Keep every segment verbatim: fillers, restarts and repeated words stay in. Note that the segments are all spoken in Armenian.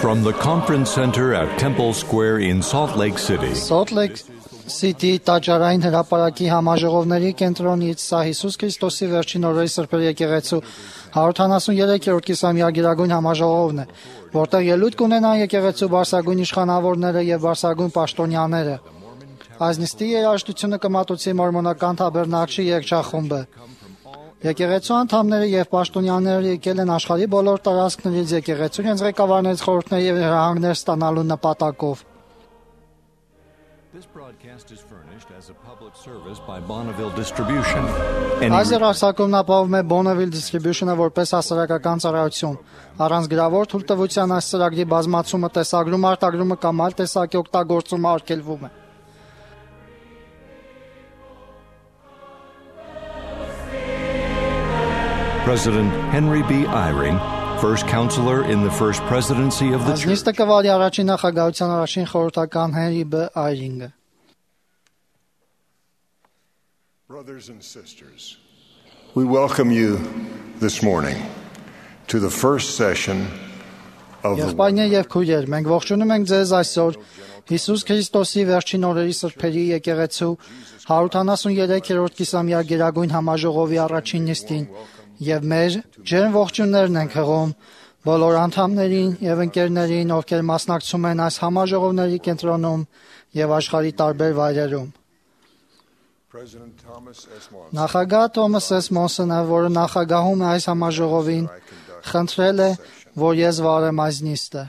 From the conference center at Temple Square in Salt Lake City. Salt Lake City տաճարային հրապարակի համաժողովների կենտրոնից սա Հիսուս Քրիստոսի վերջին օրերի սրբերի եկեղեցու հարյուր քառասուններորդ կիսամյա գերագույն համաժողովն է, որտեղ ելույթ կունենան եկեղեցու բարձրագույն իշխանավորները եւ բարձրագույն պաշտոնյաները։ Այս նիստի երաժշտությունը կմատուցի մորմոնական թաբերնակչի երգչախումբը։ Եկեղեցու անդամները եւ պաշտոնյաները եկել են աշխարհի բոլոր տարածքներից եկեղեցու իրենց ղեկավարներից խորհուրդներ եւ հրահանգներ ստանալու նպատակով։ This broadcast is furnished as a public service by Bonneville Distribution. Այս երարսակումն ապահովում է Bonneville Distribution-ը որպես հասարակական ծառայություն։ Առանց գրավոր թույլտվության այս ծրագրի բազմացումը, տեսագրումը, արտագրումը կամ այլ տեսակի օգտագործումը արգելվում է։ President Henry B. Eyring, first counselor in the first presidency of the church. Նիստը կվարի առաջին նախագահության առաջին խորհրդական Henry B. Eyring-ը։ Brothers and sisters, we welcome you this morning to the first session of the Եղբայրներ եւ քույրեր, մենք ողջունում ենք ձեզ այսօր Հիսուս Քրիստոսի վերջին օրերի սրբերի եկեղեցու հարյուր քառասուններորդ կիսամյա գերագույն համաժողովի առաջին նիստին եւ մեր ջերմ ողջուններն ենք հղում բոլոր անդամներին եւ ընկերներին, ովքեր մասնակցում են այս համաժողովների կենտրոնում եւ աշխարհի տարբեր վայրերում։ Նախագահ Թոմաս Էս Մոնսոնը, որը նախագահում է այս համաժողովին, խնդրել է, որ ես վարեմ այս նիստը։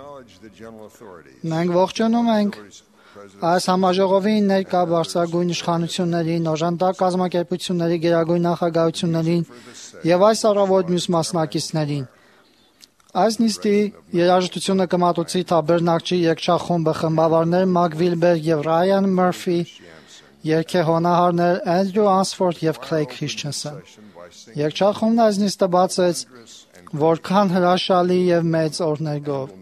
Մենք ողջունում ենք այս համաժողովին ներկա բարձրագույն իշխանություններին, օժանդակ կազմակերպությունների գերագույն նախագահություններին եւ այս առավոտ մյուս մասնակիցներին։ Այս նիստի երաժշտությունը կմատուցի թաբերնակչի երգչախումբը, խմբավարներ Մակ Վիլբերգ եւ Ռայան Մըրֆի, երգեհոնահարներ Անդրու Անսֆորդ եւ Քլեյ Քրիշչենսեն։ Երգչախումբն այս նիստը բացեց որքան հրաշալի եւ մեծ օրներգով։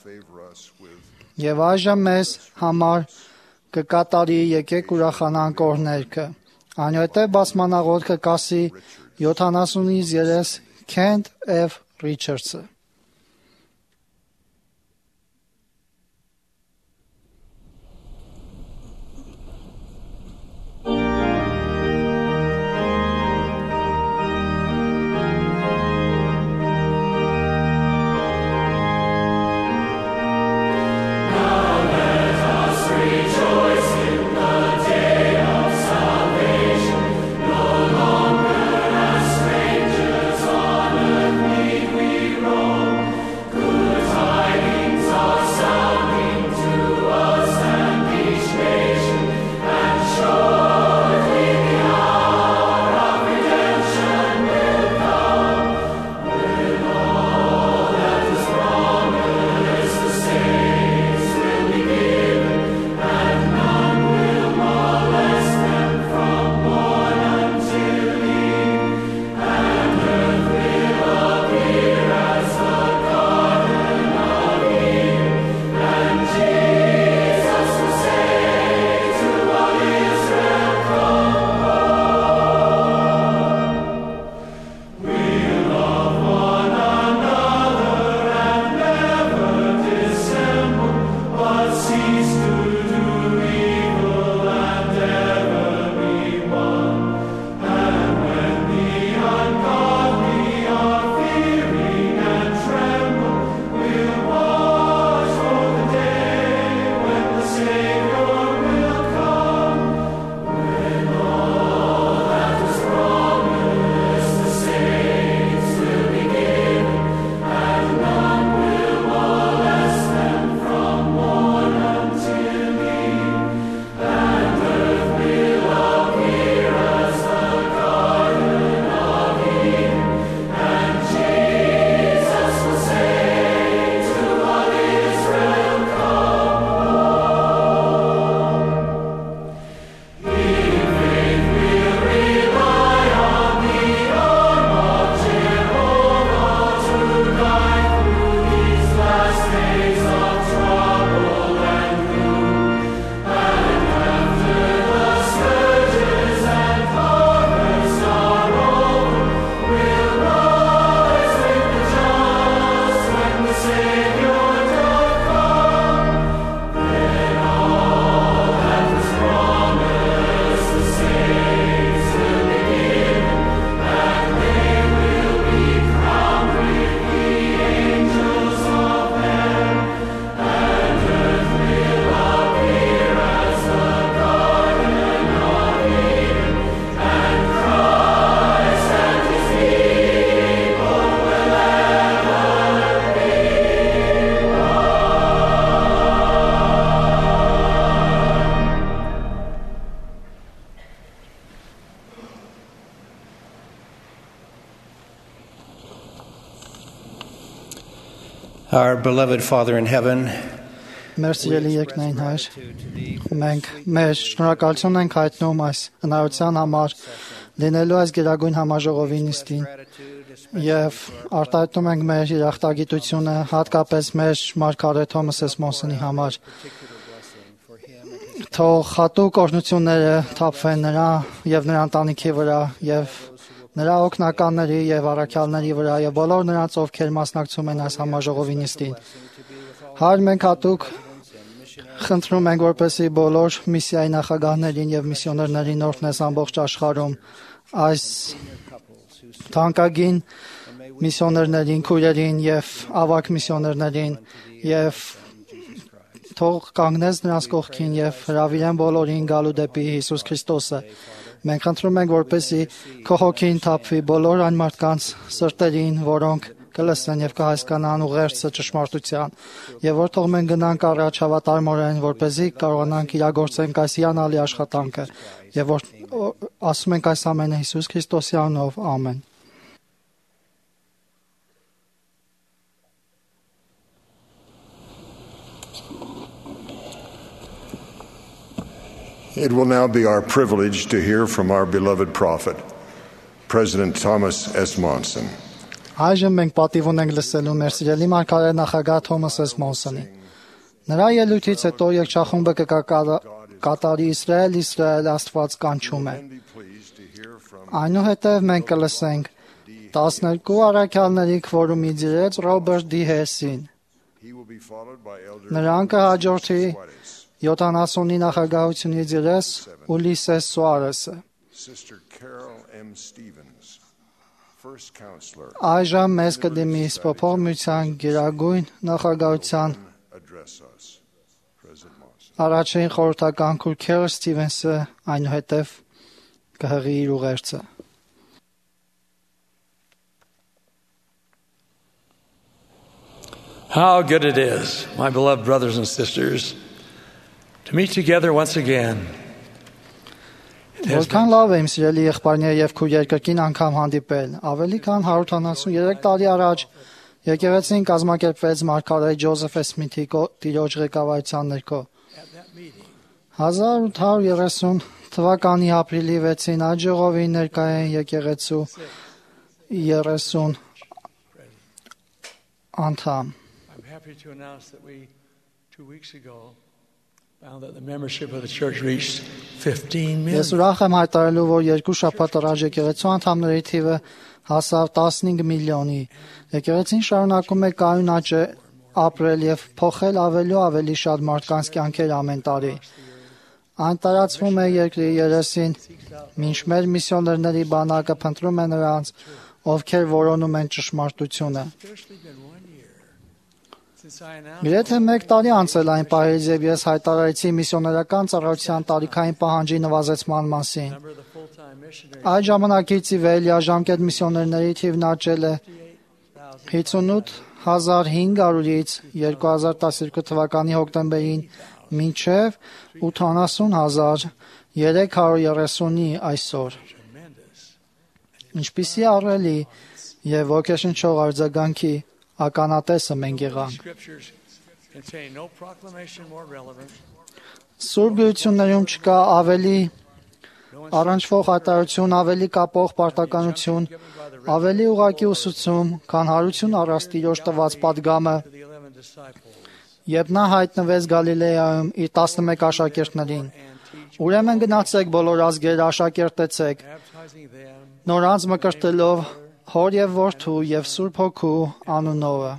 Եվ այժմ մեզ համար կկատարի եկեք ուրախանանք օրներքը։ Այնուհետև բացմանաղոտ կկասի յոթանասունից երես Քենթ Էֆ Ռիչարդսը։ Strangers on earth, we roam. Our beloved Father in heaven, Մեր սիրելի երկնային Հայր, մենք մեր շնորհակալություն ենք հայտնում այս հնարավորության համար լինելու այս գերագույն համաժողովի նիստին եւ արտահայտում ենք մեր երախտագիտությունը հատկապես մեր մարգարե Թոմաս Էսմոնսոնի համար։ Թող հատուկ օրհնությունները թափվեն նրա եւ նրա ընտանիքի վրա եւ նրա օգնականների եւ առաքյալների վրա եւ բոլոր նրանց, ովքեր մասնակցում են այս համաժողովի նիստին։ Հայր, մենք հատուկ խնդրում ենք, որպեսզի բոլոր միսիայի նախագահներին եւ միսիոներներին օրհնես ամբողջ աշխարհում այս թանկագին միսիոներներին, քույրերին եւ ավագ միսիոներներին եւ թող կանգնես նրանց կողքին եւ հրավիրեն բոլորին գալու դեպի Հիսուս Քրիստոսը։ Մենք խնդրում ենք, որպեսզի քո հոգին թափվի բոլոր այն մարդկանց սրտերին, որոնք կլսեն եւ կհասկանան ուղերձը ճշմարտության, եւ որ թող մենք գնանք առաջ հավատարմորեն, որպեսզի կարողանանք իրագործենք այս հիանալի աշխատանքը, եւ որ ասում ենք այս ամենը Հիսուս Քրիստոսի անունով, ամեն։ It will now be our privilege to hear from our beloved prophet, President Thomas S. Monson. Այժմ մենք պատիվ ունենք լսելու մեր սիրելի մարգարե նախագահ Թոմաս Էսմոնսոնի։ Նրա ելույթից հետո երգչախումբը կկատարի Իսրայել, Իսրայել, Աստված կանչում է։ Այնուհետև մենք կլսենք տասներկու առաքյալների քվորումի ձիրեց Ռոբերտ Դի Հեսին։ Նրան կհաջորդի յոթանասունի նախագահությունի ձիրես Ուլիսես Սուարեսը։ Այժմ մեզ կդիմի Սփոփող Միության գերագույն նախագահության առաջին խորհրդական քուրքերը Սթիվենսը այնուհետև կհղի իր ուղերձը։ How good it is, my beloved brothers and sisters, to meet together once again. Որքան լավ է իմ սիրելի եղբայրներ եւ քույրեր կրկին անգամ հանդիպել։ Ավելի քան հարյուր ութանասուններեք տարի առաջ եկեղեցին կազմակերպվեց մարգարե Ջոզեֆ Սմիթի տիրոջ ղեկավարության ներքո։ հազար ութ հարյուր երեսուն թվականի ապրիլի վեցին այդ ժողովի ներկա են եկեղեցու երեսուն անդամ։ I'm happy to announce that we two weeks ago found that the membership of the church reached fifteen million. Ես ուրախ եմ հայտարարելու, որ երկու շաբաթ առաջ եկեղեցու անդամների թիվը հասավ տասնհինգ միլիոնի։ Եկեղեցին շարունակում է կայուն աճ ապրել եւ փոխել ավելի ու ավելի շատ մարդկանց կյանքեր ամեն տարի։ Այն տարածվում է երկրի երեսին, մինչ մեր միսիոներների բանակը փնտրում է նրանց, ովքեր որոնում են ճշմարտությունը։ Գրեթե մեկ տարի անցել այն պահից, երբ ես հայտարարեցի միսիոներական ծառայության տարիքային պահանջի նվազեցման մասին։ Այդ ժամանակից ի վեր լիաժամկետ միսիոներների թիվն աճել է հիսունութ հազար հինգ հարյուրից երկու հազար տասներկու թվականի հոկտեմբերին մինչև ութանասուն հազար երեք հարյուր երեսունի այսօր։ Ինչպիսի ահռելի եւ ոգեշնչող արձագանքի ականատեսը մենք եղանք։ Սուրբ գրություններում չկա ավելի առնչվող հայտարարություն, ավելի կապող պարտականություն, ավելի ուղղակի ուսուցում, քան հարություն առած Տիրոջ տված պատգամը, երբ նա հայտնվեց Գալիլեայում իր տասնմեկ աշակերտներին։ Ուրեմն գնացեք բոլոր ազգերը, աշակերտեցեք, նորանց մկրտելով Հոր եւ Որդու եւ Սուրբ Հոգու անունովը։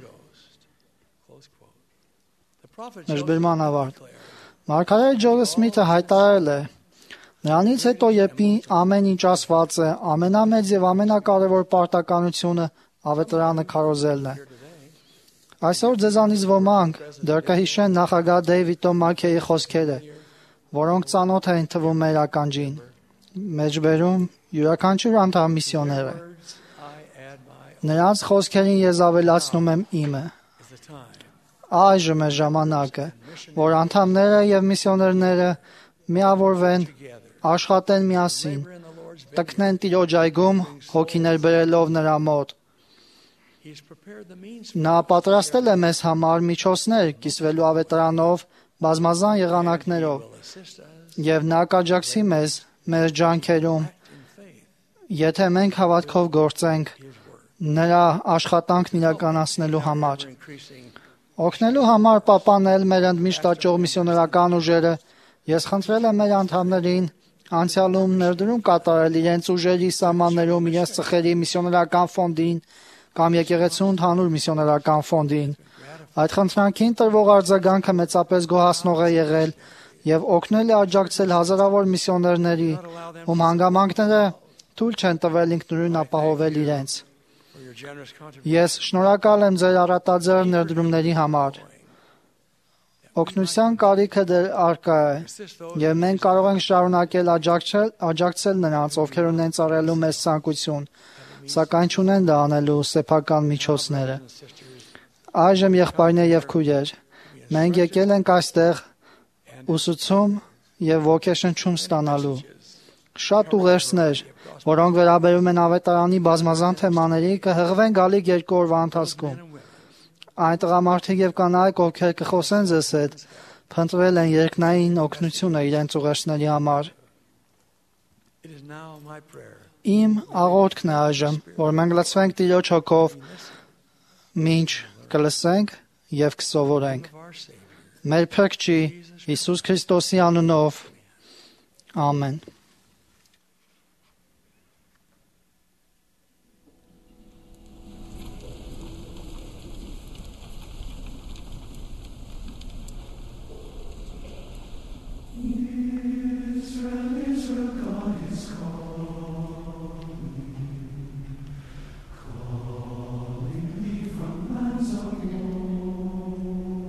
Մեջբերման ավարտ։ Մարգարե Ջոզեֆ Սմիթը հայտարարել է. Նրանից հետո, երբ ամեն ինչ ասված է, ամենամեծ եւ ամենակարևոր պարտականությունը ավետարանը քարոզելն է։ Այսօր ձեզանից ոմանք դեռ կհիշեն նախագահ Դեյվիդ Մաքեյի խոսքերը, որոնք ծանոթ են թվում մեր ականջին։ Մեջբերում յուրաքանչյուր անդամ միսիոներ է։ Նրանց խոսքերին ես ավելացնում եմ իմը։ Այժմ է ժամանակը, որ անդամները եւ միսիոներները միավորվեն, աշխատեն միասին, տքնեն Տիրոջ այգում, հոգիներ բերելով նրա մոտ։ Նա պատրաստել է մեզ համար միջոցներ կիսվելու ավետարանով, բազմազան եղանակներով, եւ նա կաջակցի մեզ մեր ջանքերում, եթե մենք հավատքով գործենք նրա աշխատանքն իրականացնելու համար։ Օգնելու համար պահպանել մեր ընդմիշտ աճող միսիոներական ուժերը, ես խնդրել եմ մեր անդամներին անցյալում ներդրում կատարել իրենց ուժերի սահմաններում իրենց ծխերի միսիոներական ֆոնդին կամ եկեղեցու ընդհանուր միսիոներական ֆոնդին։ Այդ խնդրանքին տրվող արձագանքը մեծապես գոհացնող է եղել եւ օգնել է աջակցել հազարավոր միսիոներների, ում հանգամանքները թույլ չեն տվել ինքնուրույն ապահովել իրենց։ Ես շնորհակալ եմ ձեր առատաձեռն ներդրումների համար։ Օգնության կարիքը դեռ առկա է, եւ մենք կարող ենք շարունակել աջակցել, աջակցել նրանց, ովքեր ունեն ծառայելու մեծ ցանկություն, սակայն չունեն դա անելու սեփական միջոցները։ Այժմ եղբայրներ եւ քույրեր, մենք եկել ենք այստեղ ուսուցում եւ ոգեշնչում ստանալու։ Շատ ուղերձներ, որոնք վերաբերում են ավետարանի բազմազան թեմաների, կհղվեն գալիք երկու օրվա ընթացքում։ Այն տղամարդիկ եւ կանայք, ովքեր կխոսեն ձեզ հետ, փնտրել են երկնային օգնությունը իրենց ուղերձների համար։ Իմ աղոթքն է այժմ, որ մենք լցվենք Տիրոջ հոգով, մինչ կլսենք եւ կսովորենք։ Մեր Փրկչի Հիսուս Քրիստոսի անունով։ Ամեն։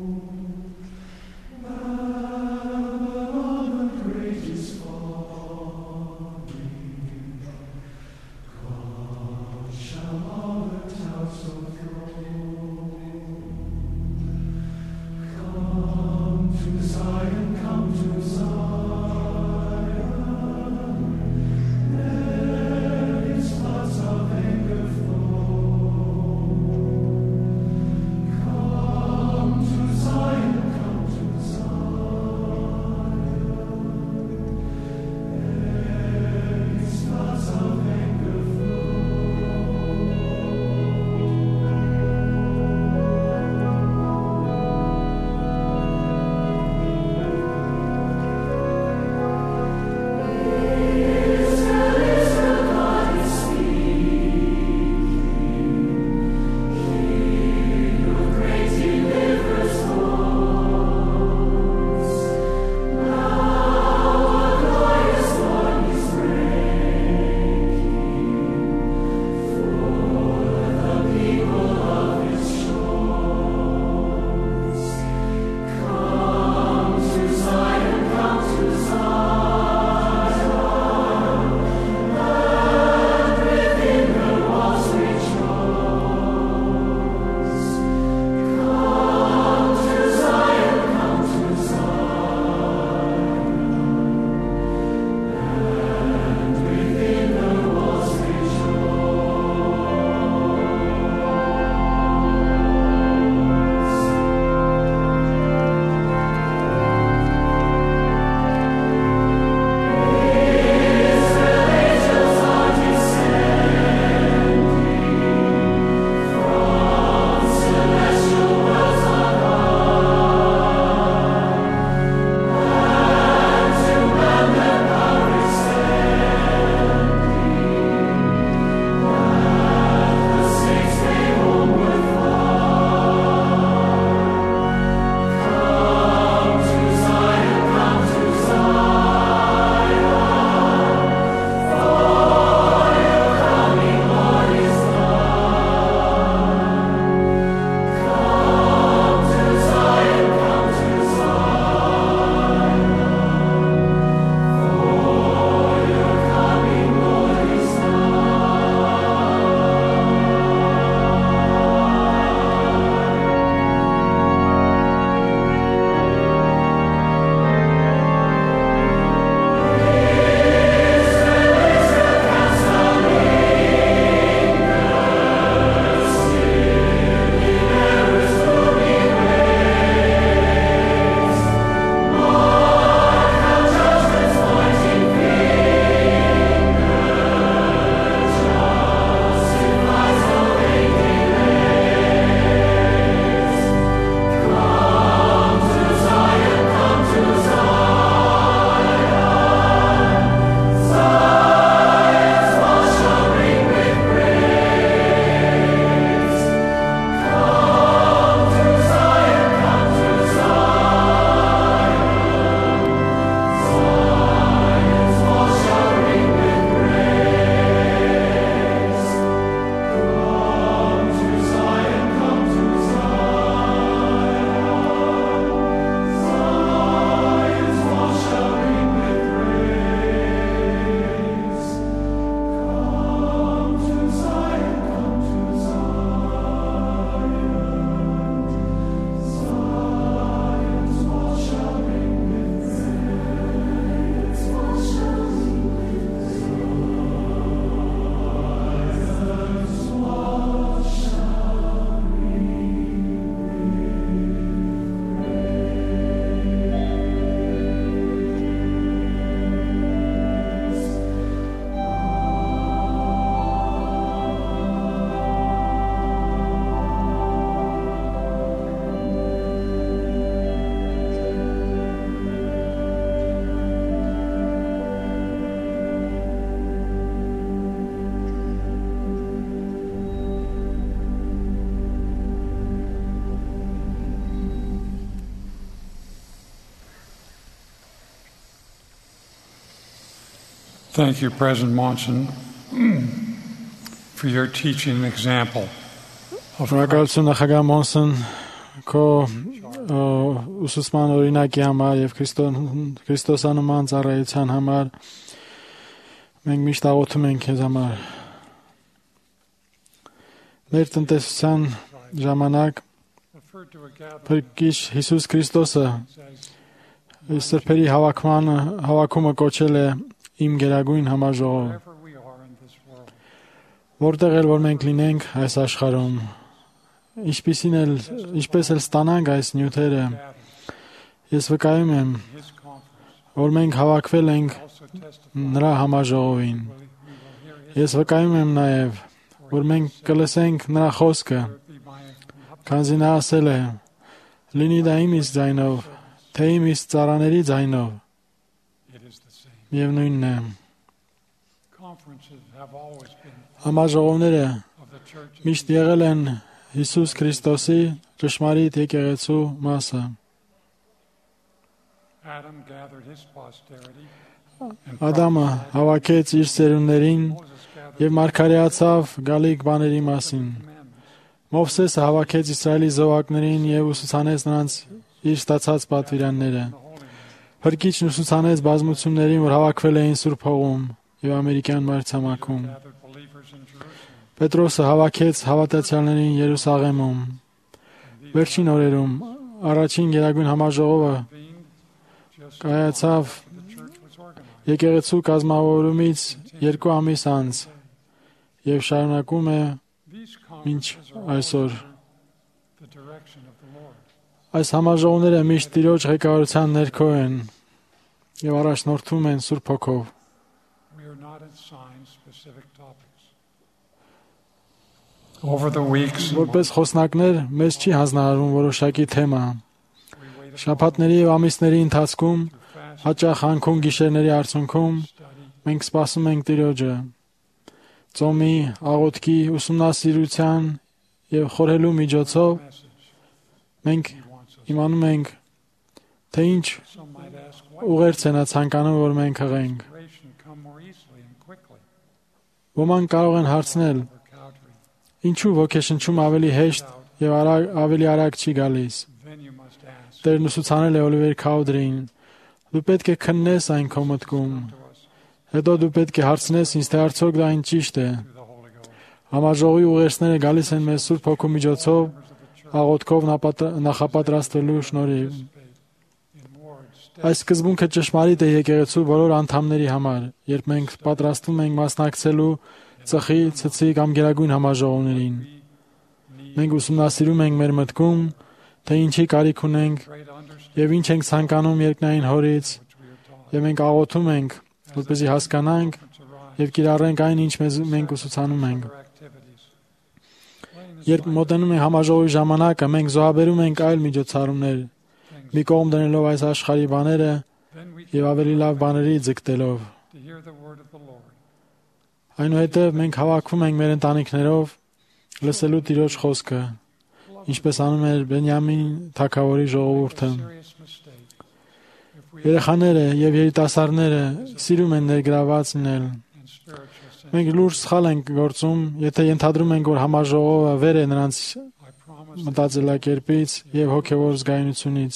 Fall. Thank you, President Monson, for your teaching and example. Շնորհակալություն նախագահ Մոնսոն քո ուսուցման օրինակի համար եւ Քրիստոսանման ծառայության համար մենք միշտ աղոթում ենք քեզ համար։ Մեր տնտեսության ժամանակ Փրկիչ Հիսուս Քրիստոսը սրբերի հավաքման հավաքումը կոչել է իմ գերագույն համաժողով։ Որտեղ էլ որ մենք լինենք այս աշխարհում, ինչպիսին էլ ինչպես էլ ստանանք այս նյութերը, ես վկայում եմ, որ մենք հավաքվել ենք նրա համաժողովին։ Ես վկայում եմ նաև, որ մենք կլսենք նրա խոսքը, քանզի նա ասել է. լինի դա իմ իսկ ձայնով, թե իմ իսկ ծառաների ձայնով։ Եվ նույնն է։ Համաժողովները միշտ եղել են Հիսուս Քրիստոսի ճշմարիտ եկեղեցու մասը։ Ադամը հավաքեց իր սերունդներին եւ մարգարեացավ գալիք բաների մասին։ Մովսեսը հավաքեց Իսրայելի զավակներին եւ ուսուցանեց նրանց իր ստացած պատվիրանները։ Փրկիչն ուսուցանեց բազմություններին, որ հավաքվել էին Սուրբ Հողում եւ ամերիկյան մայրցամաքում։ Պետրոսը հավաքեց հավատացյալներին Երուսաղեմում։ Վերջին օրերում առաջին գերագույն համաժողովը կայացավ եկեղեցու կազմավորումից երկու ամիս անց եւ շարունակում է մինչ այսօր։ Այս համաժողովները միշտ Տիրոջ ղեկավարության ներքո են եւ առաջնորդվում են Սուրբ Հոգով։ Որպես խոսնակներ մեզ չի հանձնարարվում որոշակի թեմա։ Շաբաթների եւ ամիսների ընթացքում հաճախ անքուն գիշերների արդյունքում մենք սպասում ենք Տիրոջը։ Ծոմի, աղոթքի, ուսումնասիրության եւ խորհելու միջոցով մենք իմանում ենք, թե ինչ ուղերձ է նա ցանկանում, որ մենք հղենք։ Ոմանք կարող են հարցնել. ինչու ոգեշնչում ավելի հեշտ եւ ավելի արագ չի գալիս։ Տերն ուսուցանել է Օլիվեր Քաուդրին. դու պետք է քննես այն քո մտքում։ Հետո դու պետք է հարցնես ինձ, թե արդյոք դա այն ճիշտ է։ Համաժողովի ուղերձները գալիս են մեզ Սուրբ Հոգու միջոցով, աղոթքով նախապատրաստվելու շնորհիվ։ Այս սկզբունքը ճշմարիտ է եկեղեցու բոլոր անդամների համար, երբ մենք պատրաստվում ենք մասնակցելու ծխի, ցցի կամ գերագույն համաժողովներին։ Մենք ուսումնասիրում ենք մեր մտքում, թե ինչի կարիք ունենք եւ ինչ ենք ցանկանում երկնային Հորից, եւ մենք աղոթում ենք, որպեսզի հասկանանք եւ կիրառենք այն, ինչ մենք ուսուցանում ենք։ Երբ մոտենում է համաժողովի ժամանակը, մենք զոհաբերում ենք այլ միջոցառումներ, մի կողմ դնելով այս աշխարհի բաները եւ ավելի լավ բաների ձգտելով։ Այնուհետև մենք հավաքվում ենք մեր ընտանիքներով լսելու Տիրոջ խոսքը, ինչպես անում էր Բենյամին թագավորի ժողովուրդը։ Երեխաները եւ երիտասարդները սիրում են ներգրաված լինել։ Մենք լուրջ սխալ ենք գործում, եթե ենթադրում ենք, որ համաժողովը վեր է նրանց մտածելակերպից եւ հոգեվոր զգայունությունից։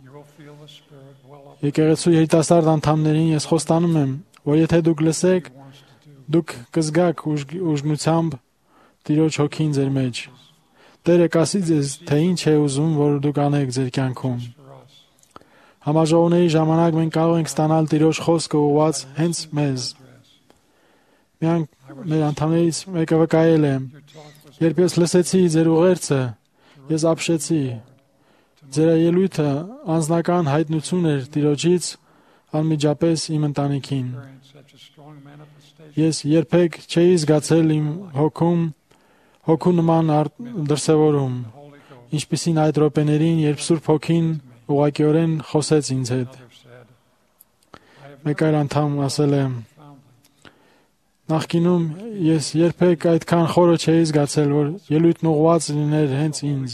Եկեղեցու երիտասարդ անդամներին ես խոստանում եմ, որ եթե դուք լսեք, դուք կզգաք ուժգնությամբ Տիրոջ հոգին ձեր մեջ։ Տերը կասի ձեզ, թե ինչ է ուզում, որ դուք անեք ձեր կյանքում։ Համաժողովների ժամանակ մենք կարող ենք ստանալ Տիրոջ խոսքը ուղղված հենց մեզ։ Միայն մեր անդամներից մեկը վկայել է. երբ ես լսեցի ձեր ուղերձը, ես ապշեցի։ Ձեր ելույթը անձնական հայտնություն էր Տիրոջից անմիջապես իմ ընտանիքին։ Ես երբեք չէի զգացել իմ հոգում հոգու նման դրսևորում, ինչպիսին այդ րոպեներին, երբ Սուրբ Հոգին ուղղակիորեն խոսեց ինձ հետ։ Մեկ այլ անդամ ասել է. նախկինում ես երբեք այդքան խորը չէի զգացել, որ ելույթն ուղղված լիներ հենց ինձ։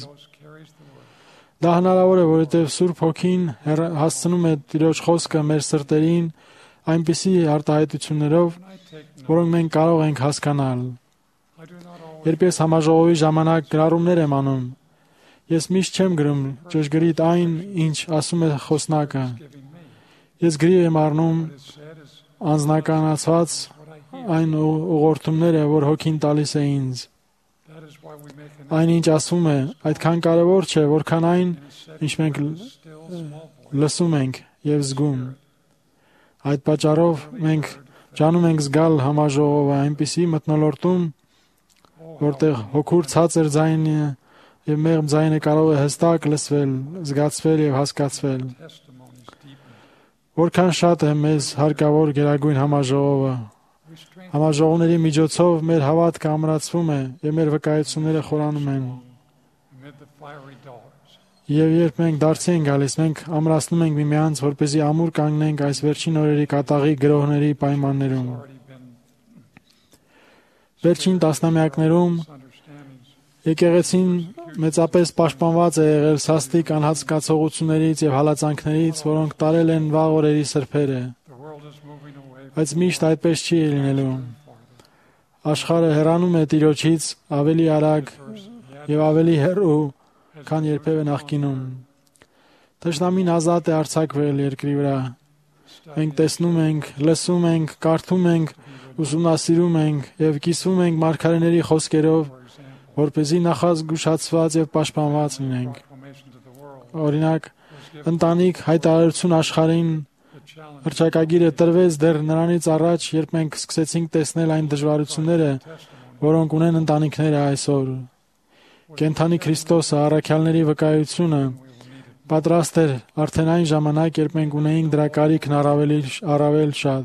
Դա հնարավոր է, որովհետև Սուրբ Հոգին հասցնում է Տիրոջ խոսքը մեր սրտերին այնպիսի արտահայտություններով, որոնք մենք կարող ենք հասկանալ։ Երբ ես համաժողովի ժամանակ գրառումներ եմ անում, ես միշտ չեմ գրում ճշգրիտ այն, ինչ ասում է խոսնակը։ Ես գրի եմ առնում անձնականացված այն ուղղորդումները, որ հոգին տալիս է ինձ։ Այն, ինչ ասվում է, այդքան կարևոր չէ, որքան այն, ինչ մենք լսում ենք եւ զգում։ Այդ պատճառով մենք ջանում ենք զգալ համաժողովը այնպիսի մթնոլորտում, որտեղ հոգուր ցածր ձայնը եւ մեղմ ձայնը կարող է հստակ լսվել, զգացվել եւ հասկացվել։ Որքան շատ է մեզ հարկավոր գերագույն համաժողովը։ Համաժողովների միջոցով մեր հավատքը ամրացվում է եւ մեր վկայությունները խորանում են։ Եվ երբ մենք դարձի ենք գալիս, մենք ամրացնում ենք միմյանց, որպեսզի ամուր կանգնենք այս վերջին օրերի կատաղի գրոհների պայմաններում։ Վերջին տասնամյակներում եկեղեցին մեծապես պաշտպանված է եղել սաստիկ անհասկացողություններից եւ հալածանքներից, որոնք տարել են վաղ օրերի սրբերը։ Բայց միշտ այդպես չի լինելու։ Աշխարհը հեռանում է Տիրոջից ավելի արագ եւ ավելի հեռու, քան երբևէ նախկինում։ Թշնամին ազատ է արձակվել երկրի վրա։ Մենք տեսնում ենք, լսում ենք, կարդում ենք, ուսումնասիրում ենք եւ կիսվում ենք մարգարեների խոսքերով, որպեսզի նախազգուշացված եւ պաշտպանված լինենք։ Օրինակ, ընտանիք հայտարարություն աշխարհին հռչակագիրը տրվեց դեռ նրանից առաջ, երբ մենք սկսեցինք տեսնել այն դժվարությունները, որոնք ունեն ընտանիքները այսօր։ Կենթանի Քրիստոսը, առաքյալների վկայությունը պատրաստ էր արդեն այն ժամանակ, երբ մենք ունեինք դրա կարիքն առավել առավել շատ։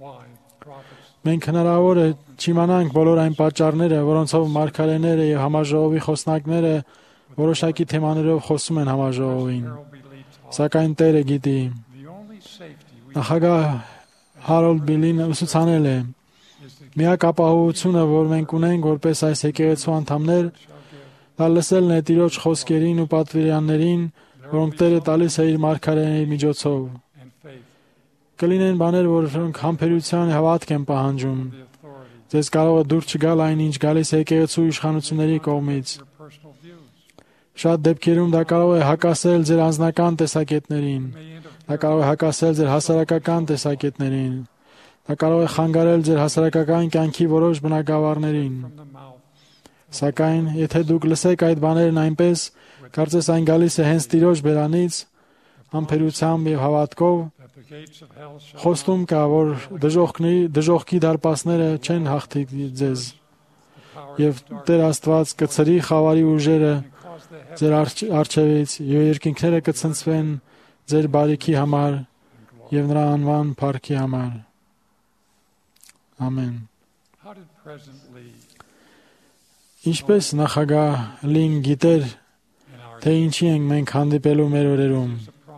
Մենք հնարավոր է չիմանանք բոլոր այն պատճառները, որոնցով մարգարեները եւ համաժողովի խոսնակները որոշակի թեմաներով խոսում են համաժողովին։ Սակայն Տերը գիտի։ Նախագահ Հարոլդ Բիլին ուսուցանել է. միակ ապահովությունը, որ մենք ունենք որպես այս եկեղեցու անդամներ, դա լսելն է Տիրոջ խոսքերին ու պատվիրաններին, որոնք Տերը տալիս է իր մարգարեների միջոցով։ Կլինեն բաներ, որոնք համբերության հավատք են պահանջում։ Ձեզ կարող է դուր չգալ այն, ինչ գալիս է եկեղեցու իշխանությունների կողմից։ Շատ դեպքերում դա կարող է հակասել ձեր անձնական տեսակետներին։ Դա կարող է հակասել ձեր հասարակական տեսակետներին։ Դա կարող է խանգարել ձեր հասարակական կյանքի որոշ բնագավառներին։ Սակայն, եթե դուք լսեք այդ բաներն այնպես, կարծես այն գալիս է հենց Տիրոջ բերանից, համբերությամբ եւ հավատքով, խոստում կա, որ դժոխքի դարպասները չեն հաղթի ձեզ, եւ Տեր Աստված կցրի խավարի ուժերը ձեր առջևից, եւ երկինքները կցնցվեն ձեր բարիքի համար եւ նրա անվան փառքի համար։ Ամեն։ Ինչպես նախագահ Լին գիտեր, թե ինչի ենք մենք հանդիպելու մեր օրերում։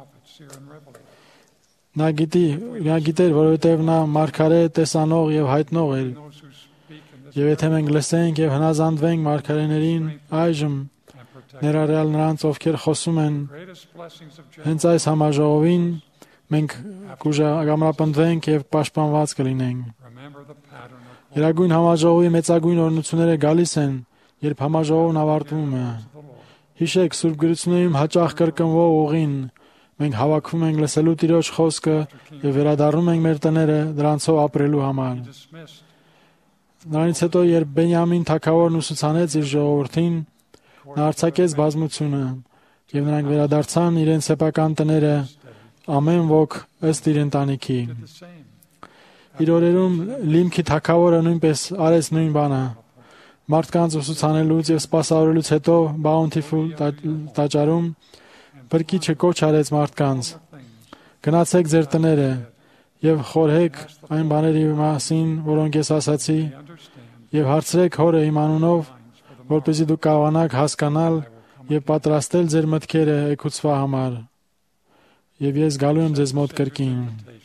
Նա գիտի, նա գիտեր, որովհետև նա մարգարե, տեսանող եւ հայտնող էր։ Եվ եթե մենք լսենք եւ հնազանդվենք մարգարեներին, այժմ ներառյալ նրանց, ովքեր խոսում են հենց այս համաժողովին, մենք կուժամապնդվենք եւ պաշտպանված կլինենք։ Երագույն համաժողովի մեծագույն օրհնությունները գալիս են, երբ համաժողովն ավարտվում է։ Հիշեք Սուրբ Գրությունում հաճախ կրկնվող ուղին, մենք հավաքվում ենք լսելու Տիրոջ խոսքը եւ վերադառնում ենք մեր տները դրանցով ապրելու համար։ Նրանից հետո, երբ Բենյամին թագավորն ուսուցանեց իր ժողովրդին, նա արձակեց բազմությունը եւ նրանք վերադարձան իրենց սեփական տները, ամեն ոք ըստ իր ընտանիքի։ Իր օրերում Լիմքի թագավորը նույնպես արեց նույն բանը։ Մարդկանց ուսուցանելուց եւ սպասավորելուց հետո Bountiful տաճարում Բրկիչը կոչ արեց մարդկանց. գնացեք ձեր տները եւ խորհեք այն բաների մասին, որոնք ես ասացի, եւ հարցրեք Հորը իմ անունով, որպեսզի դուք կարողանաք հասկանալ եւ պատրաստել ձեր մտքերը էգուցվա համար։ Եվ ես գալու եմ ձեզ մոտ կրկին։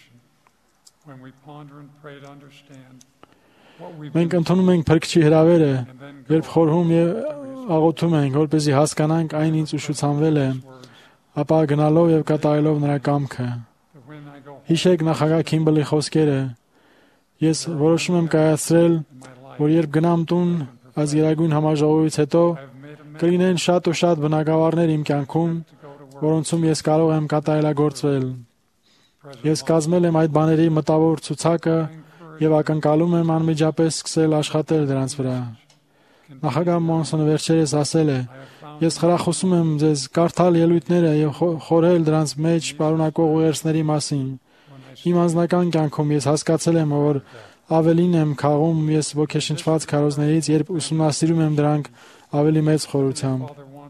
Մենք ընդունում ենք Փրկչի հրավերը, երբ խորհում եւ աղոթում ենք, որպեսզի հասկանանք այն, ինչ ուշուցանվել է, ապա գնալով եւ կատարելով նրա կամքը։ Հիշեք նախագահ Քիմբլի խոսքերը. Ես որոշում եմ կայացրել, որ երբ գնամ տուն այս գերագույն համաժողովից հետո կլինեն շատ ու շատ բնակավարներ իմ կյանքում, որոնցում ես կարող եմ կատարելագործվել։ Ես կազմել եմ այդ բաների մտավոր ցուցակը եւ ակնկալում եմ անմիջապես սկսել աշխատել դրանց վրա։ Նախագահ Մոնսոնը վերջերս ասել է. Ես խրախուսում եմ ձեզ կարդալ ելույթները եւ խորհել դրանց մեջ պարունակող ուղերձների մասին։ Իմ անձնական կյանքում ես հասկացել եմ, որ ավելին եմ քաղում ես ոգեշնչված քարոզներից, երբ ուսումնասիրում եմ դրանք ավելի մեծ խորությամբ։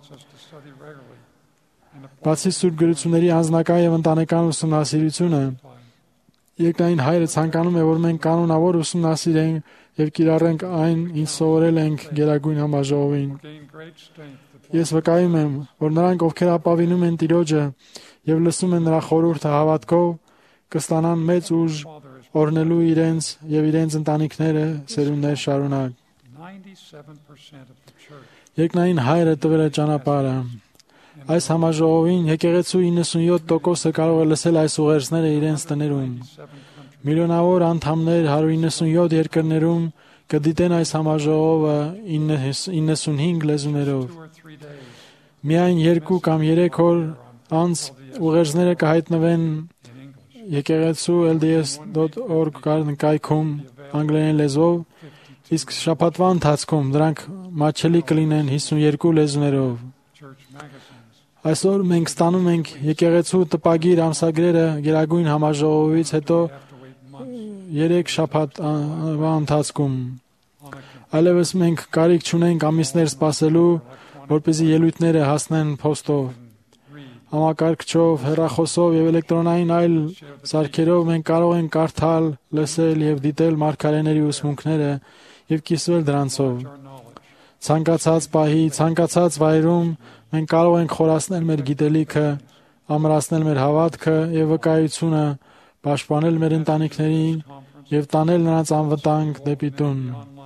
Բացի Սուրբ գրությունների անձնական եւ ընտանեկան ուսումնասիրությունը, Երկնային Հայրը ցանկանում է, որ մենք կանոնավոր ուսումնասիրենք եւ կիրառենք այն, ինչ սովորել ենք Գերագույն համաժողովին։ Ես վկայում եմ, որ նրանք, ովքեր ապավինում են Տիրոջը եւ լսում են նրա խորհուրդը հավատքով, կստանան մեծ ուժ օրհնելու իրենց եւ իրենց ընտանիքները սերունդներ շարունակ։ Երկնային Հայրը տվել է ճանապարհը։ Այս համաժողովին եկեղեցու իննսունյոթ տոկոսը կարող է լսել այս ուղերձները իրենց տներում։ Միլիոնավոր անդամներ հարյուր իննսունյոթ երկրներում կդիտեն այս համաժողովը իննսունհինգ լեզուներով։ Միայն երկու կամ երեք օր անց ուղերձները կհայտնվեն եկեղեցու L D S dot org կայքում անգլերեն լեզվով, իսկ շաբաթվա ընթացքում դրանք մատչելի կլինեն հիսունյոթ լեզուներով։ Այսօր մենք ստանում ենք եկեղեցու տպագիր ամսագրերը Գերագույն համաժողովից հետո երեք շաբաթվա ընթացքում։ Այլևս մենք կարիք չունենք ամիսներ սպասելու, որպեսզի ելույթները հասնեն փոստով։ Համակարգչով, հեռախոսով եւ էլեկտրոնային այլ սարքերով մենք կարող ենք կարդալ, լսել եւ դիտել մարգարեների ուսմունքները եւ կիսվել դրանցով։ Ցանկացած պահի, ցանկացած վայրում մենք կարող ենք խորացնել մեր գիտելիքը, ամրացնել մեր հավատքը եւ վկայությունը, պաշտպանել մեր ընտանիքներին եւ տանել նրանց անվտանգ դեպի տուն։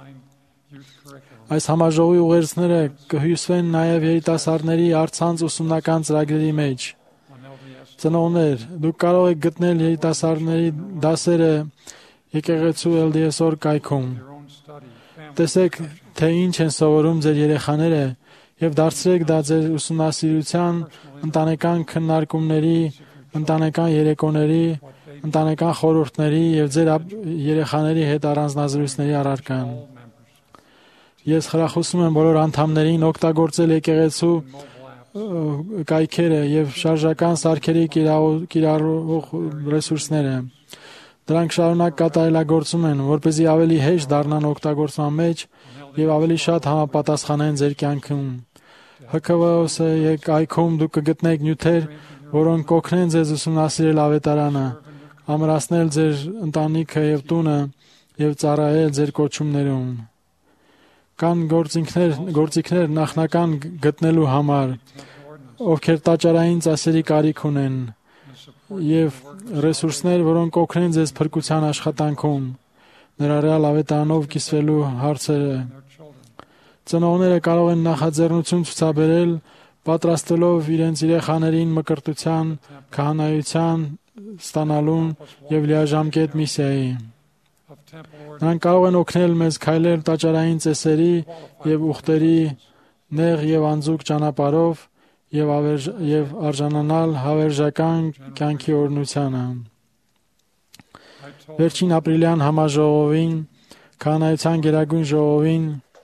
Այս համաժողովի ուղերձները կհյուսվեն նաեւ երիտասարդների առցանց ուսումնական ծրագրերի մեջ։ Ծնողներ, դուք կարող եք գտնել երիտասարդների դասերը եկեղեցու L D S org կայքում։ Տեսեք, թե ինչ են սովորում ձեր երեխաները եւ դարձրեք դա ձեր ուսումնասիրության, ընտանեկան քննարկումների, ընտանեկան երեկոների, ընտանեկան խորհուրդների եւ ձեր երեխաների հետ առանձնազրույցների առարկան։ Ես խրախուսում եմ բոլոր անդամներին օգտագործել եկեղեցու կայքերը եւ շարժական սարքերի կիրառող ռեսուրսները։ Դրանք շարունակ կատարելագործում են, որպեսզի ավելի հեշտ դառնան օգտագործման մեջ եւ ավելի շատ համապատասխանեն ձեր կյանքում։ H K V O-ի կայքում դուք կգտնեք նյութեր, որոնք կօգնեն ձեզ ուսումնասիրել ավետարանը, ամրացնել ձեր ընտանիքը եւ տունը եւ ծառայել ձեր կոչումներում։ Կան գործիքներ, գործիքներ նախնական գտնելու համար, ովքեր տաճարային ծասերի կարիք ունեն, եւ ռեսուրսներ, որոնք օգնեն ձեզ փրկության աշխատանքում, ներառյալ ավետարանով կիսվելու հարցերը։ Ծնողները կարող են նախաձեռնություն ցուցաբերել, պատրաստելով իրենց երեխաներին մկրտության, քահանայության ստանալուն եւ լիաժամկետ միսիայի։ Նրանք կարող են օգնել մեզ քայլել տաճարային ծեսերի եւ ուխտերի նեղ եւ անձուկ ճանապարհով եւ եւ արժանանալ հավերժական կյանքի օրհնությանը։ Վերջին ապրիլյան համաժողովին, քահանայության գերագույն ժողովին,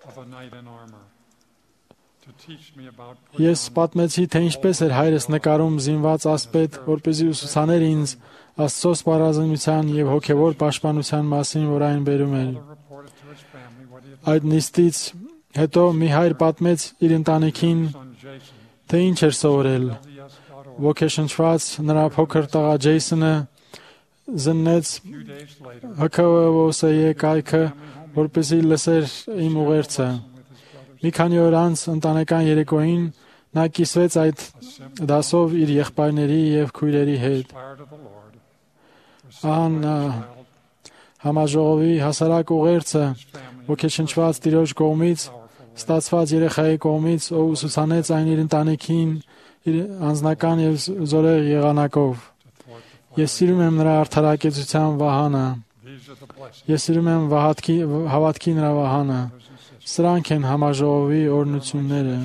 ես պատմեցի, թե ինչպես էր հայրս նկարում զինված ասպետ, որպեսզի ուսուցաներ ինձ Աստծո սպառազինության եւ հոգեվոր պաշտպանության մասին, որ այն բերում էր։ Այդ նիստից հետո մի հայր պատմեց իր ընտանիքին, թե ինչ էր սովորել։ Ոգեշնչված նրա փոքր տղա Ջեյսոնը զննեց H K V O-ի կայքը, որպեսզի լսեր իմ ուղերձը։ Մի քանի օր անց ընտանեկան երեկոյին նա կիսվեց այդ դասով իր եղբայրների եւ քույրերի հետ։ Ան համաժողովի հասարակ ուղերձը ոգեշնչված Տիրոջ կողմից, ստացված երեխայի կողմից, ով ուսուցանեց այն իր ընտանիքին իր անձնական եւ զորեղ եղանակով։ Ես սիրում եմ նրա արդարակեցության վահանը։ Ես սիրում եմ վահատքի, հավատքի նրա վահանը։ Սրանք են համաժողովի օրհնությունները։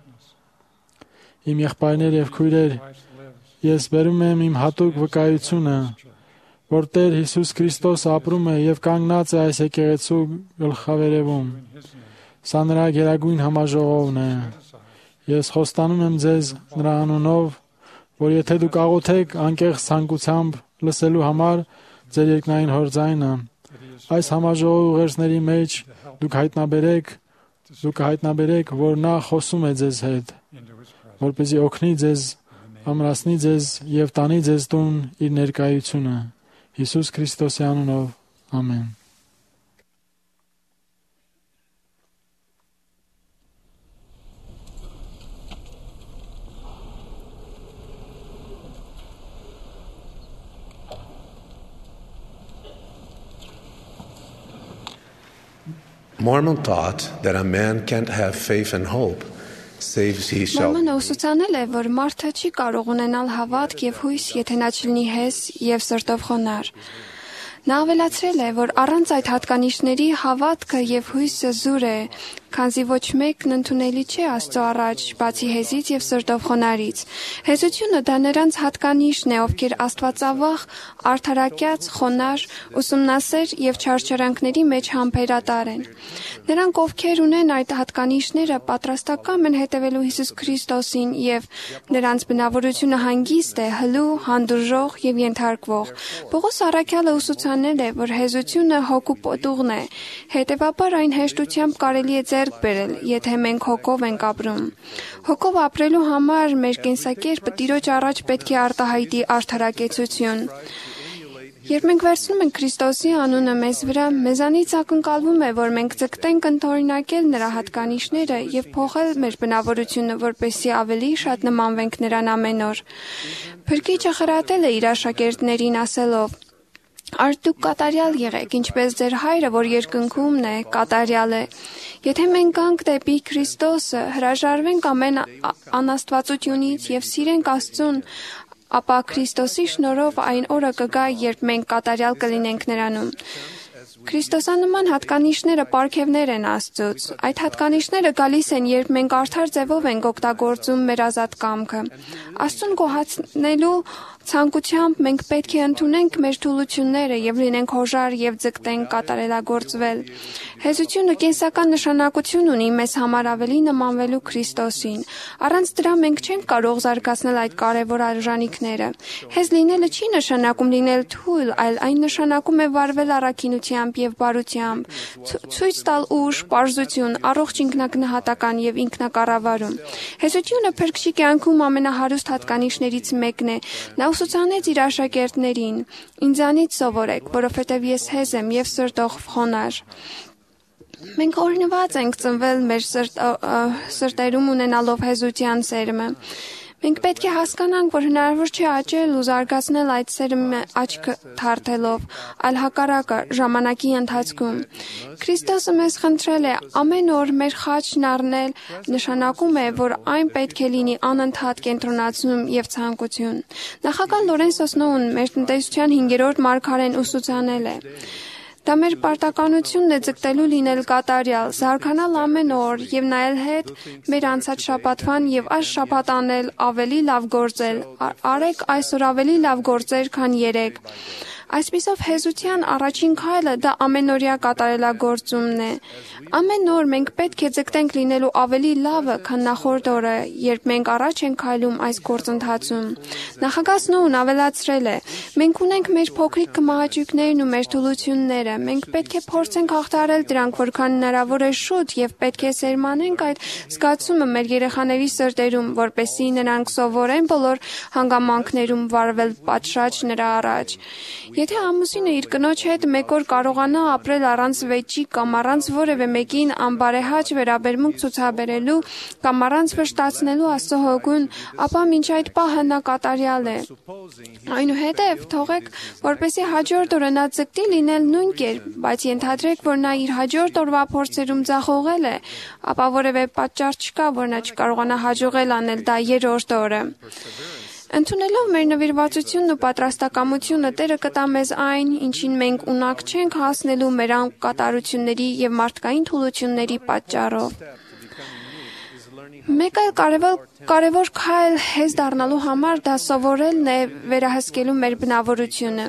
Իմ եղբայրներ եւ քույրեր, ես բերում եմ իմ հատուկ վկայությունը, որ Տեր Հիսուս Քրիստոս ապրում է եւ կանգնած է այս եկեղեցու գլխավերևում։ Սա նրա գերագույն համաժողովն է։ Ես խոստանում եմ ձեզ նրա անունով, որ եթե դուք աղոթեք անկեղծ ցանկությամբ լսելու համար ձեր երկնային հոր ձայնը, այս համաժողովի ուղերձների մեջ դուք հայտնաբերեք, դուք հայտնաբերեք, որ նա խոսում է ձեզ հետ, որպեսզի օգնի ձեզ, ամրացնի ձեզ եւ տանի ձեզ տուն իր ներկայությունը։ Հիսուս Քրիստոսի անունով, ամեն։ Mormon taught that a man can't have faith and hope save he shall. Մորմոնը ուսուցանել է, որ մարդը չի կարող ունենալ հավատք եւ հույս, եթե նա չլինի հես եւ սրտով խոնարհ։ Նա ավելացրել է, որ առանց այդ հատկանիշների հավատքը եւ հույսը զուր է, քանզի ոչ մեկն ընդունելի չէ Աստծո առաջ, բացի հեզից եւ սրտով խոնարհից։ Հեզությունը դա նրանց հատկանիշն է, ովքեր աստվածավախ, արդարակյաց, խոնարհ, ուսումնասեր եւ չարչարանքների մեջ համբերատար են։ Նրանք, ովքեր ունեն այդ հատկանիշները, պատրաստական են հետևելու Հիսուս Քրիստոսին եւ նրանց բնավորությունը հանգիստ է, հլու, հանդուրժող եւ ենթարկվող։ Պողոս առաքյալը ուսուցանել է, որ հեզությունը հոգու պտուղն է, հետեւաբար այն հեշտությամբ կարելի է ձեռք բերել, եթե մենք հոգով ենք ապրում։ Հոգով ապրելու համար մեր կենսակերպը Տիրոջ առաջ պետք է արտահայտի արդարակեցություն։ Երբ մենք վերցնում ենք Քրիստոսի անունը մեզ վրա, մեզանից ակնկալվում է, որ մենք ձգտենք ընդօրինակել նրա հատկանիշները եւ փոխել մեր բնավորությունը, որպեսզի ավելի շատ նմանվենք նրան ամեն օր։ Փրկիչը խրատել է իր աշակերտներին ասելով. Արդ դուք կատարյալ եղեք, ինչպես ձեր հայրը, որ երկնքումն է, կատարյալ է։ Եթե մենք գանք դեպի Քրիստոսը, հրաժարվենք ամեն անաստվածությունից եւ սիրենք Աստծուն, ապա Քրիստոսի շնորհով այն օրը կգա, երբ մենք կատարյալ կլինենք նրանում։ Քրիստոսանման հատկանիշները պարգևներ են Աստծուց։ Այդ հատկանիշները գալիս են, երբ մենք արդար ձևով ենք օգտագործում մեր ազատ կամքը։ Աստծուն գոհացնելու ցանկությամբ մենք պետք է ընդունենք մեր թուլությունները եւ լինենք հոժար եւ ձգտենք կատարելագործվել։ Հեզությունը կենսական նշանակություն ունի մեզ համար ավելի նմանվելու Քրիստոսին։ Առանց դրա մենք չենք կարող զարգացնել այդ կարևոր արժանինքները։ Հեզ լինելը չի նշանակում լինել թույլ, այլ այն նշանակում է վարվել առաքինությամբ եւ բարությամբ, ցույց տալ ուժ, պարզություն, առողջ ինքնագնահատական եւ ինքնակառավարում։ Հեզությունը փրկչի կյանքում ամենահարուստ հատկանիշներից մեկն է։ Նա ուսուցանեց իր աշակերտներին. «Ինձանից սովորեք, որովհետև ես հեզ եմ եւ սրտով խոնարհ»։ Մենք օրհնված ենք ծնվել մեր սրտ, սրտերում ունենալով հեզության սերմը։ Մենք պետք է հասկանանք, որ հնարավոր չէ աճել ու զարգացնել այդ սերմը աչք թարթելով, այլ հակառակը ժամանակի ընթացքում։ Քրիստոսը մեզ խնդրել է ամեն օր մեր խաչն առնել, նշանակում է, որ այն պետք է լինի անընդհատ կենտրոնացում եւ ցանկություն։ Նախագահ Լորենս Օսնոուն մեր տնտեսության հինգերորդ մարգարեն ուսուցանել է. Դա մեր պարտականությունն է ձգտելու լինել կատարյալ, զարգանալ ամեն օր եւ նայել հետ մեր անցած շաբաթվան եւ այս շաբաթ անել ավելի լավ գործեր։ Արեք այսօր ավելի լավ գործեր, քան երեկ։ Այսպիսով հեզության առաջին քայլը դա ամենօրյա կատարելագործումն է։ Ամեն օր մենք պետք է ձգտենք լինելու ավելի լավը, քան նախորդ օրը, երբ մենք առաջ ենք քայլում այս գործընթացում։ Նախագահ Սնոուն ավելացրել է. մենք ունենք մեր փոքրիկ կմահաճույքներն ու մեր թուլությունները, մենք պետք է փորձենք հաղթահարել դրանք որքան հնարավոր է շուտ եւ պետք է սերմանենք այդ զգացումը մեր երեխաների սրտերում, որպեսզի նրանք սովորեն բոլոր հանգամանքներում վարվել պատշաճ նրա առաջ։ Եթե ամուսինը իր կնոջ հետ մեկ օր կարողանա ապրել առանց վեճի կամ առանց որևէ մեկին անբարեհաճ վերաբերմունք ցուցաբերելու կամ առանց վշտացնելու Աստծո հոգուն, ապա մինչ այդ պահը նա կատարյալ է։ Այնուհետև թողեք, որպեսզի հաջորդ օրը նա ձգտի լինել նույն կերպ, բայց ենթադրեք, որ նա իր հաջորդ օրվա փորձերում ձախողել է, ապա որևէ պատճառ չկա, որ նա չկարողանա հաջողել անել դա երրորդ օրը։ Ընդունելով մեր նվիրվածությունն ու պատրաստակամությունը, Տերը կտա մեզ այն, ինչին մենք ունակ չենք հասնելու մեր անկատարությունների եւ մարդկային թուլությունների պատճառով։ Մեկ այլ կարևոր կարևոր քայլ հեզ դառնալու համար դա սովորելն է վերահսկելու մեր բնավորությունը։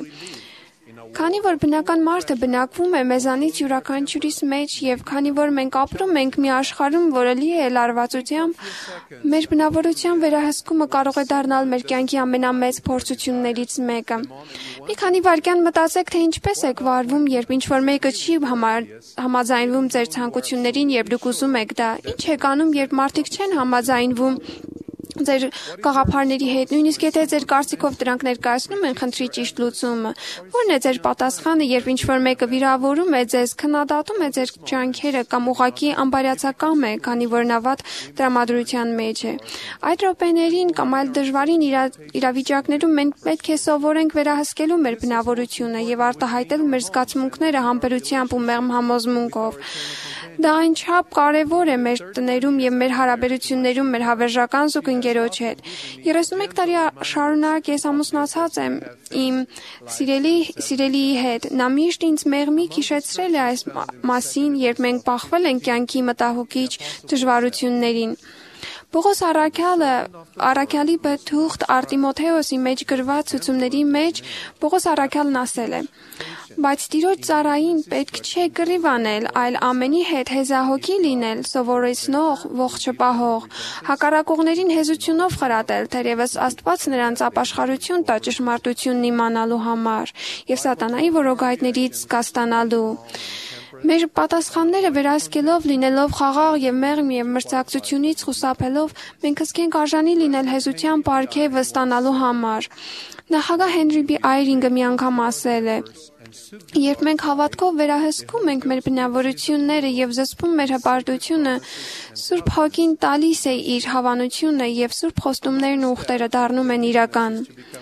Քանի որ բնական մարդը բնակվում է մեզանից յուրաքանչյուրիս մեջ եւ քանի որ մենք ապրում ենք մի աշխարհում, որը լի է լարվածությամբ, մեր բնավորության վերահսկումը կարող է դառնալ մեր կյանքի ամենամեծ փորձություններից մեկը։ Մի քանի վայրկյան մտածեք, թե ինչպես եք վարվում, երբ ինչ-որ մեկը չի համար, համաձայնվում ձեր ցանկություններին, երբ դուք ուզում եք դա։ Ինչ եք անում, երբ մարդիկ չեն համաձայնվում ձեր գաղափարների հետ, նույնիսկ եթե ձեր կարծիքով դրանք ներկայացնում են խնդրի ճիշտ լուծումը։ Ո՞րն է ձեր պատասխանը, երբ ինչ-որ մեկը վիրավորում է ձեզ, քննադատում է ձեր ջանքերը կամ ուղղակի անբարյացակամ է, քանի որ նա վատ տրամադրության մեջ է։ Այդ րոպեներին կամ այլ դժվարին իրավիճակներում մենք պետք է սովորենք վերահսկելու մեր բնավորությունը եւ արտահայտել մեր զգացմունքները համբերությամբ ու մեղմ համոզմունքով։ Դա այնչափ կարևոր է մեր տներում եւ մեր հարաբերություններում մեր հավերժական զուգընկերոջ հետ։ երեսունմեկ տարի շարունակ ես ամուսնացած եմ իմ սիրելի սիրելիի հետ։ Նա միշտ ինձ մեղմիկ հիշեցրել է այս մասին, երբ մենք բախվել ենք կյանքի մտահոգիչ դժվարություններին։ Պողոս առաքյալը առաքյալի բթուղթ Արտիմոթեոսի մեջ գրված ցուցումների մեջ Պողոս առաքյալն ասել է. Բայց Տիրոջ ծառային պետք չէ կռիվ անել, այլ ամենի հետ հեզահոգի լինել, սովորեցնող, ողջպահող, հակառակողներին հեզությունով խրատել, թերևս Աստված նրանց ապաշխարություն տա ճշմարտությունն իմանալու համար եւ սատանայի որոգայթներից կաստանալու։ Մեր պատասխանները վերահսկելով, լինելով խաղաղ եւ մեղմ եւ մրցակցությունից խուսափելով, մենք հսկենք արժանի լինել հեզության պարգևը ստանալու համար։ Նախագահ Հենրի B. Այրինգը մի անգամ ասել է. Երբ մենք հավատքով վերահսկում ենք մեր բնավորությունները եւ զսպում մեր հպարտությունը, Սուրբ Հոգին տալիս է իր հավանությունը եւ Սուրբ խոստումներն ու ուխտերը դառնում են իրական։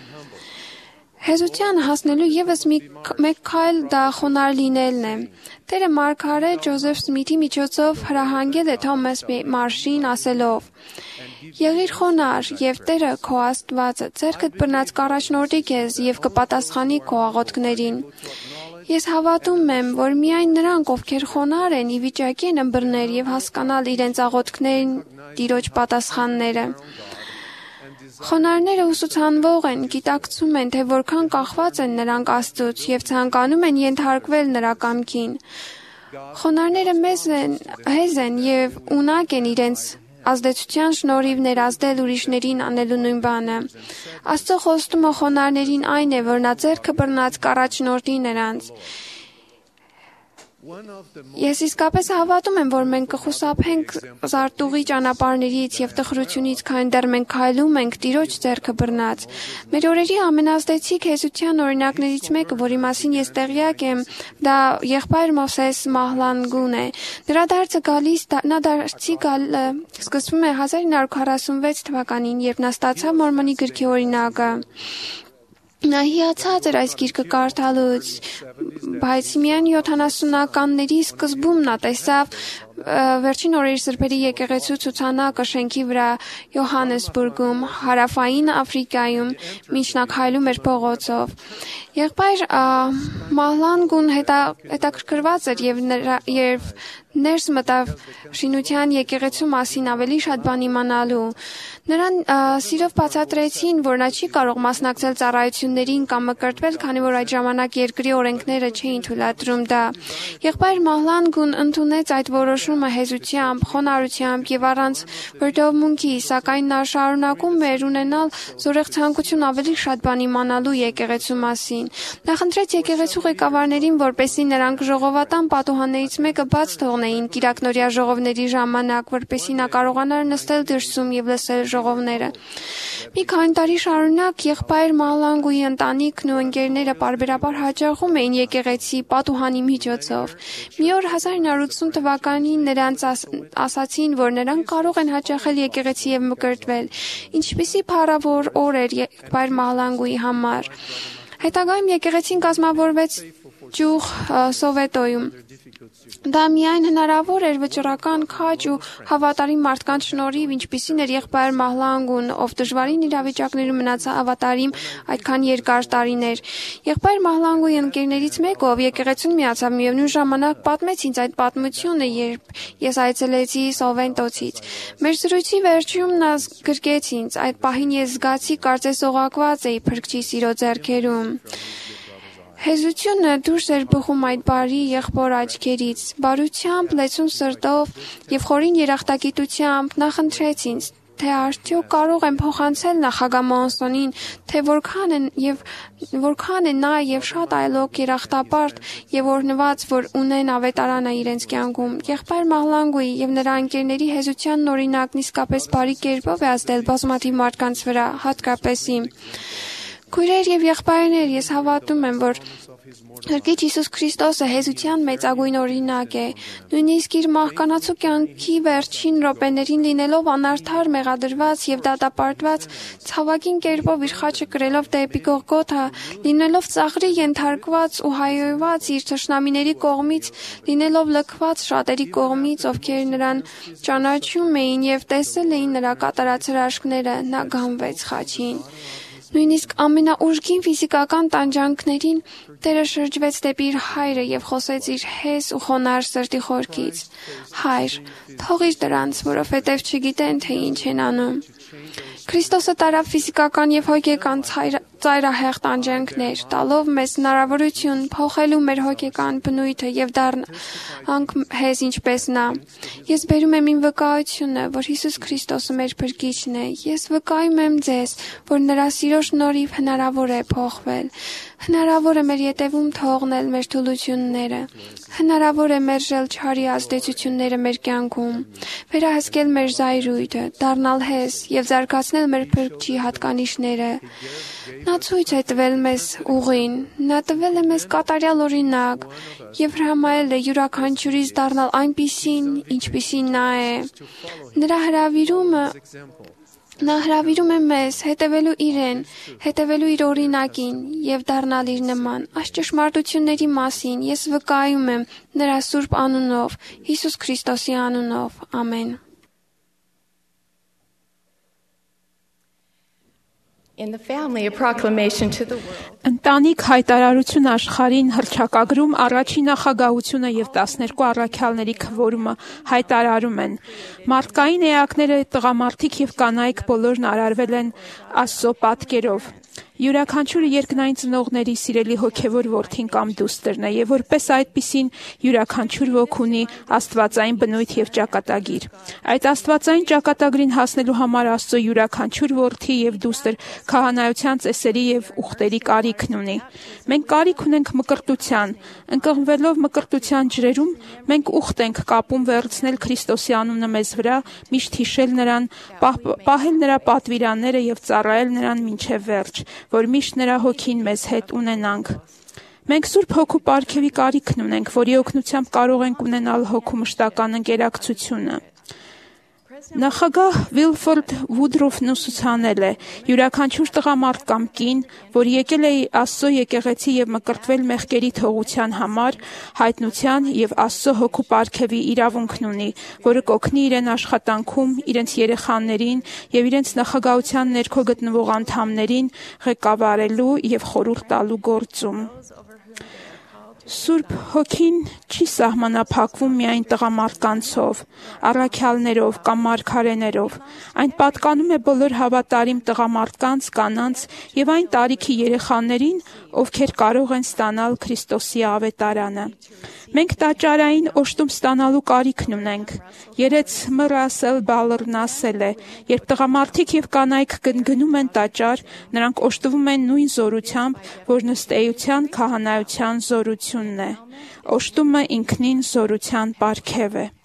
Հեզության հասնելու եւս մի մեկ քայլ դա խոնար լինելն է։ Տերը մարգարե Ջոզեֆ Սմիթի միջոցով հրահանգել է Թոմաս Մարշին ասելով. Եղիր խոնար, եւ Տերը քո Աստվածը ձեռքդ բռնած կառաջնորդի քեզ եւ կպատասխանի քո աղոթքներին։ Ես հավատում եմ, որ միայն նրանք, ովքեր խոնար են, ի վիճակի են ըմբռնել եւ հասկանալ իրենց աղոթքներին Տիրոջ պատասխանները։ Խոնարհները ուսուցանվող են, գիտակցում են, թե որքան կախված են նրանք Աստծուց եւ ցանկանում են ենթարկվել նրա կամքին։ Խոնարհները մեզ են, հեզ են եւ ունակ են իրենց ազդեցության շնորհիվ ներազդել ուրիշներին անելու նույն բանը։ Աստծո խոստումը խոնարհներին այն է, որ նա ձեռքը բռնած կառաջնորդի նրանց։ Ես իսկապես հավատում եմ, որ մենք կխուսափենք զարտուղի ճանապարհներից եւ տխրությունից, քանի դեռ մենք քայլում ենք Տիրոջ ձեռքը բռնած։ Մեր օրերի ամենազդեցիկ հեզության օրինակներից մեկը, որի մասին ես տեղյակ եմ, դա եղբայր Մովսես Մահլանգուն է։ Նրա դարձը գալիս նա դարձի գալ սկսվում է հազար ինը հարյուր քառասունվեց թվականին, երբ նա ստացավ Մորմոնի գրքի օրինակը։ Նա հիացած էր այս գիրքը կարդալուց, բայց միայն յոթանասունականների սկզբում նա տեսավ վերջին օրերի սրբերի եկեղեցու ցուցանակը շենքի վրա Յոհանեսբուրգում, հարավային Աֆրիկայում, մինչ նա քայլում էր փողոցով։ Եղբայր Մահլանգուն հետաքրքրված էր եւ երբ ներս մտավ շինության եկեղեցու մասին ավելի շատ բան իմանալու։ Նրան սիրով բացատրեցին, որ նա չի կարող մասնակցել ծառայություններին կամ մկրտվել, քանի որ այդ ժամանակ երկրի օրենքները չէին թույլատրում դա։ Եղբայր Մահլանգուն ընդունեց այդ որոշումը հեզությամբ, խոնարհությամբ եւ առանց վրդովմունքի, սակայն նա շարունակում էր ունենալ զորեղ ցանկություն ավելի շատ բան իմանալու եկեղեցու մասին։ Նա խնդրեց եկեղեցու ղեկավարներին, որպեսզի նրանք ժողովատան պատուհաններից մեկը բաց թողնեին կիրակնօրյա ժողովների ժամանակ, որպեսզի նա կարողանար նստել դրսում եւ լսել ժողովները։ Մի քանի տարի շարունակ եղբայր Մահլանգուի ընտանիքն ու ընկերները պարբերաբար հաճախում էին եկեղեցի պատուհանի միջոցով։ Մի օր հազար ինը հարյուր ութսուն թվականին նրանց ասացին, որ նրանք կարող են հաճախել եկեղեցի եւ մկրտվել։ Ինչպիսի փառավոր օր էր եղբայր Մահլանգուի համար։ Հետագայում եկեղեցին կազմավորվեց ճյուղ Սովետոյում։ Դա միայն հնարավոր էր վճռական քաջ ու հավատարիմ մարդկանց շնորհիվ, ինչպիսին էր եղբայր Մահլանգուն, ով դժվարին իրավիճակներում մնացավ հավատարիմ այդքան երկար տարիներ։ Եղբայր Մահլանգուի ընկերներից մեկը, ով եկեղեցուն միացավ, միևնույն ժամանակ պատմեց ինձ այդ պատմությունը, երբ ես այցելեցի Սովենտոցից։ Մեր զրույցի վերջում նա գրկեց ինձ, այդ պահին ես զգացի, կարծես օղակված էի փրկչի սիրո ձեռքերում։ Հեզությունը դուրս էր բխում այդ բարի եղբոր աչքերից, բարությամբ, լեցուն սրտով և խորին երախտագիտությամբ նա խնդրեց ինձ, թե արդյոք կարող եմ փոխանցել նախագահ Մոնսոնին, թե որքան է, և, որքան է նա և շատ այլոք երախտապարտ և օրհնված, որ ունեն ավետարանը իրենց կյանքում։ Եղբայր Մահլանգուի և նրա ընկերների հեզության օրինակն իսկապես բարի կերպով է ազդել բազմաթիվ մարդկանց վրա, հատկապես իմ։ Քույրեր և եղբայրներ, ես հավատում եմ, որ Հրկիչ Հիսուս Քրիստոսը հեզության մեծագույն օրինակ է, նույնիսկ իր մահկանացու կյանքի վերջին րոպեներին լինելով անարդար մեղադրված և դատապարտված, ցավագին կերպով իր խաչը կրելով դեպի Գողգոթա, լինելով ծաղրի ենթարկված ու հայհոյված իր թշնամիների կողմից, լինելով լքված շատերի կողմից, ովքեր նրան ճանաչում էին և տեսել էին նրա կատարած հրաշքները, նա գանվեց խաչին։ Նույնիսկ ամենաուժգին ֆիզիկական տանջանքներին Տերը շրջվեց դեպի իր հայրը և խոսեց իր հեզ ու խոնարհ սրտի խորքից. «Հայր, թողիր դրանց, որովհետև չգիտեն, թե ինչ են անում»։ Քրիստոսը տարավ ֆիզիկական և հոգեկան ծայրահեղ տանջանքներ, տալով մեզ հնարավորություն փոխելու մեր հոգեկան բնույթը և դառնանք հեզ ինչպես նա։ Ես բերում եմ իմ վկայությունը, որ Հիսուս Քրիստոսը մեր փրկիչն է։ Ես վկայում եմ ձեզ, որ նրա սիրո շնորհիվ հնարավոր է փոխվել։ Հնարավոր է մեր ետևում թողնել մեր թուլությունները։ Հնարավոր է մերժել չարի ազդեցությունները մեր կյանքում, վերահսկել մեր զայրույթը, դառնալ հեզ և զարգացնել մեր փրկչի հատկանիշները։ Նա ցույց է տվել մեզ ուղին, նա տվել է մեզ կատարյալ օրինակ և հրամայել է յուրաքանչյուրից դառնալ այնպիսին, ինչպիսին նա է։ Նրա հրավիրումը Նա հրավիրում է մեզ հետևելու իրեն, հետևելու իր օրինակին և դառնալ իր նման։ Այս ճշմարտությունների մասին ես վկայում եմ նրա սուրբ անունով, Հիսուս Քրիստոսի անունով։ Ամեն։ In the family, a proclamation to the world. Ընտանիք հայտարարություն աշխարհին հռչակագրում առաջի նախագահությունը եւ տասներկու առաքյալների քվորումը հայտարարում են. Մարդկային էակները տղամարդիկ եւ կանայք բոլորն արարվել են Աստծո պատկերով։ Յուրաքանչյուրը երկնային ծնողների սիրելի հոգևոր որդին կամ դուստրն է եւ որպես այդպիսին յուրաքանչյուր ոգ ունի աստվածային բնույթ եւ ճակատագիր։ Այդ աստվածային ճակատագրին հասնելու համար Աստծո յուրաքանչյուր որդի եւ դուստր քահանայության ծեսերի եւ ուխտերի կարիքն ունի։ Մենք կարիք ունենք մկրտության, ընկղմվելով մկրտության ջրերում, մենք ուխտ ենք կապում վերցնել Քրիստոսի անունը մեզ վրա, միշտ հիշել նրան, պահել նրա պատվիրանները եւ ծառայել նրան մինչեւ վերջ, որ միշտ նրա հոգին մեզ հետ ունենանք։ Մենք Սուրբ Հոգու պարգևի կարիքն ունենք, որի օգնությամբ կարող ենք ունենալ հոգու մշտական ընկերակցությունը։ Նախագահ Վիլֆորդ Վուդրոֆն ուսուցանել է. յուրաքանչյուր տղամարդ կամ կին, որ եկել է Աստծո եկեղեցի եւ մկրտվել մեղքերի թողության համար, հայտնության եւ Աստծո հոգու պարգևի իրավունքն ունի, որը կօգնի իրեն աշխատանքում, իրենց երեխաներին եւ իրենց նախագահության ներքո գտնվող անդամներին ղեկավարելու եւ խորհուրդ տալու գործում։ Սուրբ Հոգին չի սահմանափակվում միայն տղամարդկանցով, առաքյալներով կամ մարգարեներով։ Այն պատկանում է բոլոր հավատարիմ տղամարդկանց, կանանց եւ այն տարիքի երեխաներին, ովքեր կարող են ստանալ Քրիստոսի ավետարանը։ Մենք տաճարային օժտում ստանալու կարիքն ունենք։ Երեց Մռասել Բալրն ասել է. երբ տղամարդիկ եւ կանայք գնում են տաճար, նրանք օժտվում են նույն զորությամբ, որ ըստ էության քահանայության զորությունն է։ Օժտումը ինքնին զորության պարգև է։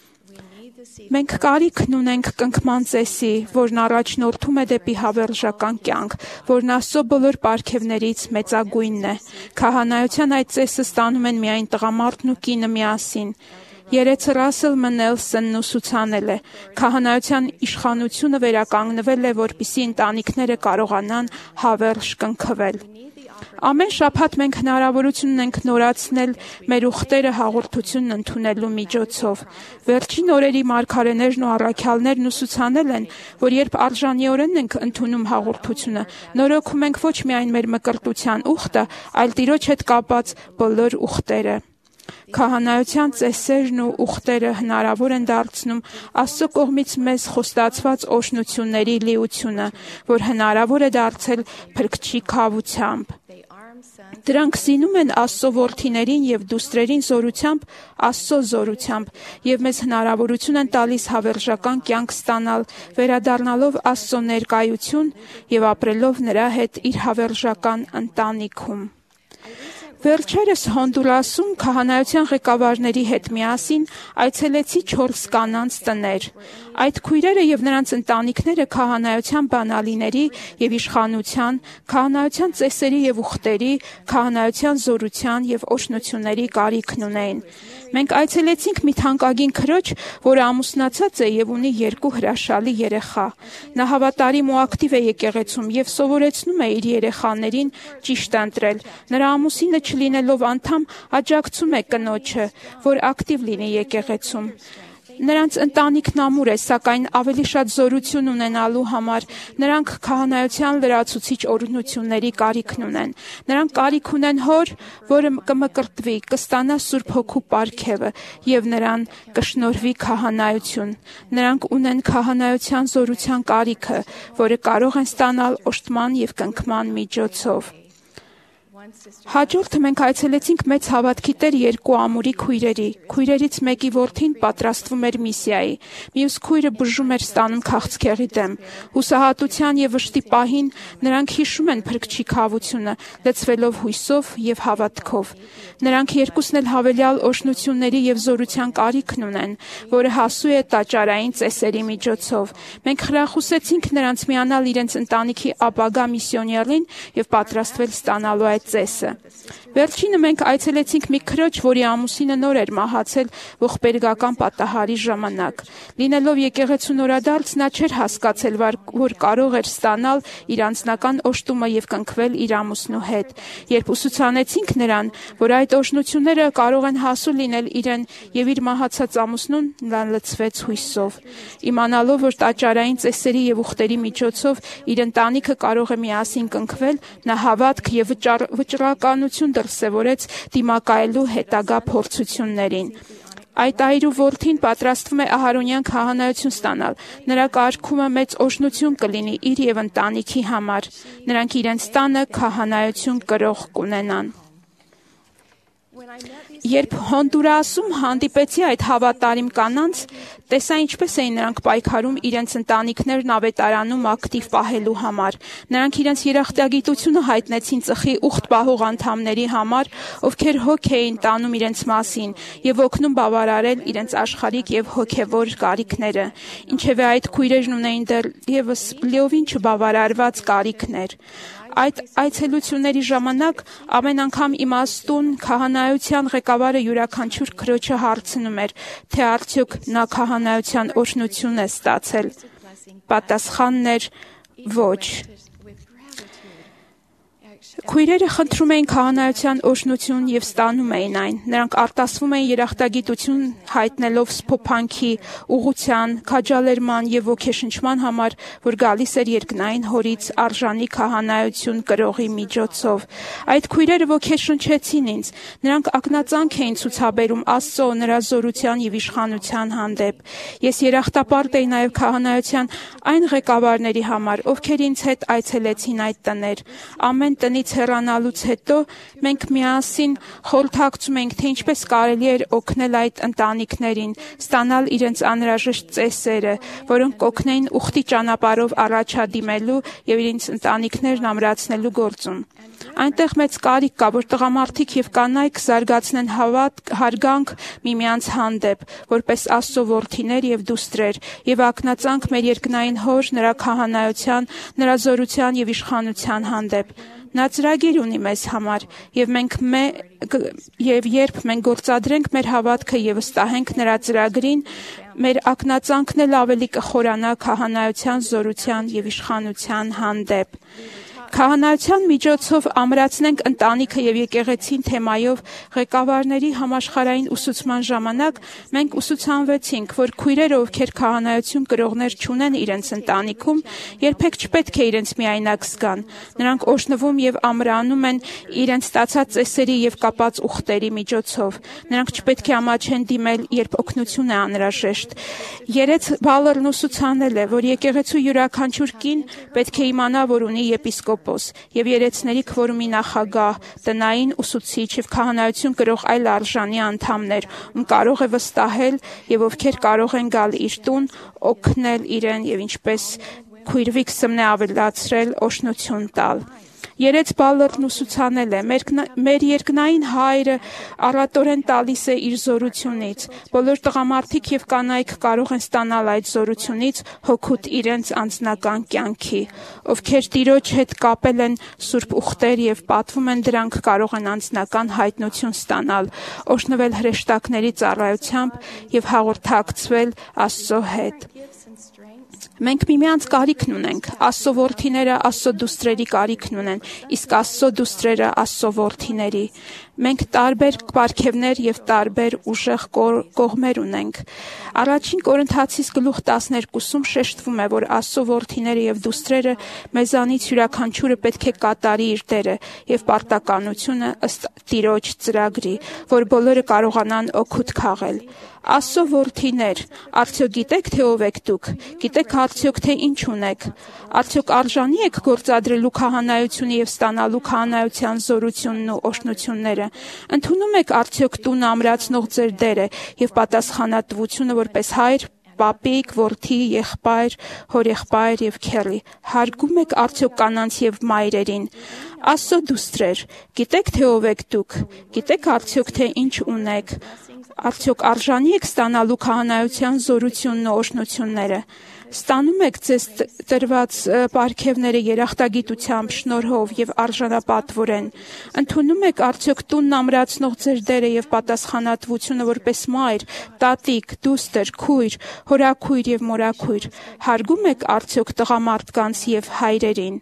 Մենք կարիքն ունենք կնքման ծեսի, որն առաջնորդում է դեպի հավերժական կյանք, որն Աստծո բոլոր պարգևներից մեծագույնն է։ Քահանայության այդ ծեսը ստանում են միայն տղամարդն ու կինը միասին։ Երեցը Ռասել Մնելսոնն ուսուցանել է. քահանայության իշխանությունը վերականգնվել է, որպիսի ընտանիքները կարողանան հավերժ կնքվել։ Ամեն շաբաթ մենք հնարավորություն ունենք նորացնել մեր ուխտերը հաղորդությունն ընդունելու միջոցով։ Վերջին օրերի մարգարեներն ու առաքյալներն ուսուցանել են, որ երբ արժանիորեն ենք ընդունում հաղորդությունը, նորոգում ենք ոչ միայն մեր մկրտության ուխտը, այլ Տիրոջ հետ կապած բոլոր ուխտերը։ Քահանայության ծեսերն ու ուխտերը հնարավոր են դարձնում Աստծո կողմից մեզ խոստացված օրհնությունների լիությունը, որ հնարավոր է դարձել փրկչի քավությամբ։ Դրանք զինում են Աստծո որդիներին եւ դուստրերին զորությամբ, Աստծո զորությամբ, եւ մեզ հնարավորություն են տալիս հավերժական կյանք ստանալ, վերադառնալով Աստծո ներկայություն եւ ապրելով նրա հետ իր հավերժական ընտանիքում։ Վերջերս Հոնդուրասում քահանայության ղեկավարների հետ միասին այցելեցի չորս կանանց տներ։ Այդ քույրերը եւ նրանց ընտանիքները քահանայության բանալիների եւ իշխանության, քահանայության ծեսերի եւ ուխտերի, քահանայության զորության եւ օրհնությունների կարիքն ունեին։ Մենք այցելեցինք մի թանկագին քրոջ, որը ամուսնացած է եւ ունի երկու հրաշալի երեխա։ Նա հավատարիմ ու ակտիվ է եկեղեցում եւ սովորեցնում է իր երեխաներին ճիշտ ընտրել։ Նրա ամուսինը չլինելով անդամ, աջակցում է կնոջը, որ ակտիվ լինի եկեղեցում։ Նրանց ընտանիքն ամուր է, սակայն ավելի շատ զորություն ունենալու համար նրանք քահանայության լրացուցիչ օրհնությունների կարիքն ունեն։ Նրանք կարիք ունեն հոր, որը կմկրտվի, կստանա Սուրբ Հոգու պարգևը եւ նրան կշնորհվի քահանայություն։ Նրանք ունեն քահանայության զորության կարիքը, որը կարող են ստանալ օժտման եւ կնքման միջոցով։ Հաջորդը մենք այցելեցինք մեծ հավատքի տեր երկու ամուրի քույրերի։ Քույրերից մեկի որդին պատրաստվում էր միսիայի, մյուս քույրը բուժում էր ստանում քաղցկեղի դեմ։ Հուսահատության եւ վշտի պահին նրանք հիշում են փրկչի քավությունը, լցվելով հույսով եւ հավատքով։ Նրանք երկուսն էլ հավելյալ օրհնությունների եւ զորության կարիքն ունեն, որը հասու է տաճարային ծեսերի միջոցով։ Մենք խրախուսեցինք նրանց միանալ իրենց ընտանիքի ապագա միսիոներին եւ պատրաստվել ստանալու այդ ծեսը։ Վերջինը մենք այցելեցինք մի քրոջ, որի ամուսինը նոր էր մահացել ողբերգական պատահարի ժամանակ։ Լինելով եկեղեցու նորադարձ, նա չէր հասկացել, որ կարող էր ստանալ իր անձնական օժտումը եւ կնքվել իր ամուսնու հետ։ Երբ ուսուցանեցինք նրան, որ այդ օրհնությունները կարող են հասու լինել իրեն եւ իր մահացած ամուսնուն, նա լցվեց հույսով։ Իմանալով, որ տաճարային ծեսերի եւ ուխտերի միջոցով իր ընտանիքը կարող է միասին կնքվել, նա հավատք եւ վճռականություն դրսևորեց դիմակայելու հետագա փորձություններին։ Այդ այրու որդին պատրաստվում է ահարոնյան քահանայություն ստանալ։ Նրա կարգումը մեծ օրհնություն կլինի իր եւ ընտանիքի համար։ Նրանք իրենց տանը քահանայություն կրող կունենան։ Երբ Հոնդուրասում հանդիպեցի այդ հավատարիմ կանանց, տեսա ինչպես էին նրանք պայքարում իրենց ընտանիքներն ավետարանում ակտիվ պահելու համար։ Նրանք իրենց երախտագիտությունը հայտնեցին ծխի ուխտ պահող անդամների համար, ովքեր հոգ էին տանում իրենց մասին եւ օգնում բավարարել իրենց աշխարհիկ եւ հոգեվոր կարիքները։ Ինչևէ այդ քույրերն ունեին դեռևս լիովին չբավարարված կարիքներ։ Այդ այցելությունների ժամանակ ամեն անգամ իմաստուն քահանայության ղեկավարը յուրաքանչյուր քրոջը հարցնում էր, թե արդյոք նա քահանայության օրհնություն է ստացել։ Պատասխանն էր ոչ։ Քույրերը խնդրում էին քահանայության օրհնություն եւ ստանում էին այն։ Նրանք արտասվում էին երախտագիտություն հայտնելով սփոփանքի, ուղղության, քաջալերման եւ ոգեշնչման համար, որ գալիս էր երկնային հորից արժանի քահանայություն կրողի միջոցով։ Այդ քույրերը ոգեշնչեցին ինձ։ Նրանք ակնածանք էին ցուցաբերում Աստծո նրա զորության եւ իշխանության հանդեպ։ Ես երախտապարտ էի նաեւ քահանայության այն ղեկավարների համար, ովքեր ինձ հետ այցելեցին այդ տներ։ Ամեն տնից հեռանալուց հետո մենք միասին խորհրդակցում ենք, թե ինչպես կարելի էր օգնել այդ ընտանիքներին, ստանալ իրենց անհրաժեշտ ծեսերը, որոնք կօգնեին ուխտի ճանապարհով առաջադիմելու եւ իրենց ընտանիքներն ամրացնելու գործում։ Այնտեղ մեծ կարիք կա, որ տղամարդիկ եւ կանայք զարգացնեն հավատք, հարգանք միմյանց հանդեպ, որպես Աստծո որդիներ եւ դուստրեր, եւ ակնածանք մեր երկնային հոր, նրա քահանայության, նրա զորության եւ իշխանության հանդեպ։ Նա ծրագիր ունի մեզ համար, եւ մենք մե, եւ երբ մենք գործադրենք մեր հավատքը եւ վստահենք նրա ծրագրին, մեր ակնածանքն էլ ավելի կխորանա քահանայության զորության եւ իշխանության հանդեպ։ Քահանայության միջոցով ամրացնենք ընտանիքը եւ եկեղեցին թեմայով ղեկավարների համաշխարհային ուսուցման ժամանակ մենք ուսուցանվեցինք, որ քույրերը, ովքեր քահանայություն կրողներ չունեն իրենց ընտանիքում, երբեք չպետք է իրենց միայնակ զգան։ Նրանք օժնվում եւ ամրանում են իրենց ստացած ծեսերի եւ կապած ուխտերի միջոցով։ Նրանք չպետք է ամաչեն դիմել, երբ օգնություն է անհրաժեշտ։ Երեց Բալերն ուսուցանել է, որ եկեղեցու յուրաքանչյուր կին պետք է իմանա, որ ունի եպիսկոպոս եւ երեցների քվորումի նախագահ, տնային ուսուցիչ եւ քահանայություն կրող այլ արժանի անդամներ, ում կարող է վստահել եւ ովքեր կարող են գալ իր տուն, օգնել իրեն եւ ինչպես քույրվիկ սմն է ավելացրել օշնություն տալ։ Երեց Բալերն ուսուցանել է, մեր, մեր երկնային հայրը առատորեն տալիս է իր զորությունից։ Բոլոր տղամարդիկ եւ կանայք կարող են ստանալ այդ զորությունից հոգուտ իրենց անձնական կյանքի։ Ովքեր Տիրոջ հետ կապել են սուրբ ուխտեր եւ պատվում են դրանք, կարող են անձնական հայտնություն ստանալ, օժնվել հրեշտակների ծառայությամբ եւ հաղորդակցվել Աստծո հետ։ Մենք միմյանց կարիքն ունենք, Աստծո որդիները Աստծո դուստրերի կարիքն ունեն, իսկ Աստծո դուստրերը Աստծո որդիների։ Մենք տարբեր պարգևներ եւ տարբեր ուժեղ կողմեր ունենք։ Առաջին Կորինթացիս գլուխ տասներկուսում շեշտվում է, որ Աստծո որդիները եւ դուստրերը մեզանից յուրաքանչյուրը պետք է կատարի իր դերը եւ պարտականությունը ըստ Տիրոջ ծրագրի, որ բոլորը կարողանան օգուտ քաղել։ Աստծո որդիներ, արդյոք գիտեք, թե ով եք դուք։ Գիտեք արդյոք, թե ինչ ունեք։ Արդյոք արժանի եք գործադրելու քահանայությունը եւ ստանալու քահանայության զորությունն ու օշնությունները։ Ընդունում եք արդյոք տուն ամրացնող ձեր դերը եւ պատասխանատվությունը որպես հայր, պապիկ, որդի, եղբայր, հորեղբայր եւ քեռի։ Հարգում եք արդյոք կանանց եւ մայրերին։ Աստծո դուստրեր, գիտեք, թե ով եք դուք։ Գիտեք արդյոք, թե ինչ ունեք։ Արդյոք արժանի եք ստանալու քահանայության զորությունն ու օշնությունները։ Ստանում եք ձեզ տրված պարգևները երախտագիտությամբ, շնորհով եւ արժանապատվորեն։ Ընդունում եք արդյոք տունն ամրացնող ձեր դերը եւ պատասխանատվությունը որպես մայր, տատիկ, դուստր, քույր, հորաքույր եւ մորաքույր։ Հարգում եք արդյոք տղամարդկանց եւ հայրերին։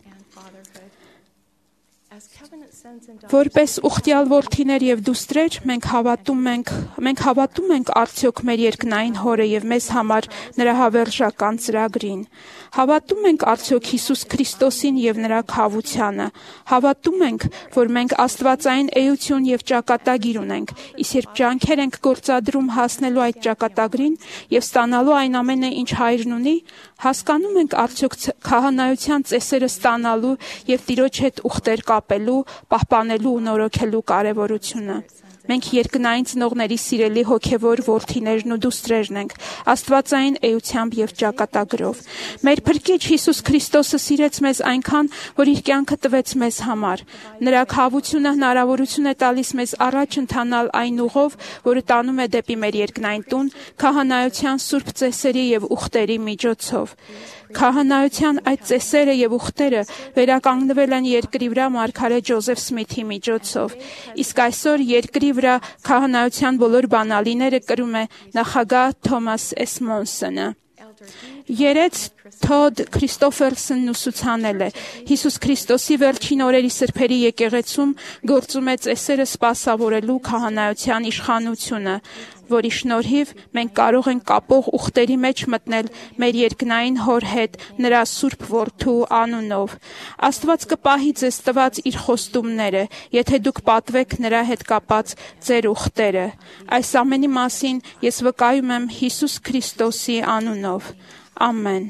Որպես ուխտյալ որդիներ եւ դուստրեր մենք հավատում ենք, մենք հավատում ենք արդյոք մեր երկնային Հորը եւ մեզ համար նրա հավերժական ծրագրին։ Հավատում ենք արդյոք Հիսուս Քրիստոսին եւ նրա քավությանը։ Հավատում ենք, որ մենք աստվածային էություն եւ ճակատագիր ունենք, իսկ երբ ջանքեր ենք գործադրում հասնելու այդ ճակատագրին եւ ստանալու այն ամենը, ինչ հայրն ունի, հասկանում ենք արդյոք քահանայության ծեսերը ստանալու եւ Տիրոջ հետ ուխտեր կապելու, պահպանելու ու նորոգելու կարևորությունը։ Մենք երկնային ծնողների սիրելի հոգևոր որդիներն ու դուստրերն ենք, աստվածային էությամբ եւ ճակատագրով։ Մեր Փրկիչ Հիսուս Քրիստոսը սիրեց մեզ այնքան, որ իր կյանքը տվեց մեզ համար։ Նրա քավությունը հնարավորություն է տալիս մեզ առաջ ընթանալ այն ուղով, որը տանում է դեպի մեր երկնային տուն, քահանայության սուրբ ծեսերի եւ ուխտերի միջոցով։ Քահանայության այդ ծեսերը եւ ուխտերը վերականգնվել են երկրի վրա մարգարե Ջոզեֆ Սմիթի միջոցով, իսկ այսօր երկրի վրա քահանայության բոլոր բանալիները կրում է նախագահ Թոմաս Էսմոնսոնը։ Երեց Թոդ Քրիստոֆերսոնն ուսուցանել է. Հիսուս Քրիստոսի վերջին օրերի սրբերի եկեղեցում գործում է ծեսերը սպասավորելու քահանայության իշխանությունը, որի շնորհիվ մենք կարող ենք կապող ուխտերի մեջ մտնել մեր երկնային Հոր հետ նրա Սուրբ Որդու անունով։ Աստված կպահի ձեզ տված իր խոստումները, եթե դուք պատվեք նրա հետ կապած ձեր ուխտերը։ Այս ամենի մասին ես վկայում եմ Հիսուս Քրիստոսի անունով։ Ամեն։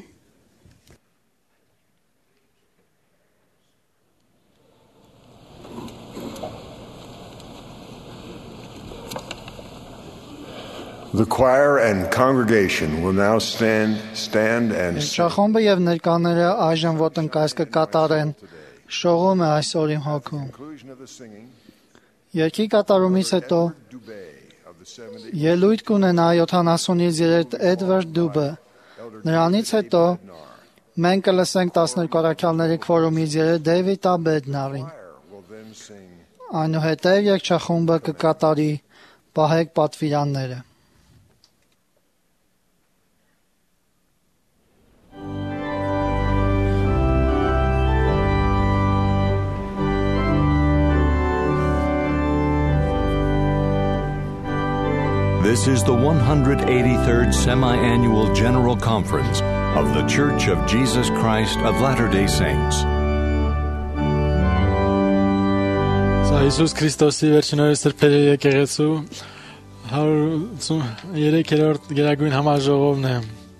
The choir and congregation will now stand, stand and Շախոմբը եւ ներկաները այժմ ոտնկայս կկատարեն շողում է այսօր իմ հոգում։ Երգի կատարումից հետո ելույթ կունենա յոթանասունից երեք Էդվարդ Դուբը։ Նրանից հետո մենք կլսենք տասներկու առաքյալների քվորումից երեք Դեյվիդ Աբեդնարին։ Այնուհետև երգչախումբը կկատարի Պահեք պատվիրանները։ This is the one hundred eighty-third Semi-Annual General Conference of The Church of Jesus Christ of Latter-day Saints. Սա Հիսուս Քրիստոսի վերջինորի սրբերի եկեղեցու հարյուր երեք-րդ գերագույն համաժողովն է։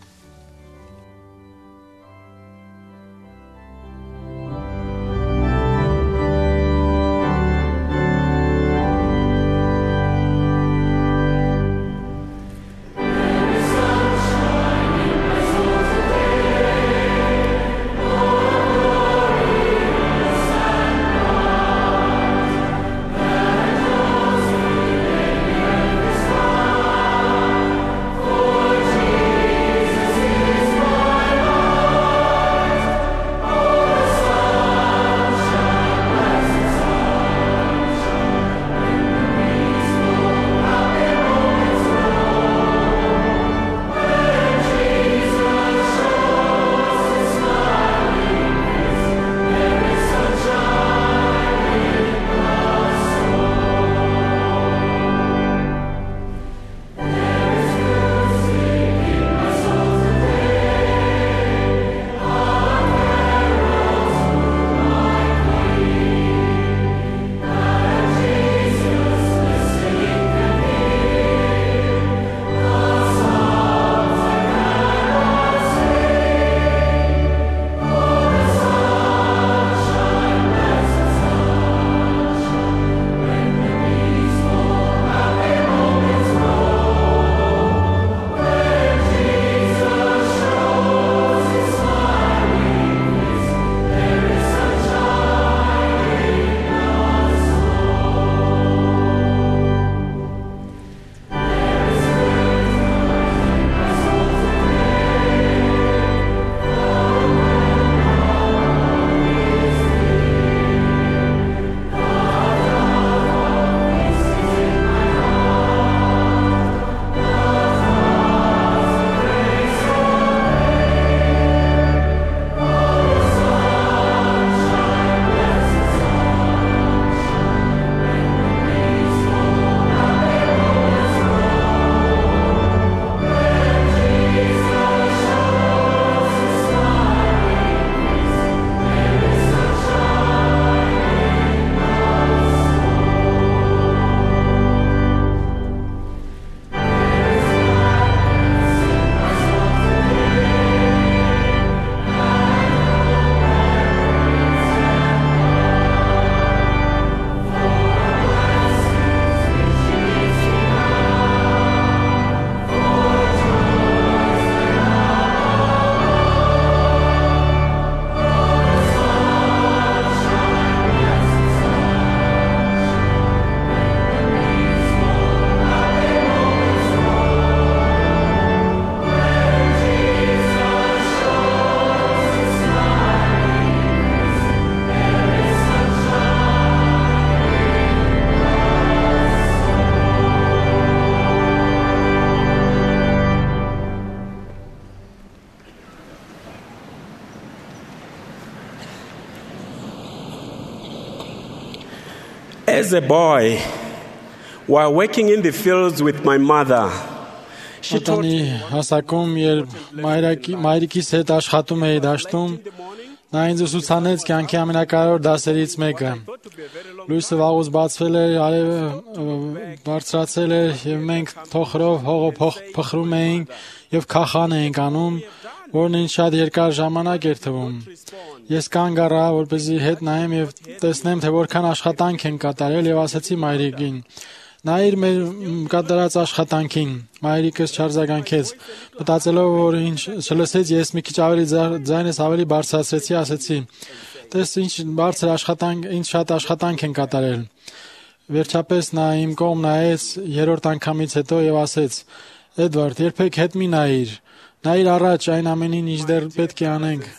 As a boy, while working in the fields with my mother, she taught me հասակում երբ մայրիկիս հետ աշխատում էի դաշտում, նա ինձ ուսուցանեց կյանքի ամենակարևոր դասերից մեկը։ Լույսը վաղուց բացվել էր, արևը բարձրացել էր, եւ մենք թոխրով հողը փխրում էինք եւ քախան էինք անում, որն ինձ շատ երկար ժամանակ էր թվում։ Ես կանգ առա, որպեսզի հետ նայեմ եւ տեսնեմ, թե որքան աշխատանք են կատարել եւ ասացի մայրիկին. Նայիր մեր կատարած աշխատանքին։ Մայրիկս չարձագանքեց, մտածելով, որ ինչ չլսեց, ես մի քիչ ավելի ձայնս ավելի բարձրացրեցի, ասեցի. Տես ինչ բարձր աշխատանք, ինչ շատ աշխատանք են կատարել։ Վերջապես նա իմ կողմ նայեց երրորդ անգամից հետո եւ ասեց. Էդվարդ, երբեք հետ մի նայիր։ Նայիր առաջ այն ամենին, ինչ դեռ պետք է անենք։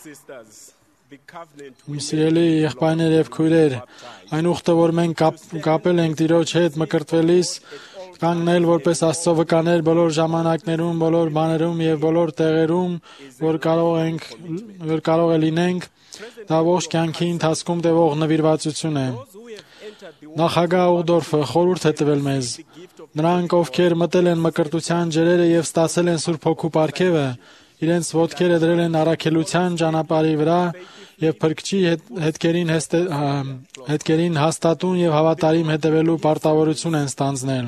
Իմ սիրելի եղբայրներ եւ քույրեր, այն ուխտը, որ մենք կապել ենք Տիրոջ հետ մկրտվելիս, կանգնել որպես Աստծո վկաներ բոլոր ժամանակներում, բոլոր բաներում եւ բոլոր տեղերում, որ կարող ենք, որ կարող է լինենք, դա ողջ կյանքի ընթացքում տևող նվիրվածություն է։ Նախագահ Ուղդորֆը խորհուրդ է տվել մեզ, Նրանք, ովքեր մտել են մկրտության ջրերը եւ ստացել են Սուրբ Հոգու պարգևը, իրենց ոտքերը դրել են առաքելության ճանապարհի վրա եւ Փրկչի հետքերին հետքերին հաստատուն եւ հավատարիմ հետևելու պարտավորություն են ստանձնել։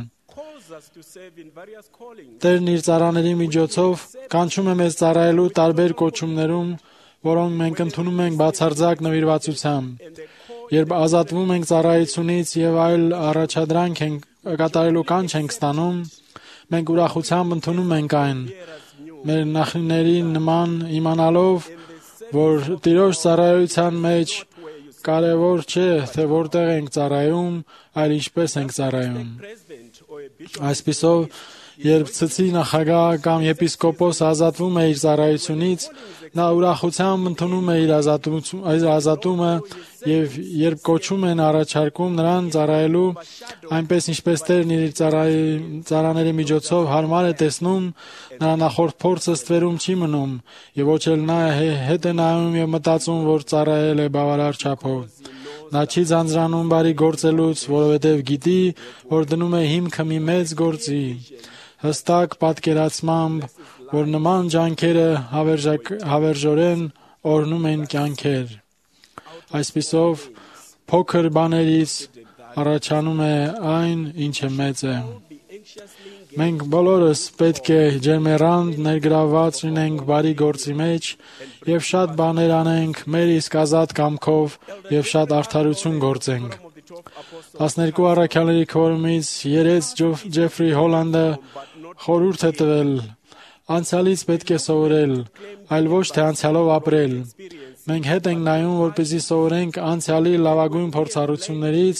Տերն իր ծառաների միջոցով կանչում է մեզ ծառայելու տարբեր կոչումներում, որոնք մենք ընդունում ենք բացարձակ նվիրվածությամբ։ Երբ ազատվում ենք ծառայությունից եւ այլ առաջադրանք ենք կատարելու կանչ ենք ստանում, մենք ուրախությամբ ընդունում ենք այն։ Մեր նախնիների նման իմանալով, որ Տիրոջ ծառայության մեջ կարևոր չէ, թե որտեղ ենք ծառայում, այլ ինչպես ենք ծառայում։ Այսպիսով, երբ ցցի նախագահ կամ եպիսկոպոս ազատվում է իր ծառայությունից, նա ուրախությամբ ընդունում է իր ազատումը եւ երբ կոչում են առաջարկում նրան ծառայելու, այնպես ինչպես Տերն իր ծառաների միջոցով հարմար է տեսնում, նրա նախորդ փորձը ստվերում չի մնում եւ ոչ էլ նա հետ է նայում եւ մտածում, որ ծառայել է բավարար չափով։ Նա չի ձանձրանում բարի գործելուց, որովհետև գիտի, որ դնում է հիմքը մի մեծ գործի, հստակ պատկերացմամբ, որ նման ջանքերը հավերժորեն օրհնում են կյանքեր։ Այսպիսով, փոքր բաներից առաջանում է այն, ինչը մեծ է։ Մենք բոլորս պետք է ջերմեռանդ ներգրավված լինենք բարի գործի մեջ եւ շատ բաներ անենք մեր իսկ ազատ կամքով եւ շատ արդարություն գործենք։ տասներկու առաքյալների քվորումից երեց Ջեֆրի Հոլանդը խորհուրդ է տվել. անցյալից պետք է սովորել, այլ ոչ թե անցյալով ապրել։ Մենք հետ ենք նայում, որպեսզի սովորենք անցյալի լավագույն փորձառություններից,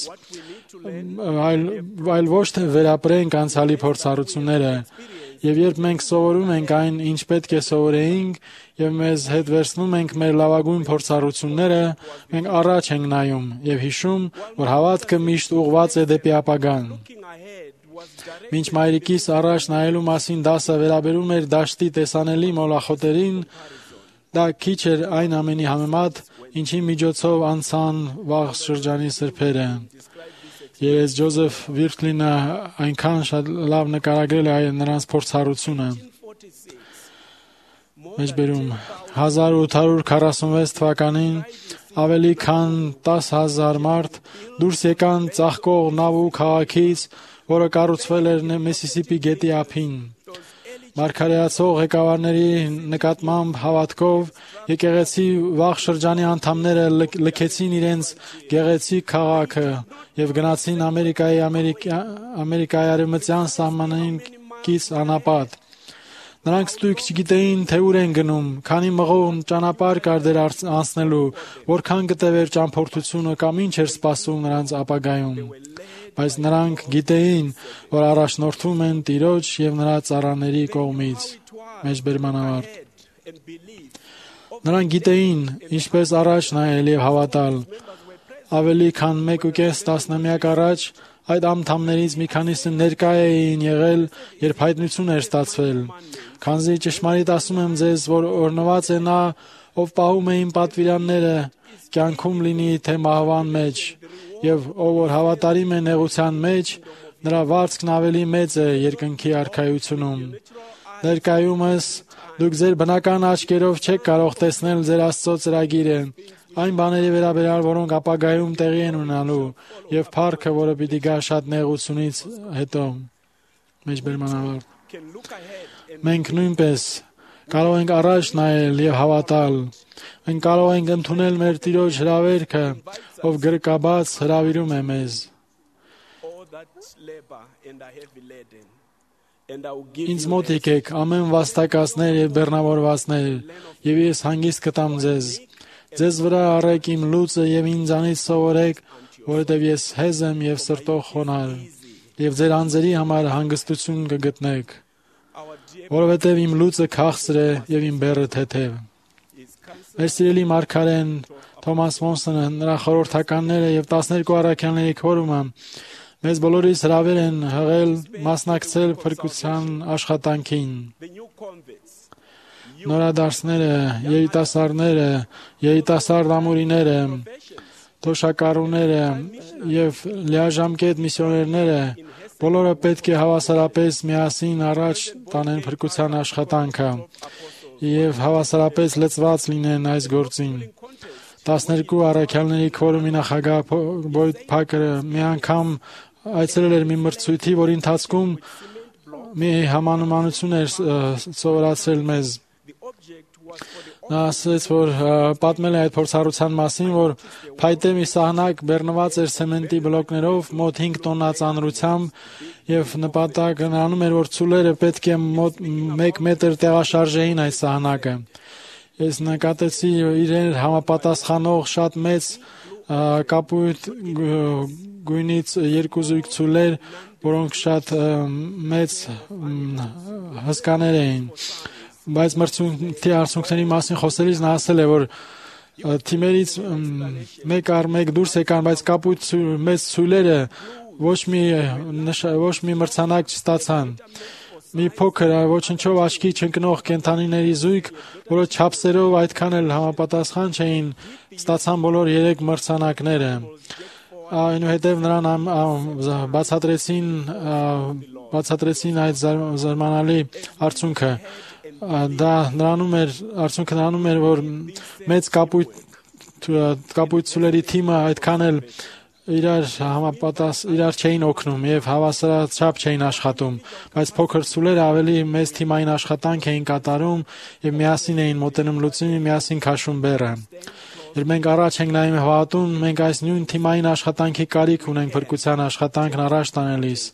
այլ, այլ ոչ թե վերապրենք անցյալի փորձառությունները։ Եվ երբ մենք սովորում ենք այն, ինչ պետք է սովորեինք, եւ մեզ հետ վերցնում ենք մեր լավագույն փորձառությունները, մենք առաջ ենք նայում եւ հիշում, որ հավատքը միշտ ուղղված է դեպի ապագան։ Մինչ մայրիկիս առաջ նայելու մասին դասը վերաբերում էր դաշտի տեսանելի մոլախոտերին, դա քիչ էր այն ամենի համեմատ, ինչի միջոցով անցան վաղ շրջանի սրբերը։ Երես Ջոզեֆ Վիրտլինը այնքան շատ լավ նկարագրել է նրանց փորձառությունը։ Մեջբերում հազար ութ հարյուր քառասունվեց թվականին ավելի քան տասը հազար մարդ դուրս եկան ծաղկող Նավու քաղաքից, որը կառուցվել էր Միսիսիպի գետի ափին։ Մարգարեացող ղեկավարների նկատմամբ հավատքով եկեղեցի վաղ շրջանի անդամները լքեցին իրենց գեղեցիկ քաղաքը եւ գնացին Ամերիկայի Ամերիկայի արևմտյան սահմանին կից անապատ։ Նրանք ստույգ չգիտեին, թե ուր են գնում, քանի մղոն ճանապարհ կար դեր անցնելու, որքան կտևեր ճամփորդությունը կամ ինչ էր սպասում նրանց ապագայում։ Բայց նրանք գիտեին, որ առաջնորդվում են Տիրոջ եւ նրա ծառաների կողմից։ Մեջբերման ավարտ։ Նրանք գիտեին, ինչպես առաջ նայել եւ հավատալ։ Ավելի քան մեկ ու կես տասնամյակ առաջ այդ անդամներից մի քանիսը ներկա էին եղել, երբ հայտնություն էր ստացվել։ Քանզի ճշմարիտ ասում եմ ձեզ, որ օրնված է նա, ով պահում է իմ պատվիրանները, կյանքում լինի թե մահվան մեջ, եւ ով որ հավատարիմ է նեղության մեջ, նրա վարձքն ավելի մեծ է երկնքի արքայությունում։ Ներկայումս դուք ձեր բնական աչքերով չեք կարող տեսնել ձեր Աստծո ծրագիրը, այն բաների վերաբերյալ, որոնք ապագայում տեղի են ունենալու, եւ փառքը, որը պիտի գա շատ նեղությունից հետո։ Մեջբերման ավարտ։ Մենք նույնպես կարող ենք առաջ նայել եւ հավատալ։ Մենք կարող ենք ընդունել մեր Տիրոջ հրավերքը, ով գրկաբաց հրավիրում է մեզ։ Ինձ մոտ եկեք ամեն վաստակածներ եւ բեռնավորվածներ, եւ ես հանգիստ կտամ ձեզ։ Ձեզ վրա առեք իմ լուծը եւ ինձանից սովորեք, որովհետեւ ես հեզ եմ եւ սրտով խոնարհ, եւ ձեր անձերի համար հանգստություն կգտնեք, որովհետեւ իմ լուծը քաղցր է եւ իմ բեռը թեթև։ Մեր սիրելի մարգարեն Թոմաս Մոնսոնը, նրա խորհրդականները եւ տասներկու առաքյալների քվորումը մեզ բոլորիս հրավեր են հղել մասնակցել փրկության աշխատանքին։ Նորադարձները, երիտասարդները, երիտասարդ ամուրիները, թոշակառուները եւ լիաժամկետ միսիոներները Բոլորը պետք է հավասարապես միասին առաջ տանեն փրկության աշխատանքը եւ հավասարապես լծված լինեն այս գործին։ տասներկու առաքյալների քվորումի նախագահ Բոյդ Փակերը մի անգամ այցելել էր մի մրցույթի, որի ընթացքում մի համանմանություն էր սովորացրել մեզ։ Նա ասաց, որ պատմել է այդ փորձառության մասին, որ փայտե մի սահնակ բեռնված էր ցեմենտի բլոկներով մոտ հինգ տոննա ծանրությամբ եւ նպատակը նրանում էր, որ ցուլերը պետք է մոտ մեկ մետր տեղաշարժեին այդ սահնակը։ Ես նկատեցի իրեն համապատասխանող շատ մեծ կապույտ գույնից երկու զույգ ցուլեր, որոնք շատ մեծ հսկաներ էին։ Բայց մրցույթի արդյունքների մասին խոսելիս նա ասել է, որ թիմերից մեկ առ մեկ դուրս եկան, բայց կապույտ մեծ ցույլերը ոչ մի ոչ մի մրցանակ չստացան։ Մի փոքր ոչնչով աչքի չընկնող կենդանիների զույգ, որը չափսերով այդքան էլ համապատասխան չէին, ստացան բոլոր երեք մրցանակները։ Այնուհետև նրան բացատրեցին բացատրեցին այդ զարմանալի արդյունքը։ Դա նրանում էր արդյունքը նրանում էր, որ մեծ կապույտ կապույտ ցուլերի թիմը այդքան էլ իրար համապատաս իրար չէին օգնում եւ հավասարաչափ չէին աշխատում, բայց փոքր ցուլերը ավելի մեծ թիմային աշխատանք էին կատարում եւ միասին էին մոտենում լուծումին, միասին քաշում բեռը։ Երբ մենք առաջ ենք նայում հավատուն, մենք այս նույն թիմային աշխատանքի կարիք ունենք փրկության աշխատանքն առաջ տանելիս։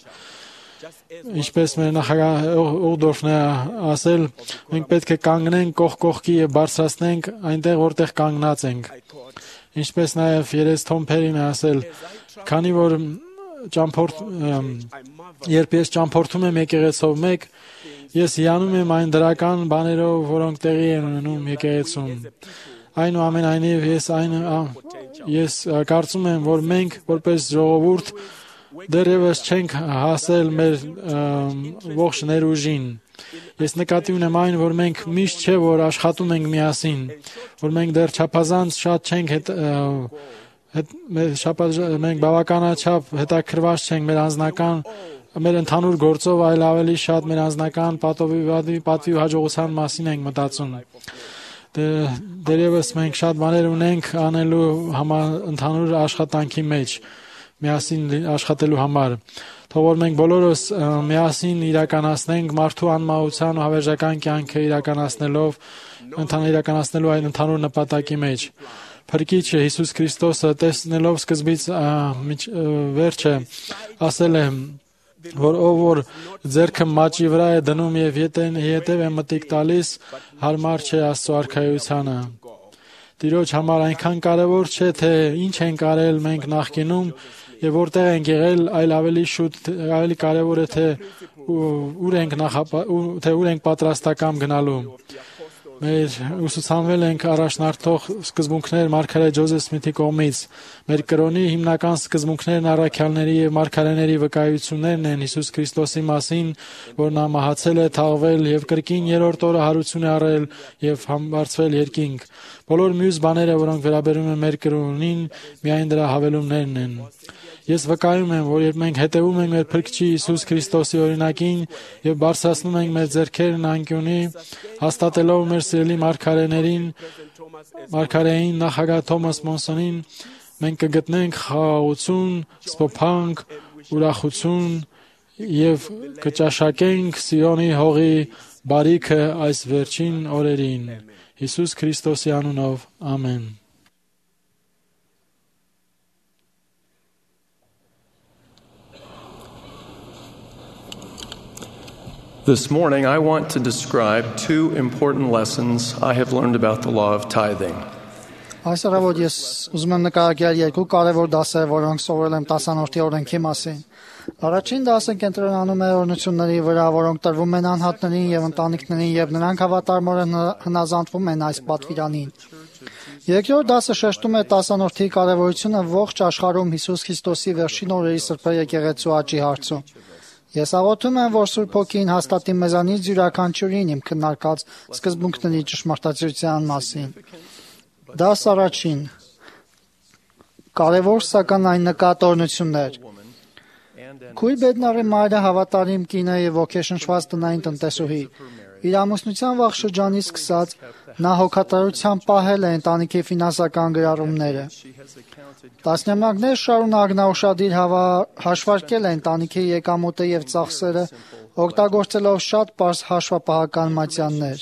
Ինչպես մեր նախագահ Ուղդորֆն է ասել, մենք պետք է կանգնենք կողք կողքի եւ բարձրացնենք այնտեղ, որտեղ կանգնած ենք։ Ինչպես նաև Երես Թոմփերին է ասել, քանի որ ճամփորդ երբ ես ճամփորդում եմ եկեղեցով մեկ, ես հիանում եմ այն դրական բաներով, որոնք տեղի են ունենում եկեղեցում։ Այնուամենայնիվ ես այն ես կարծում եմ, որ մենք որպես ժողովուրդ դեռևս չենք հասել մեր ողջ ներուժին։ Ես նկատի ունեմ այն, որ մենք միշտ չէ, որ աշխատում ենք միասին, որ մենք դեռ չափազանց շատ չենք հետ մենք բավականաչափ հետաքրված չենք մեր անձնական մեր ընդհանուր գործով, այլ ավելի շատ մեր անձնական պատվի պատվի ու հաջողության մասին ենք մտածում։ Դեռևս մենք շատ բաներ ունենք անելու ընդհանուր աշխատանքի մեջ, միասին աշխատելու համար։ Թող որ մենք բոլորս միասին իրականացնենք մարդու անմահության ու հավերժական կյանքը իրականացնելով, ընդհանուր իրականացնելու այն ընդհանուր նպատակի մեջ։ Փրկիչը Հիսուս Քրիստոսը տեսնելով սկզբից վերջը ասել է, որ ով որ ձեռքը մաճի վրա է դնում եւ ետև է մտիկ տալիս, հարմար չէ Աստծո արքայությանը։ Տիրոջ համար այնքան կարևոր չէ, թե ինչ ենք արել մենք նախկինում եւ որտեղ ենք եղել, այլ ավելի շուտ ավելի կարևոր է, թե ուր ենք նախապա թե ուր ենք պատրաստակամ գնալու։ Մեր ուսուցանվել ենք առաջնորդող սկզբունքներ մարգարե Ջոզեֆ Սմիթի կողմից։ Մեր կրոնի հիմնական սկզբունքներն առաքյալների եւ մարգարեների վկայություններն են Հիսուս Քրիստոսի մասին, որ նա մահացել է, թաղվել եւ կրկին երրորդ օրը հարություն է առել եւ համբարձվել երկինք։ Բոլոր մյուս բաները, որոնք վերաբերում են մեր կրոնին, միայն դրա հավելումներն են։ Ես վկայում եմ, որ երբ մենք հետևում ենք մեր Փրկչի Հիսուս Քրիստոսի օրինակին եւ բարձրացնում ենք մեր ձեռքերն անկյունի, հաստատելով մեր սիրելի մարգարեներին, մարգարեին նախագահ Թոմաս Մոնսոնին, մենք կգտնենք խաղաղություն, սփոփանք, ուրախություն եւ կճաշակենք Սիոնի հողի բարիքը այս վերջին օրերին։ Հիսուս Քրիստոսի անունով, ամեն։ This morning, I want to describe two important lessons I have learned about the law of tithing. Այսօր ես ուզում եմ նկարագրել երկու կարևոր դասեր, որոնք սովորել եմ տասանորդի օրենքի մասին։ Առաջին դասը կենտրոնանում է օրհնությունների վրա, որոնք տրվում են անհատներին եւ ընտանիքներին, եւ նրանք հավատարմորեն հնազանդվում են այս պատվիրանին։ Երկրորդ դասը շեշտում է տասանորդի կարևորությունը ողջ աշխարհում Հիսուս Քրիստոսի վերջին օրերի սրբե եկեղեցու աճի հարցում։ Ես աղոթում եմ, որ Սուրբ Հոգին հաստատի մեզանից յուրաքանչյուրին իմ քննարկած սկզբունքների ճշմարտացիության մասին։ Դաս առաջին. կարևոր սակայն այն նկատողություններ։ Քույր Բեդնարի մայրը հավատարիմ կին է եւ ոգեշնչված տնային տնտեսուհի։ Իր ամուսնության վաղ շրջանից սկսած նա հոգատարությամբ պահել է ընտանիքի ֆինանսական գրառումները։ Տասնամյակներ շարունակ նա ուշադիր հաշվարկել է ընտանիքի եկամուտը եւ ծախսերը, օգտագործելով շատ պարզ հաշվապահական մատյաններ։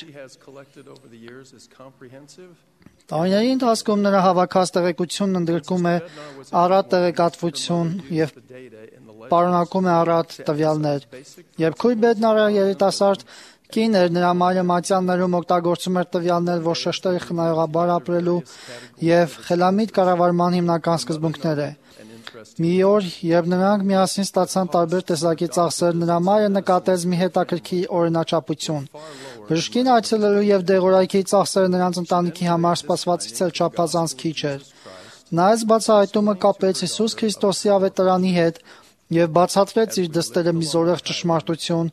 Տարիների ընթացքում նրա հավաքած տեղեկությունն ընդգրկում է առատ տեղեկատվություն եւ պարունակում է առատ տվյալներ։ Երբ քույր Բեդնարը երիտասարդ կին էր, նրա մայրը մատյաններում օգտագործում էր տվյալներ, որ շեշտեր խնայողաբար ապրելու եւ խելամիտ կառավարման հիմնական սկզբունքները։ Մի օր, երբ նրանք միասին ստացան տարբեր տեսակի ծախսեր, նրա մայրը նկատեց մի հետաքրքիր օրինաչափություն։ Բժշկին այցելելու եւ դեղորայքի ծախսերը նրանց ընտանիքի համար սպասվածից էլ չափազանց քիչ էր։ Նա այս բացահայտումը կապեց Հիսուս Քրիստոսի ավետարանի հետ եւ բացատրեց իր դստերը մի զորեղ ճշմարտություն։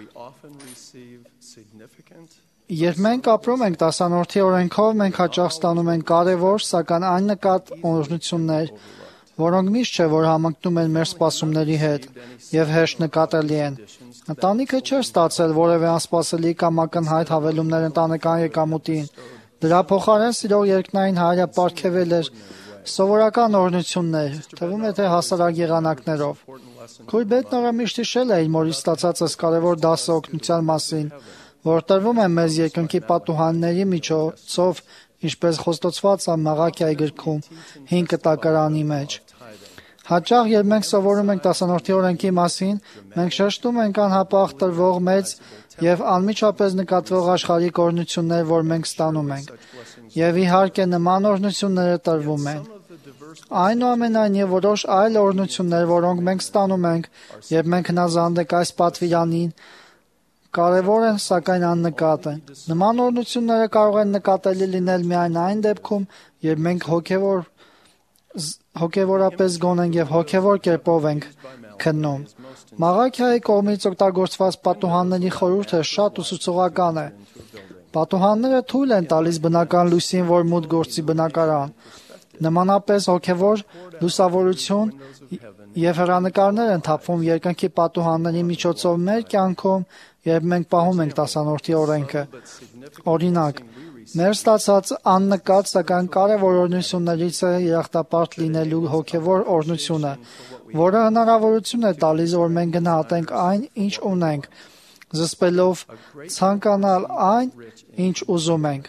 Երբ մենք ապրում ենք տասանորդի օրենքով, մենք հաճախ ստանում ենք կարևոր, սակայն այն նկատ օրհնություններ, որոնք միշտ չէ, որ համընկնում են մեր սպասումների հետ եւ հեշտ նկատելի են։ Ընտանիքը չէր ստացել որևէ անսպասելի կամ ակնհայտ հավելումներ ընտանեկան եկամուտին։ Դրա փոխարեն սիրող երկնային հայրը պարգևել էր սովորական օրհնություններ, թվում է թե հասարակ եղանակներով։ Քույր Բեդնարը միշտ հիշել է իր մորից ստացած այս կարևոր դասը օգնության մասին, որ տրվում է մեզ երկնքի պատուհանների միջոցով, ինչպես խոստացված է Մաղաքիայի գրքում հին կտակարանի մեջ։ Հաճախ, երբ մենք սովորում ենք տասանորդի օրենքի մասին, մենք շեշտում ենք անհապաղ տրվող մեծ եւ անմիջապես նկատվող աշխարհիկ օրհնություններ, որ մենք ստանում ենք։ Եվ իհարկե նման օրհնությունները տրվում են։ Այնուամենայնիվ որոշ այլ օրհնություններ, որոնք մենք ստանում ենք, երբ մենք հնազանդ ենք այս պատվիրանին, կարևոր են, սակայն աննկատ են։ Նման օրհնությունները կարող են նկատելի լինել միայն այն դեպքում, երբ մենք հոգևոր հոգևորապես գոն ենք եւ հոգևոր կերպով ենք քննում։ Մաղաքիայի կողմից օգտագործված պատուհանների խորհուրդը շատ ուսուցողական է։ Պատուհանները թույլ են տալիս բնական լույսին, որ մուտք գործի բնակարան։ Նմանապես հոգևոր լուսավորություն եւ հեռանկարներ են թափվում երկնքի պատուհանների միջոցով մեր կյանքում, երբ մենք պահում ենք տասանորդի օրենքը։ Օրինակ, մեր ստացած աննկատ, սակայն կարևոր օրհնություններից է երախտապարտ լինելու հոգևոր օրհնությունը, որը հնարավորություն է տալիս, որ մենք գնահատենք այն, ինչ ունենք, զսպելով ցանկանալ այն, ինչ ուզում ենք։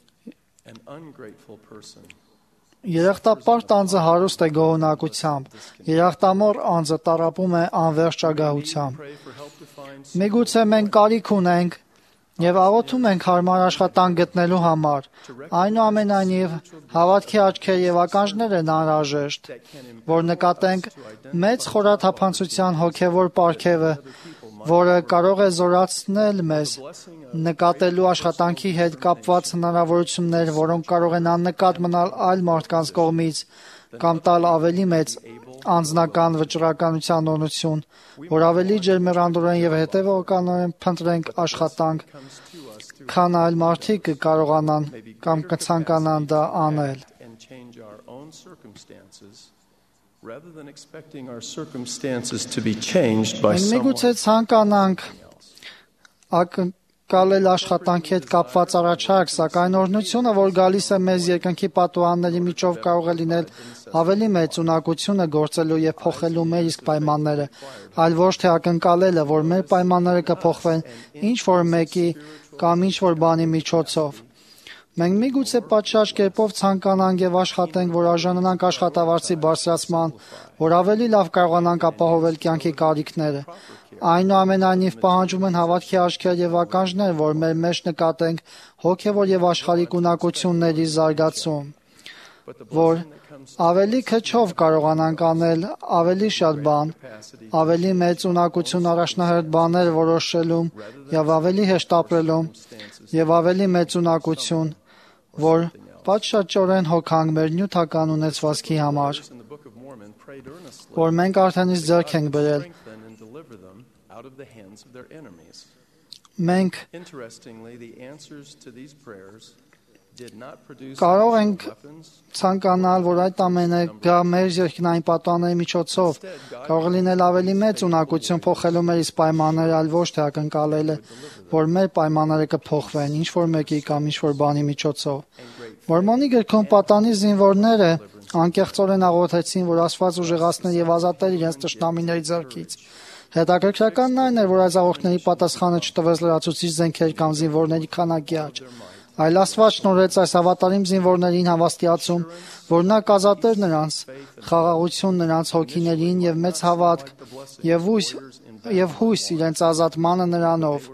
Երախտապարտ անձը հարուստ է գոհունակությամբ, երախտամոռ անձը տառապում է անվերջ ագահությամբ։ Միգուցե մենք կարիք ունենք եւ աղոթում ենք հարմար աշխատանք գտնելու համար։ Այնուամենայնիվ, հավատքի աչքեր եւ ականջներ են անհրաժեշտ, որ նկատենք մեծ խորաթափանցության հոգևոր պարգևը, որը կարող է զորացնել մեզ, նկատելու աշխատանքի հետ կապված հնարավորություններ, որոնք կարող են աննկատ մնալ այլ մարդկանց կողմից կամ տալ ավելի մեծ անձնական վճռականության օրհնություն, որ ավելի ջերմեռանդորեն եւ հետեւողականորեն փնտրենք աշխատանք, քան այլ մարդիկ կարողանան կամ կցանկանան դա անել։ Rather than expecting our circumstances to be changed by someone. Միգուցե ցանկանանք ակնկալել աշխատանքի հետ կապված առաջարկ, սակայն օրհնությունը, որ գալիս է մեզ երկնքի պատուհանների միջով, կարող է լինել ավելի մեծ ունակությունը գործելու եւ փոխելու մեր իսկ պայմանները, այլ ոչ թե ակնկալելը, որ մեր պայմանները կփոխվեն ինչ որ մեկի կամ ինչ որ բանի միջոցով։ Մենք միգուցե պատշաճ կերպով ցանկանանք եւ աշխատենք, որ արժանանանք աշխատավարձի բարձրացման, որ ավելի լավ կարողանանք ապահովել կյանքի կարիքները։ Այնուամենայնիվ պահանջում են հավատքի աչքեր եւ ականջներ, որ մեր մեջ նկատենք հոգեվոր եւ աշխարհիկ ունակությունների զարգացում, որ ավելի քչով կարողանանք անել ավելի շատ բան, ավելի մեծ ունակություն առաջնահերթ բաներ որոշելում եւ ավելի հեշտ ապրելում եւ ավելի մեծ ունակություն, որ պատշաճորեն հոգանք մեր նյութական ունեցվածքի համար, որ մենք արդեն իսկ ձեռք ենք բերել։ Մենք Կարող ենք ցանկանալ, որ այդ ամենը գա մեր երկնային պատանների միջոցով, կարող է լինել ավելի մեծ ունակություն փոխելու մեր իսկ պայմանները, այլ ոչ թե ակնկալելը, որ մեր պայմանները կփոխվեն ինչ որ մեկի կամ ինչ որ բանի միջոցով։ Մորմոնի գրքում պատանի զինվորները անկեղծորեն աղոթեցին, որ Աստված ուժեղացներ եւ ազատեր իրենց ճշտամիների ձեռքից։ Հետաքրքրականն այն էր, որ այս աղոթքների պատասխանը չտվեց լրացուցիչ զենքեր կամ զինվորների քանակի աճ, այլ Աստված շնորհեց այս հավատարիմ զինվորներին հավաստիացում, որ նա կազատեր նրանց խաղաղություն, նրանց հոգիներին եւ մեծ հավատք եւ հույս եւ հույս իրենց ազատմանը նրանով։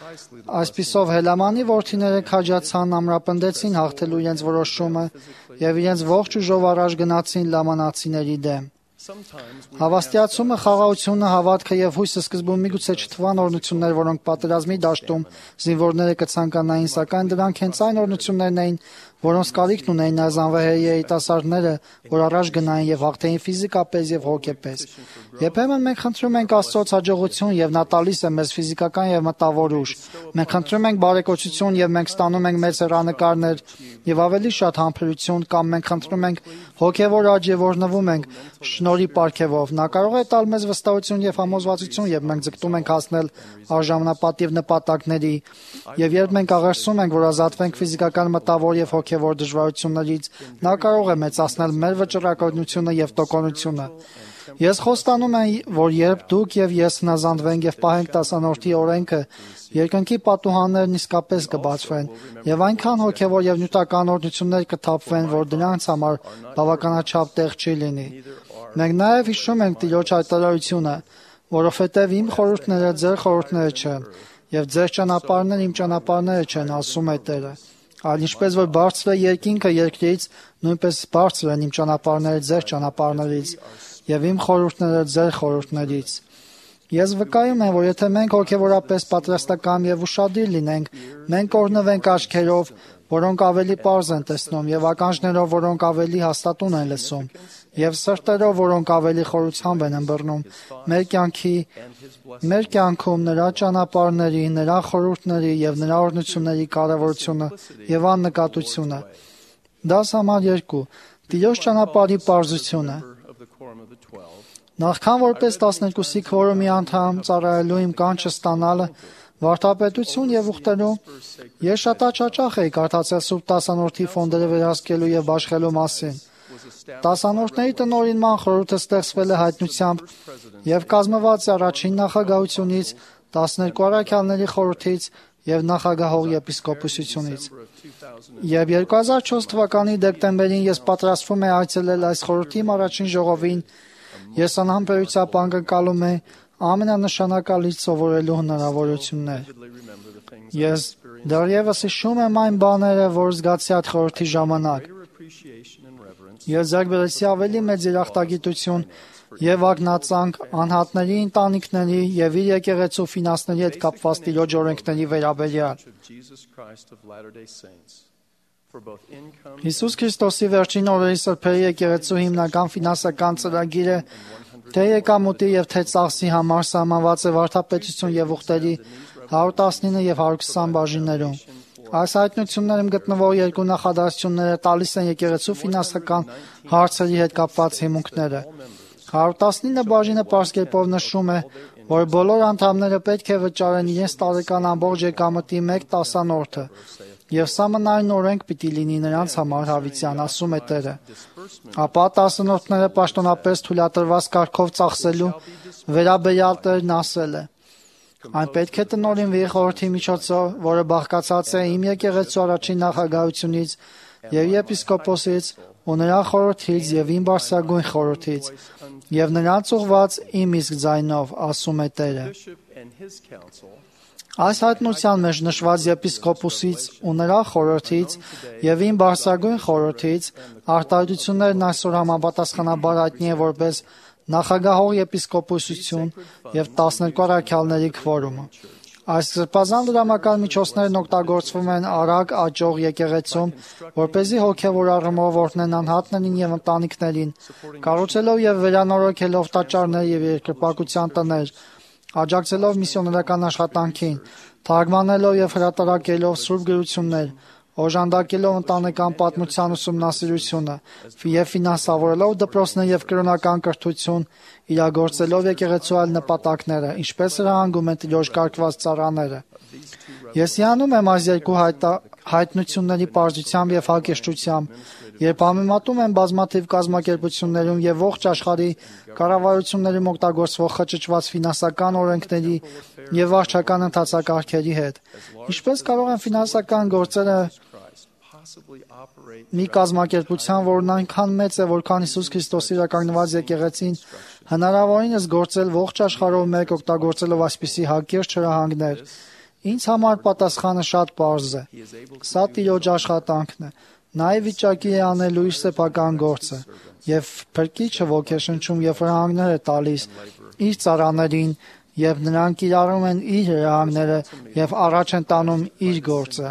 Այսպիսով Հելամանի որդիները քաջացան, ամրապնդեցին հաղթելու իրենց որոշումը եւ իրենց ողջ ուժով առաջ գնացին լամանացիների դեմ։ Հավաստիացումը, խաղաղությունը, հավատքը եւ հույսը սկզբում միգուցե չթվան օրհնություններ, որոնք պատերազմի դաշտում զինվորները կցանկանային, սակայն դրանք հենց այն օրհնություններն էին, որոնց կարիքն ունեին այս անվեհերի երիտասարդները, որ առաջ գնային եւ հաղթեին ֆիզիկապես եւ հոգեպես։ Երբեմն մենք խնդրում ենք Աստծոց հաջողություն եւ նա տալիս է մեզ ֆիզիկական եւ մտավոր ուժ։ Մենք խնդրում ենք բարեկոչություն եւ մենք ստանում ենք մեծ հեռանկարներ եւ ավելի շատ համբերություն, կամ մենք խնդրում ենք հոգեվոր աճ եւ օրհնվում ենք շնորհի պարգևով։ Նա կարող է տալ մեզ վստահություն եւ համոզվածություն, եւ մենք ձգտում ենք հասնել արժանապատիվ նպատակների, եւ երբ մենք աղերսում ենք, որ ազատվենք ֆիզիկական, մտավոր եւ հոգեվոր դժվարություններից, նա կարող է մեծացնել մեր վճռականությունը եւ տոկունությունը։ Ես խոստանում եմ, որ երբ դուք եւ ես հնազանդվենք եւ պահենք տասանորդի օրենքը, երկնքի պատուհաններն իսկապես կբացվեն եւ այնքան հոգեվոր եւ նյութական օրհնություններ կթափվեն, որ դրանց համար բավականաչափ տեղ չի լինի։ Մենք նաեւ հիշում ենք Տիրոջ հայտարարությունը, որովհետեւ իմ խորհուրդները ձեր խորհուրդները չեն եւ ձեր ճանապարհները իմ ճանապարհները չեն, ասում է Տերը։ Այլ ինչպես որ բարձր է երկինքը երկրից, նույնպես բարձր են իմ ճանապարհները ձեր ճանապարհներից եւ իմ խորհուրդները ձեր խորհուրդներից։ Ես վկայում եմ, որ եթե մենք հոգեվորապես պատրաստական եւ ուշադիր լինենք, մենք կօրհնվենք աչքերով, որոնք ավելի պարզ են տեսնում, եւ ականջներով, որոնք ավելի հաստատուն են լսում, եւ սրտերով, որոնք ավելի խորությամբ են ըմբռնում մեր կյանքի, մեր կյանքում նրա ճանապարհների, նրա խորհուրդների եւ նրա օրհնությունների կարեւորությունը եւ աննկատությունը։ Դաս համար երկու. Տիրոջ ճանապարհի պարզությունը։ Նախքան որպես տասներկուսի քվորումի անդամ ծառայելու իմ կանչը ստանալը վարդապետություն եւ ուխտերում, ես շատ աչաչախ էի կարդացել Սուրբ Տասանորդի ֆոնդերը վերահսկելու եւ բաշխելու մասին։ Տասանորդների տնօրինման խորհուրդը ստեղծվել է հայտնությամբ եւ կազմված է առաջին նախագահությունից, տասներկու առաքյալների խորհրդից եւ նախագահող եպիսկոպոսությունից։ Եվ երկու հազար չորս թվականի դեկտեմբերին ես պատրաստվում եմ այցելել այս խորհրդի առաջին ժողովին, ես անհամբերությամբ անկալում եմ ամենանշանակալից սովորելու հնարավորություններ։ Ես դեռևս հիշում եմ այն բաները, որ զգացի այդ խորհրդի ժամանակ։ Ես ձեռք բերեցի ավելի մեծ երախտագիտություն եւ ակնածանք անհատների, ընտանիքների եւ իր եկեղեցու ֆինանսների հետ կապված Տիրոջ օրենքների վերաբերյալ։ Հիսուս Քրիստոսի վերջին օրերի սրբերի եկեղեցու հիմնական ֆինանսական ծրագիրը թե եկամուտի եւ թե ծախսի համար սահմանված է վարդապետություն եւ ուխտերի հարյուր տասնինը եւ հարյուր քսան բաժիններում։ Այս հայտնություններում գտնվող երկու նախադասությունները տալիս են եկեղեցու ֆինանսական հարցերի հետ կապված հիմունքները։ հարյուր տասնինը բաժինը պարզ կերպով նշում է, որ բոլոր անդամները պետք է վճարեն իրենց տարեկան ամբողջ եկամտի մեկ տասանորդը, եւ սա մնային օրենք պիտի լինի նրանց համար հավիտյան, ասում է Տերը։ Ապա տասանորդները պաշտոնապես թույլատրված կարգով ծախսելու վերաբերյալ Տերն ասել է. այն պետք է տնօրինվի խորհրդի միջոցով, որը բաղկացած է իմ եկեղեցու առաջին նախագահությունից եւ եպիսկոպոսից ու նրա խորհրդից եւ իմ բարձրագույն խորհրդից եւ նրանց ուղված իմ իսկ ձայնով, ասում է Տերը։ Այս հայտնության մեջ նշված եպիսկոպոսից ու նրա խորհրդից եւ իմ բարձրագույն խորհրդից արտահայտություններն այսօր համապատասխանաբար հայտնի է որպես նախագահող եպիսկոպոսություն եւ տասներկու առաքյալների քվորումը։ Այս սրբազան դրամական միջոցներն օգտագործվում են արագ աճող եկեղեցում, որպեսզի հոգևոր առումով օրհնեն անհատներին եւ ընտանիքներին, կառուցելով եւ վերանորոգելով տաճարներ եւ երկրպագության տներ, աջակցելով միսիոներական աշխատանքին, թարգմանելով եւ հրատարակելով սուրբ գրություններ, օժանդակելով ընտանեկան պատմության ուսումնասիրությունը եւ ֆինանսավորելով դպրոցներ եւ կրոնական կրթություն, իրագործելով եկեղեցու այլ նպատակները, ինչպես հրահանգում են Տիրոջ կարգված ծառաները։ Ես հիանում եմ այս երկու հայտնությունների պարզությամբ եւ հակեշտությամբ, երբ համեմատում եմ բազմաթիվ կազմակերպություններում եւ ողջ աշխարհի կառավարություններում օգտագործվող խճճված ֆինանսական օրենքների եւ վարչական ընթացակարգերի հետ։ Ինչպես կարող են ֆինանսական գործերը մի կազմակերպության, որն այնքան մեծ է, որքան Հիսուս Քրիստոսի իրականացված եկեղեցին, հնարավորինս գործել ողջ աշխարհով մեկ օգտագործելով այսպիսի հակերճ հրահանգներ։ Ինձ համար պատասխանը շատ պարզ է։ Սա Տիրոջ աշխատանքն է։ Նա ի վիճակի է անելու իր սեփական գործը եւ փրկիչը ոգեշնչում եւ հրահանգներ է տալիս իր ծառաներին, եւ նրանք կիրառում են իր հրահանգները եւ առաջ են տանում իր գործը։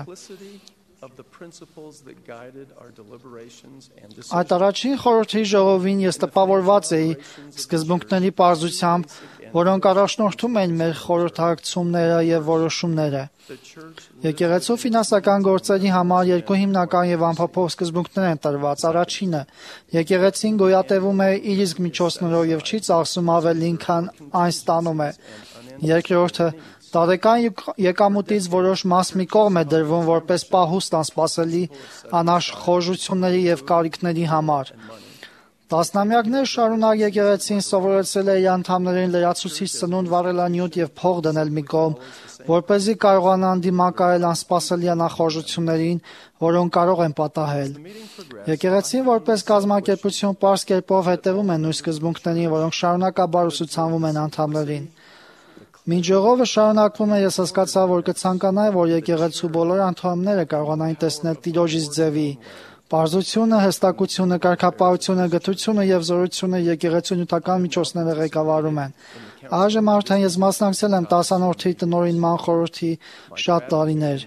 Այդ առաջին խորհրդի ժողովին ես տպավորված էի սկզբունքների պարզությամբ, որոնք առաջնորդում են մեր խորհրդակցումները եւ որոշումները։ Եկեղեցու ֆինանսական գործերի համար երկու հիմնական եւ անփոփոխ սկզբունքներ են տրված։ Առաջինը՝ եկեղեցին գոյատևում է իր իսկ միջոցներով եւ չի ծախսում ավելին, քան այն ստանում է։ Երկրորդը՝ տարեկան եկամուտից որոշ մաս մի կողմ է դրվում որպես պահուստ անսպասելի անաշխորժությունների եւ կարիքների համար։ Տասնամյակներ շարունակ եկեղեցին սովորեցել է իր անդամներին լրացուցիչ ծնունդ վառելանյութ եւ փող դնել մի կողմ, որպեսզի կարողանան դիմակայել անսպասելի անախորժություններին, որոնք կարող են պատահել։ Եկեղեցին որպես կազմակերպություն պարզ կերպով հետևում է նույն սկզբունքներին, որոնք շարունակաբար ուսուցանվում են անդամներին։ Մինչ ժողովը շարունակվում է, ես հասկացա, որ կցանկանայի, որ եկեղեցու բոլոր անդամները կարողանային տեսնել Տիրոջից ձևի, պարզությունը, հստակությունը, կարգապահությունը, գթությունը եւ զորությունը եկեղեցու նյութական միջոցները ղեկավարում են։ Այժմ արդեն ես մասնակցել եմ տասանորդի տնօրինման խորհրդի շատ տարիներ։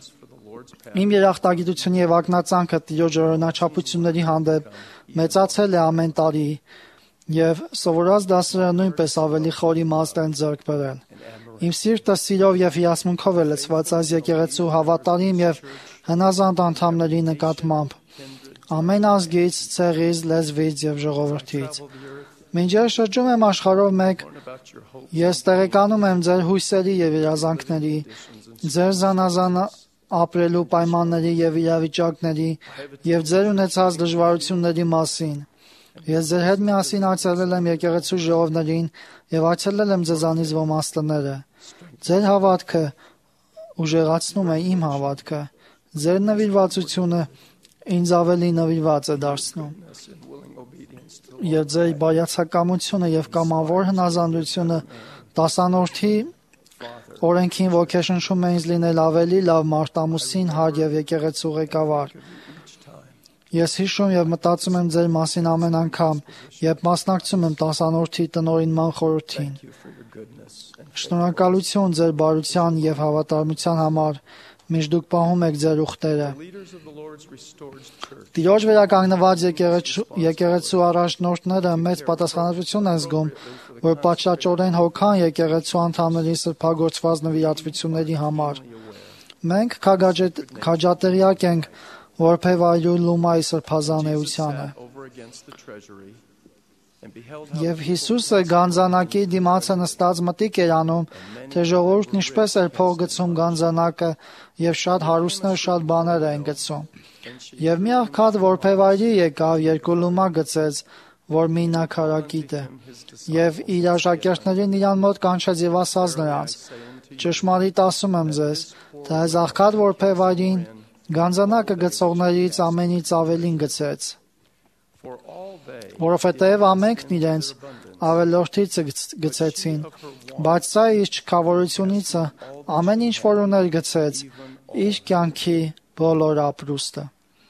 Իմ երախտագիտությունը եւ ակնածանքը Տիրոջ օրինաչափությունների հանդեպ մեծացել է ամեն տարի, եւ սովորած դասերը նույնպես ավելի խոր իմաստ են ձեռք բերել։ Իմ սիրտը սիրով եւ հիասմունքով է լցված այս եկեղեցու հավատարիմ եւ հնազանդ անդամների նկատմամբ, ամեն ազգից, ցեղից, լեզվից եւ ժողովրդից։ Մինչև շրջում եմ աշխարհով մեկ, ես տեղեկանում եմ ձեր հույսերի եւ երազանքների, ձեր զանազան ապրելու պայմանների եւ իրավիճակների եւ ձեր ունեցած դժվարությունների մասին։ Ես ձեր հետ միասին այցելել եմ եկեղեցու ժողովներին եւ այցելել եմ ձեզանից ոմանց տները։ Ձեր հավատքը ուժեղացնում է իմ հավատքը։ Ձեր նվիրվածությունը ինձ ավելի նվիրված է դարձնում։ Եվ ձեր բարյացակամությունը եւ կամավոր հնազանդությունը տասանորդի օրենքին ոգեշնչում է ինձ լինել ավելի լավ մարտամուսին, հար եւ եկեղեցու ղեկավար։ Ես հիշում եւ մտածում եմ ձեր մասին ամեն անգամ, երբ մասնակցում եմ տասանորդի տնօրինման խորհրդին։ Շնորհակալություն ձեր բարության եւ հավատարմության համար, մինչ դուք պահում եք ձեր ուխտերը։ Տիրոջ վերականգնված եկեղեցու առաջնորդները մեծ պատասխանատվություն են զգում, որ պատշաճորեն հոգան եկեղեցու անդամների սրբագործված նվիրատվությունների համար։ Մենք քաջատեղյակ ենք որբևայրու Լումայի սրբազանեությանը։ Եվ Հիսուսը գանձանակի դիմացը նստած մտիկ էր անում, թե ժողովուրդն ինչպես էր փող գցում գանձանակը, եւ շատ հարուստներ շատ բաներ են գցում։ Եվ մի աղքատ որբևայրի եկավ, երկու լումա գցեց, որ մի նաքարակիտ է։ Եվ իր աշակերտներին իրան մոտ կանչեց եւ ասաց նրանց. ճշմարիտ ասում եմ ձեզ, թե այս աղքատ որբևայրին գանձանակը գցողներից ամենից ավելին գցեց, որովհետև ամենքն իրենց ավելորդից գցեցին, բայց սա իր չքավորությունիցը ամեն ինչ որ ուներ գցեց, իր կյանքի բոլոր ապրուստը։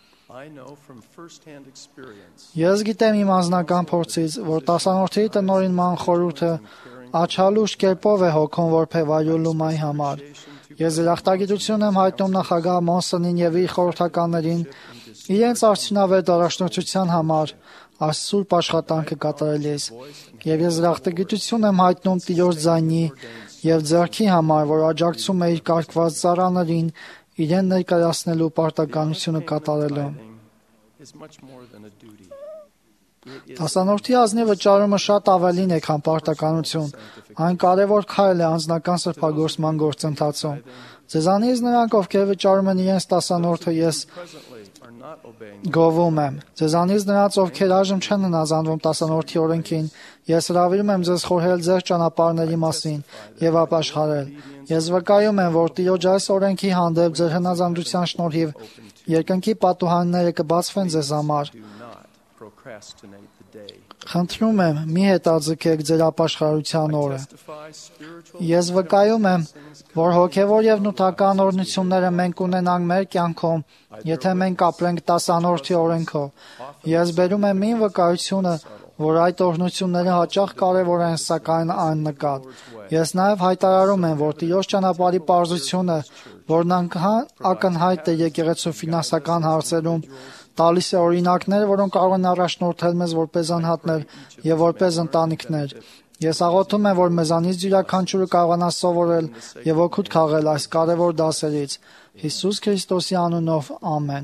Ես գիտեմ իմ անձնական փորձից, որ տասանորդի տնօրինման խորհուրդը աչալուշ կերպով է հոգում որբևայրու Լումայի համար։ Ես երախտագիտություն եմ հայտնում նախագահ Մոնսոնին եւ իր խորհրդականներին իրենց արդյունավետ առաջնորդության համար այս սուրբ աշխատանքը կատարելիս։ Եվ ես երախտագիտություն եմ հայտնում Տիրոջ ձայնի եւ ձեռքի համար, որ աջակցում է իր կարգված ծառաներին իրեն ներկայացնելու պարտականությունը կատարելու։ Դասանորդի ազնի վճարումը շատ ավելին է, քան պարտականություն։ Այն կարևոր քայլ է անձնական սրբագործման գործընթացում։ Ձեզանից նրանք, ովքեր վճարում են իրենց դասանորդը, ես գովում եմ։ Ձեզանից նրանց, ովքեր այժմ չեն հնազանդվում դասանորդի օրենքին, ես հրավիրում եմ ձեզ խորհել ձեր ճանապարհների մասին եւ ապաշխարել։ Ես վկայում եմ, որ Տիրոջ այս օրենքի հանդեպ ձեր հնազանդության շնորհիվ երկնքի պատուհանները կբացվեն ձեզ համար։ Խնդրում եմ, մի հետաձգեք ձեր ապաշխարության օրը։ Ես վկայում եմ, որ հոգևոր եւ նյութական օրհնությունները մենք ունենանք մեր կյանքում, եթե մենք ապրենք դասանորդի օրենքով։ Ես բերում եմ իմ վկայությունը, որ այդ օրհնությունները հաճախ կարևոր են, սակայն աննկատ։ Ես նաև հայտարարում եմ, որ Տիրոջ ճանապարհի պարզությունը, որն ակնհայտ է եկեղեցու ֆինանսական հարցերում, տալիս է օրինակներ, որոնք կարող են առաջնորդել մեզ որպես անհատներ եւ որպես ընտանիքներ։ Ես աղոթում եմ, որ մեզանից յուրաքանչյուրը կարողանա սովորել եւ օգուտ քաղել այս կարևոր դասերից։ Հիսուս Քրիստոսի անունով, ամեն։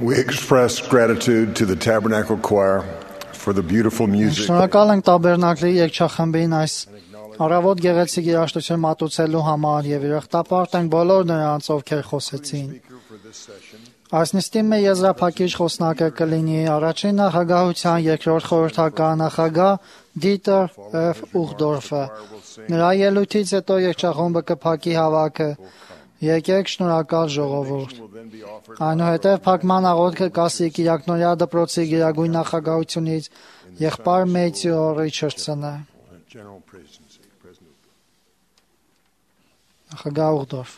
We express gratitude to the Tabernacle Choir for the beautiful music. Շնորհակալ ենք Տաբերնակլի երգչախմբին այս առավոտ գեղեցիկ երաժշտություն մատուցելու համար եւ երախտապարտ ենք բոլոր նրանց, ովքեր խոսեցին։ Այս նիստի մեր եզրափակիչ խոսնակը կլինի առաջին նախագահության երկրորդ խորհրդական նախագահ Դիտեր Ֆ. Ուխդորֆը։ Նրա ելույթից հետո երգչախումբը կփակի հավաքը։ Եկեք շնորհակալ ժողովուրդ։ Այնուհետև փակման աղոթքը կասի Կիրակնորյա դպրոցի գերագույն նախագահությունից եղբայր Մեյթյու Ռիչարդսոնը։ Նախագահ Ուխդորֆ։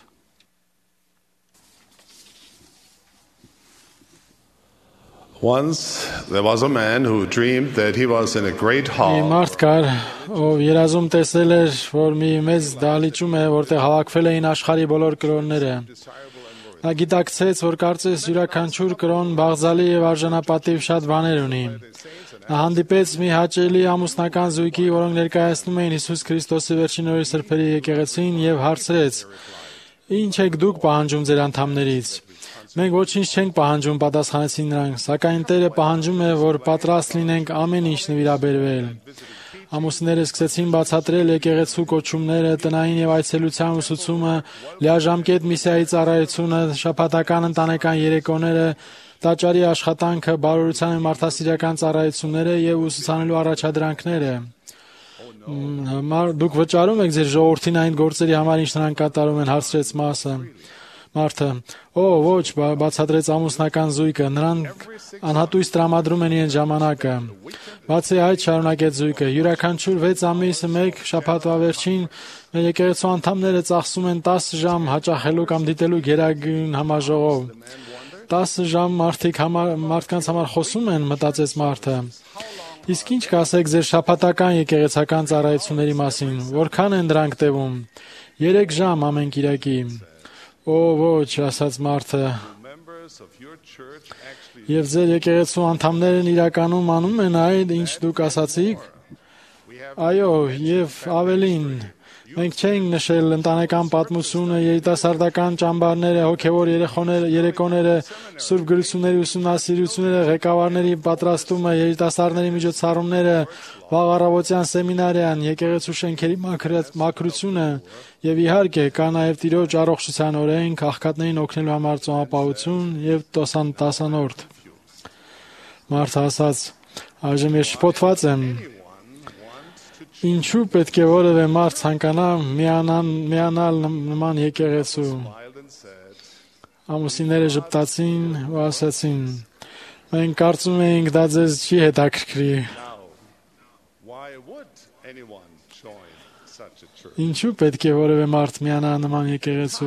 Once there was a man who dreamed that he was in a great hall. Մարդ կար, ով երազում տեսել էր, որ մի մեծ դահլիճում է, որտեղ հավաքվել էին աշխարհի բոլոր կրոնները։ Նա գիտակցեց, որ կարծես յուրաքանչյուր կրոն բաղձալի եւ արժանապատիվ շատ բաներ ունի։ Նա հանդիպեց մի հաճելի ամուսնական զույգի, որոնք ներկայացնում էին Հիսուս Քրիստոսի վերջին օրերի սրբերի եկեղեցին եւ հարցրեց. «Ինչ եք դուք պահանջում ձեր անդամներից»։ Մենք ոչինչ չենք պահանջում, պատասխանեցին նրանք, սակայն Տերը պահանջում է, որ պատրաստ լինենք ամեն ինչ նվիրաբերվել։ Ամուսինները սկսեցին բացատրել եկեղեցու կոչումները, տնային եւ այցելության ուսուցումը, լիաժամկետ միսիայի ծառայությունը, շաբաթական ընտանեկան երեկոները, տաճարի աշխատանքը, բարօրության եւ մարդասիրական ծառայությունները եւ ուսուցանելու առաջադրանքները։ Դուք վճարում եք ձեր ժողովրդին այն գործերի համար, ինչ նրանք կատարում են, հարցրեց Մասը։ Մարդը. «Օ, ոչ», բացատրեց ամուսնական զույգը, նրանք անհատույց տրամադրում են իրենց ժամանակը։ Բացի այդ, շարունակեց զույգը, յուրաքանչյուր վեց ամիսը մեկ շաբաթվա վերջին մեր եկեղեցու անդամները ծախսում են տասը ժամ հաճախելու կամ դիտելու գերագույն համաժողով։ տասը ժամ մարդիկ համար, մարդկանց համար խոսում են, մտածեց մարդը։ Իսկ ինչ կասեք ձեր շաբաթական եկեղեցական ծառայությունների մասին, որքան են դրանք տևում։ երեք ժամ ամեն կիրակի։ Օ, ոչ, ասաց մարդը։ Եվ ձեր եկեղեցու անդամներն իրականում անում են այդ, ինչ դուք ասացիք։ Այո, եւ ավելին, մենք չենք նշել ընտանեկան պատմությունը, երիտասարդական ճամբարները, հոգեվոր երեկոները, սուրբ գրությունների ուսումնասիրությունները, ղեկավարների պատրաստումը, երիտասարդների միջոցառումները, վաղ առավոտյան սեմինարիան, եկեղեցու շենքերի մաքրությունը եւ իհարկե կա նաեւ Տիրոջ առողջության օրենք, աղքատներին օգնելու համար ծոմապահություն եւ տասանորդ։ Մարդը ասաց. այժմ ես շփոթված եմ։ Ինչու պետք է որևէ մարդ ցանկանա միանալ նման եկեղեցու։ Ամուսինները ժպտացին ու ասացին. մենք կարծում էինք դա ձեզ չի հետաքրքրի։ Ինչու պետք է որևէ մարդ միանա նման եկեղեցու։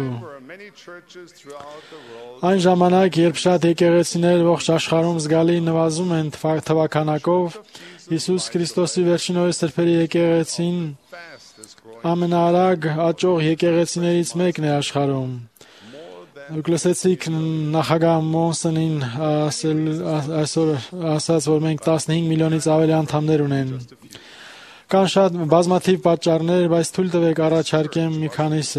Այն ժամանակ, երբ շատ եկեղեցիներ ողջ աշխարհում զգալի նվազում են թվականակով, Հիսուս Քրիստոսի վերջին օրերի սրբերի եկեղեցին ամենաարագ աճող եկեղեցիներից մեկն է աշխարհում։ Դուք լսեցիք նախագահ Մոնսոնին այսօր ասաց, որ մենք տասնհինգ միլիոնից ավելի անդամներ ունեն։ Կան շատ բազմաթիվ պատճառներ, բայց թույլ տվեք առաջարկեմ մի քանիսը։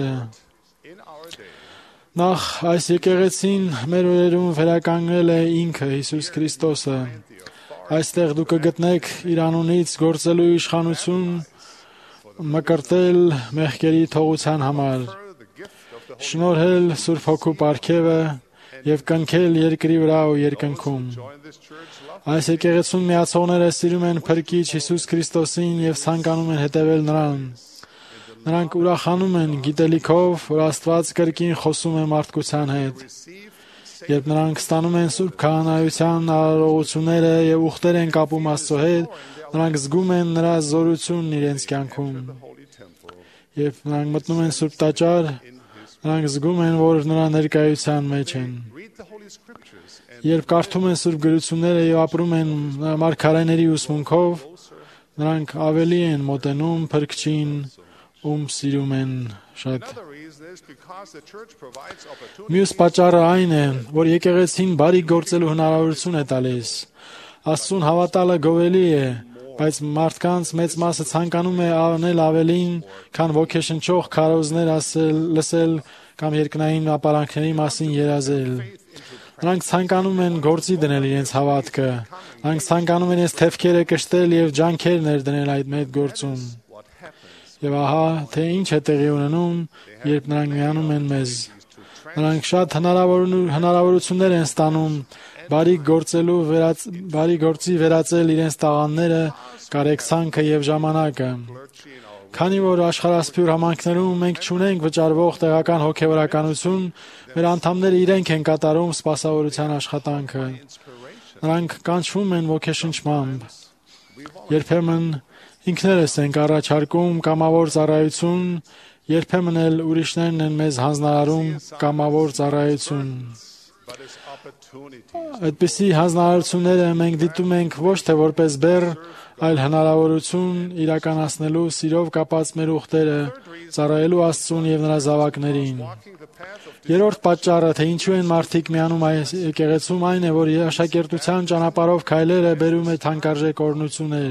Նախ այս եկեղեցին մեր օրերում վերականգնել է ինքը Հիսուս Քրիստոսը։ Այստեղ դուք կգտնեք իր անունից գործելու իշխանություն, մկրտել մեղքերի թողության համար, շնորհել Սուրբ Հոգու պարգևը եւ կնքել երկրի վրա ու երկնքում։ Այս եկեղեցուն միացողները սիրում են Փրկիչ Հիսուս Քրիստոսին եւ ցանկանում են հետևել նրան։ Նրանք ուրախանում են գիտելիքով, որ Աստված կրկին խոսում է մարդկության հետ։ Երբ նրանք ստանում են Սուրբ քահանայության արարողությունները եւ ուխտեր են կապում Աստծո հետ, նրանք զգում են նրա զորությունն իրենց կյանքում։ Երբ նրանք մտնում են Սուրբ տաճար, նրանք զգում են, որ նրա ներկայության մեջ են։ Երբ կարդում են Սուրբ գրությունները եւ ապրում են մարգարեների ուսմունքով, նրանք ավելի են մոտենում Փրկչին, ում սիրում են շատ։ Մյուս պատճառը այն է, որ եկեղեցին բարի գործելու հնարավորություն է տալիս։ Աստծուն հավատալը գովելի է, բայց մարդկանց մեծ մասը ցանկանում է անել ավելին, քան ոգեշնչող քարոզներ ասել, լսել կամ երկնային ապարանքների մասին երազել։ Նրանք ցանկանում են գործի դնել իրենց հավատքը։ Նրանք ցանկանում են այս թևքերը կշտել եւ ջանքեր ներդնել այդ մեծ գործում։ Եվ ահա, թե ինչ է տեղի ունենում, երբ նրանք միանում են մեզ։ Նրանք շատ հնարավորություններ են ստանում բարի գործելու վերաց, բարի գործի վերածել իրենց տաղանները, կարեկցանքը եւ ժամանակը։ Քանի որ աշխարհասփյուր համայնքներում մենք չունենք վճարվող տեղական հոգեվորականություն, մեր անդամները իրենք են կատարում սպասավորության աշխատանքը։ Նրանք կանչվում են ոգեշնչմամբ։ Երբեմն ինքներս ենք առաջարկում կամավոր ծառայություն, երբեմն էլ ուրիշներն են մեզ հանձնարարում կամավոր ծառայություն։ Այդպիսի հանձնարարությունները մենք դիտում ենք ոչ թե որպես բեռ, այլ հնարավորություն իրականացնելու սիրով կապած մեր ուխտերը, ծառայելու Աստծուն եւ նրա զավակներին։ Երրորդ պատճառը, թե ինչու են մարդիկ միանում այս եկեղեցում, այն է, որ աշակերտության ճանապարհով քայլելը բերում է թանկարժեք օրհնություններ։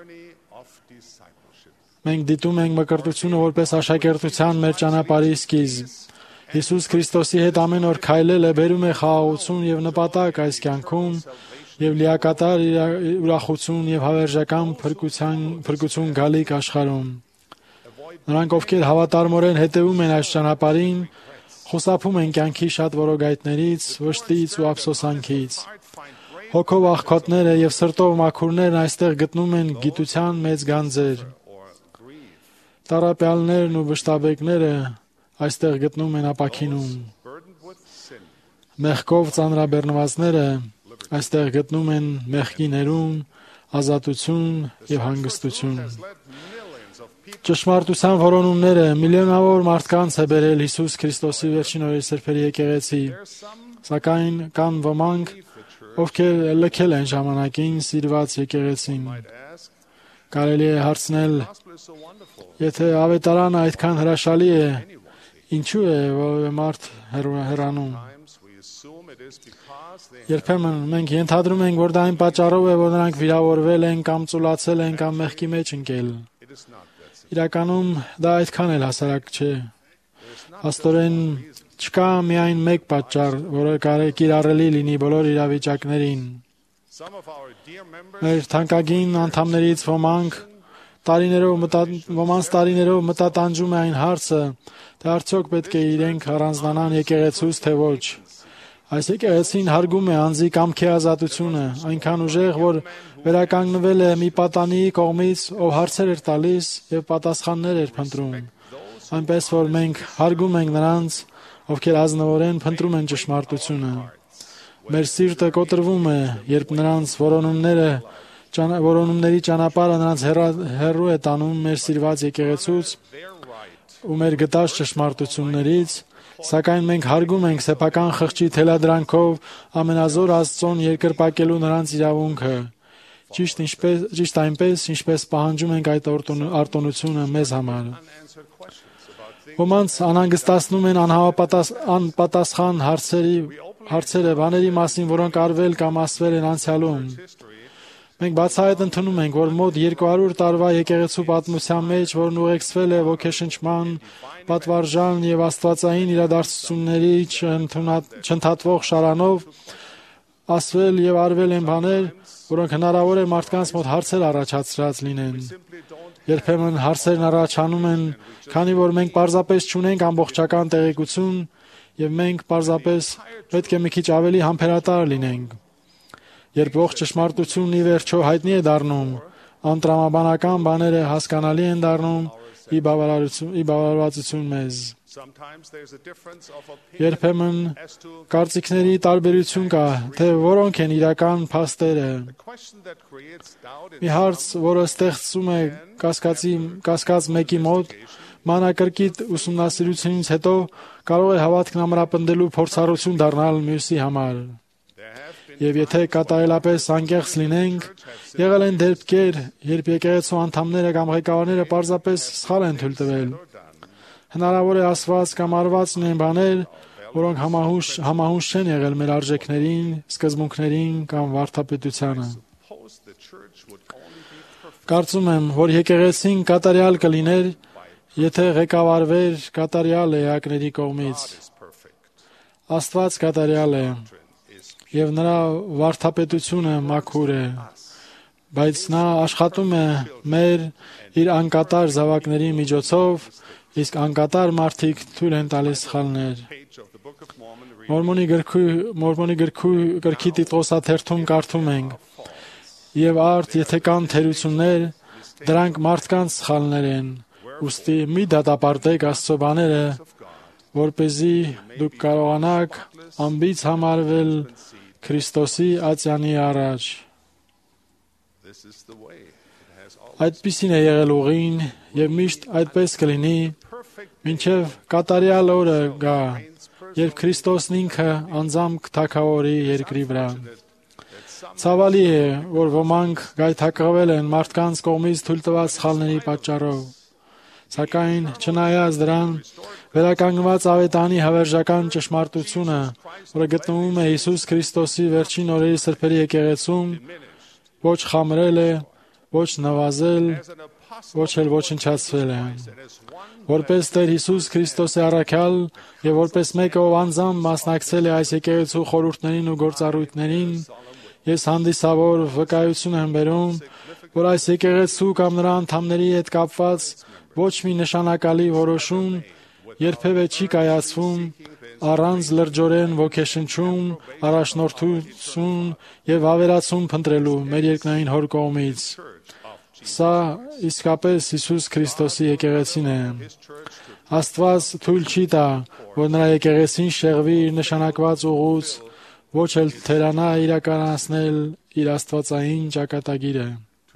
Մենք դիտում ենք մկրտությունը որպես աշակերտության մեր ճանապարհի սկիզբ։ Հիսուս Քրիստոսի հետ ամեն օր քայլելը բերում է խաղաղություն եւ նպատակ այս կյանքում եւ լիակատար ուրախություն եւ հավերժական փրկության փրկություն գալիք աշխարհում։ Նրանք, ովքեր հավատարմորեն հետևում են այս ճանապարհին, խուսափում են կյանքի շատ որոգայթներից, վշտից ու ափսոսանքից։ Հոգով աղքատները եւ սրտով մաքուրներն այստեղ գտնում են գիտության մեծ գանձեր։ Տարապյալներն ու վշտաբեկները այստեղ գտնում են ապաքինում։ Մեղքով ծանրաբեռնվածները այստեղ գտնում են մեղքի ներում, ազատություն եւ հանգստություն։ Ճշմարտության որոնումները միլիոնավոր մարդկանց է բերել Հիսուս Քրիստոսի վերջին օրերի սրբերի եկեղեցի, սակայն կան ոմանք, ովքեր լքել են ժամանակին սիրված եկեղեցին։ Կարելի է հարցնել, եթե ավետարանը այդքան հրաշալի է, ինչու է որևէ մարդ հեռանում։ Երբեմն մենք ենթադրում ենք, որ դա այն պատճառով է, որ նրանք վիրավորվել են կամ ծուլացել են կամ մեղքի մեջ ընկել։ Իրականում դա այդքան էլ հասարակ չէ։ Աստորեն չկա միայն մեկ պատճառ, որը կարելի կիրառելի լինի բոլոր իրավիճակներին։ Մեր թանկագին անդամներից ոմանք տարիներով ոմանց տարիներով մտատանջում է այն հարցը, թե արդյոք պետք է իրենք առանձնանան եկեղեցուց, թե ոչ։ Այս եկեղեցին հարգում է անձի կամքի ազատությունը, այնքան ուժեղ, որ վերականգնվել է մի պատանիի կողմից, ով հարցեր էր տալիս եւ պատասխաններ էր փնտրում։ Այնպես որ մենք հարգում ենք նրանց, ովքեր ազնվորեն փնտրում են ճշմարտությունը։ Մեր սիրտը կոտրվում է, երբ նրանց որոնումները որոնումների ճանապարհը նրանց հեռու է տանում մեր սիրված եկեղեցուց ու մեր գտած ճշմարտություններից, սակայն մենք հարգում ենք սեփական խղճի թելադրանքով ամենազոր Աստծուն երկրպագելու նրանց իրավունքը, ճիշտ ինչպես ճիշտ այնպես, ինչպես պահանջում ենք այդ արտոնությունը մեզ համար։ Ոմանց անհանգստացնում են անպատասխան հարցերի հարցերը բաների մասին, որոնք արվել կամ ասվել են անցյալում։ Մենք բացահայտ ընդունում ենք, որ մոտ երկու հարյուր տարվա եկեղեցու պատմության մեջ, որն ուղեկցվել է ոգեշնչման, պատվարժան եւ աստվածային իրադարձությունների չընդհատվող շարանով, ասվել եւ արվել են բաներ, որոնք հնարավոր է մարդկանց մոտ հարցեր առաջացրած լինեն։ Երբեմն հարցերն առաջանում են, քանի որ մենք պարզապես չունենք ամբողջական տեղեկություն եւ մենք պարզապես պետք է մի քիչ ավելի համբերատար լինենք։ Երբ ողջ ճշմարտությունն ի վերջո հայտնի է դառնում, անտրամաբանական բաները հասկանալի են դառնում ի բավարարվածություն մեզ։ Երբեմն կարծիքների տարբերություն կա, թե որոնք են իրական փաստերը։ Մի հարց, որը ստեղծում է կասկածի կասկած մեկի մոտ, մանրակրկիտ ուսումնասիրությունից հետո կարող է հավատքն ամրապնդելու փորձառություն դառնալ մյուսի համար։ Եվ եթե կատարելապես անկեղծ լինենք, եղել են դեպքեր, երբ եկեղեցու անդամները կամ ղեկավարները պարզապես սխալ են թույլ տվել։ Հնարավոր է ասված կամ արված լինեն բաներ, որոնք համահունչ համահունչ չեն եղել մեր արժեքներին, սկզբունքներին կամ վարդապետությանը։ Կարծում եմ, որ եկեղեցին կատարյալ կլիներ, եթե ղեկավարվեր կատարյալ էակների կողմից։ Աստված կատարյալ է։ եւ նրա վարդապետությունը մաքուր է, բայց նա աշխատում է մեր իր անկատար զավակների միջոցով, իսկ անկատար մարդիկ թույլ են տալիս սխալներ։ Մորմոնի գրքի Մորմոնի գրքի գրքի Տիտոսաթերթում կարդում ենք. «Եվ արդ, եթե կան թերություններ, դրանք մարդկանց սխալներ են, ուստի մի դատապարտեք Աստծո բաները, որպեսզի դուք կարողանաք անբիծ համարվել Քրիստոսի ատյանի առաջ»։ Այդպիսին է եղել ուղին եւ միշտ այդպես կլինի, մինչեւ կատարյալ օրը գա, երբ Քրիստոսն ինքը անձամբ կթագավորի երկրի վրա։ Ցավալի է, որ ոմանք գայթակղվել են մարդկանց կողմից թույլ տված սխալների պատճառով։ Սակայն չնայած դրան, վերականգնված ավետանի հավերժական ճշմարտությունը, որը գտնվում է Հիսուս Քրիստոսի վերջին օրերի սրբերի եկեղեցում, ոչ խամրել է, ոչ նվազել, ոչ էլ ոչնչացվել է։ Որպես Տեր Հիսուս Քրիստոսի առաքյալ եւ որպես մեկը, ով անձամբ մասնակցել է այս եկեղեցու խորհուրդներին ու գործառույթներին, ես հանդիսավոր վկայություն եմ բերում, որ այս եկեղեցու կամ նրա անդամների հետ կապված ոչ մի նշանակալի որոշում երբևէ չի կայացվում առանց լրջորեն ոգեշնչում, առաջնորդություն եւ ավերացում փնտրելու մեր երկնային Հոր կողմից։ Սա իսկապես Հիսուս Քրիստոսի եկեղեցին է։ Աստված թույլ չի տա, որ նրա եկեղեցին շեղվի իր նշանակված ուղուց, ոչ էլ թերանա իրականացնել իր աստվածային ճակատագիրը։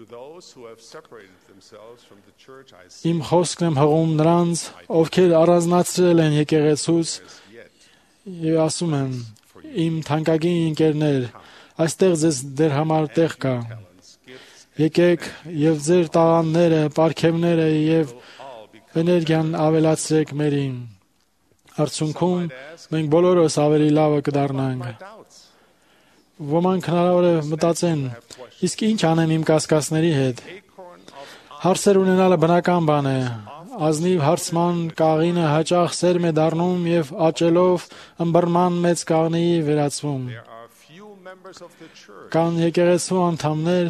Իմ խոսքն եմ հղում նրանց, ովքեր առանձնացրել են եկեղեցուց, եւ ասում եմ. իմ թանկագին ընկերներ, այստեղ ձեզ դեր համար տեղ կա։ Եկեք եւ ձեր տաղանդները, պարգևները եւ էներգիան ավելացրեք մերին։ Արդյունքում մենք բոլորս ավելի լավը կդառնանք։ Ոմանք հնարավոր է մտածեն, իսկ ինչ անեմ իմ կասկածների հետ։ Հարցեր ունենալը բնական բան է։ Ազնիվ հարցման կաղինը հաճախ սերմ է դառնում եւ աճելով ըմբռնման մեծ կաղնիի վերածվում։ Կան եկեղեցու անդամներ,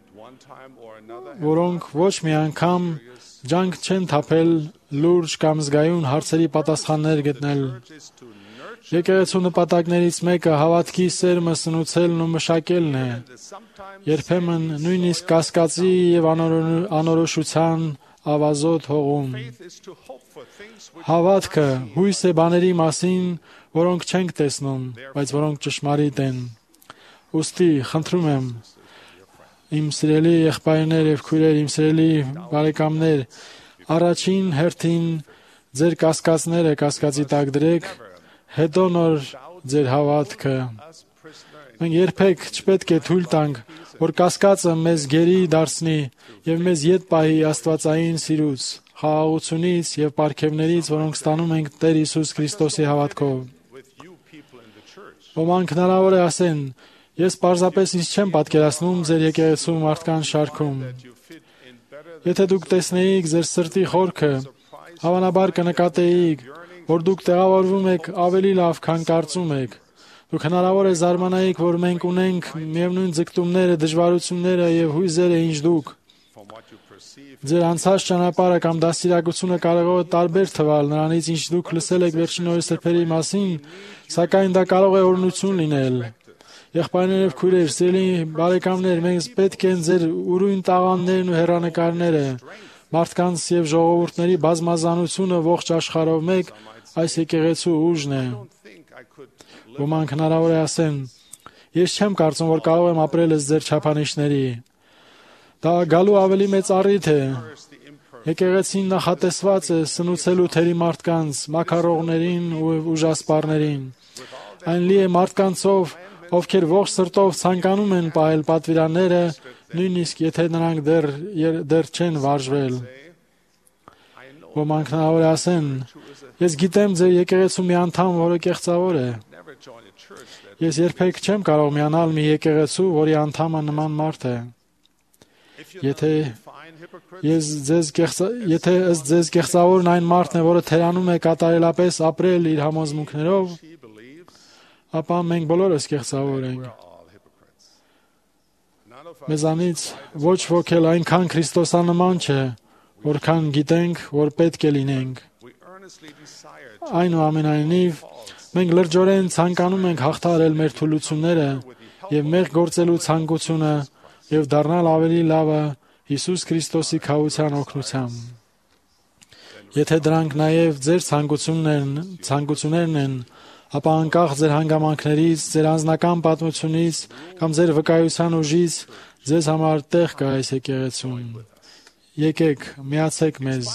որոնք ոչ մի անգամ ջանք չեն թափել լուրջ կամ զգայուն հարցերի պատասխաններ գտնել։ Եկեղեցու նպատակներից մեկը հավատքի սերմը սնուցելն ու մշակելն է։ Երբեմն նույնիսկ կասկածի եւ անորոշության ավազոտ հողում։ Հավատքը հույս է բաների մասին, որոնք չենք տեսնում, բայց որոնք ճշմարիտ են։ Ուստի խնդրում եմ իմ սիրելի եղբայրներ եւ քույրեր, իմ սիրելի բարեկամներ, առաջին հերթին ձեր կասկածները կասկածի տակ դրեք, հետո նոր ձեր հավատքը։ Մենք երբեք չպետք է թույլ տանք, որ կասկածը մեզ գերի դարձնի եւ մեզ ետ պահի Աստվածային սիրուց, խաղաղությունից եւ պարգևներից, որոնք ստանում ենք Տեր Հիսուս Քրիստոսի հավատքով։ Ոմանք հնարավոր է ասեն. ես պարզապես ինձ չեմ պատկերացնում ձեր եկեղեցու մարդկանց շարքում։ Եթե դուք տեսնեիք ձեր սրտի խորքը, հավանաբար կնկատեիք, որ դուք տեղավորվում եք ավելի լավ, քան կարծում եք։ Դուք հնարավոր է զարմանայիք, որ մենք ունենք միևնույն ձգտումները, դժվարությունները եւ հույզերը, ինչ դուք։ Ձեր անցած ճանապարհը կամ դաստիարակությունը կարող է տարբեր թվալ նրանից, ինչ դուք լսել եք վերջին օրի սրբերի մասին, սակայն դա կարող է օրհնություն լինել։ Եղբայրներ եւ քույրեր, սիրելի բարեկամներ, մենք պետք են ձեր ուրույն տաղանդներն ու հեռանկարները, մարդկանց եւ ժողովուրդների բազմազանությունը ողջ աշխարհով մեկ այս եկեղեցու ուժն է։ Ոմանք հնարավոր է ասեն. ես չեմ կարծում, որ կարող եմ ապրել ըստ ձեր չափանիշների։ Դա գալու ավելի մեծ առիթ է։ Եկեղեցին նախատեսված է սնուցելու թերի մարդկանց, մաքարողներին ու ուժասպառներին։ Այն լի է մարդկանցով, ովքեր ողջ սրտով ցանկանում են պահել պատվիրանները, նույնիսկ եթե նրանք դեռ դեռ չեն վարժվել։ Ոմանք հնարավոր է ասեն. ես գիտեմ ձեր եկեղեցու մի անդամ, որը կեղծավոր է։ Ես երբեք չեմ կարող միանալ մի եկեղեցու, որի անդամը նման մարդ է։ Եթե ես ձեզ եթե ըստ ձեզ կեղծավորն այն մարդն է, որը թերանում է կատարելապես ապրել իր համոզմունքներով, ապա մենք բոլորս կեղծավոր ենք։ Մեզանից ոչ ոք էլ այնքան Քրիստոսանման չէ, որքան գիտենք, որ պետք է լինենք։ Այնուամենայնիվ, մենք լրջորեն ցանկանում ենք հաղթահարել մեր թուլությունները եւ մեր գործելու ցանկությունը եւ դառնալ ավելի լավը Հիսուս Քրիստոսի քավության օգնությամբ։ Եթե դրանք նաեւ ձեր ցանկություններն, ցանկություններն են, ապա անկախ ձեր հանգամանքներից, ձեր անձնական պատմությունից կամ ձեր վկայության ուժից, ձեզ համար տեղ կա այս եկեղեցում։ Եկեք, միացեք մեզ։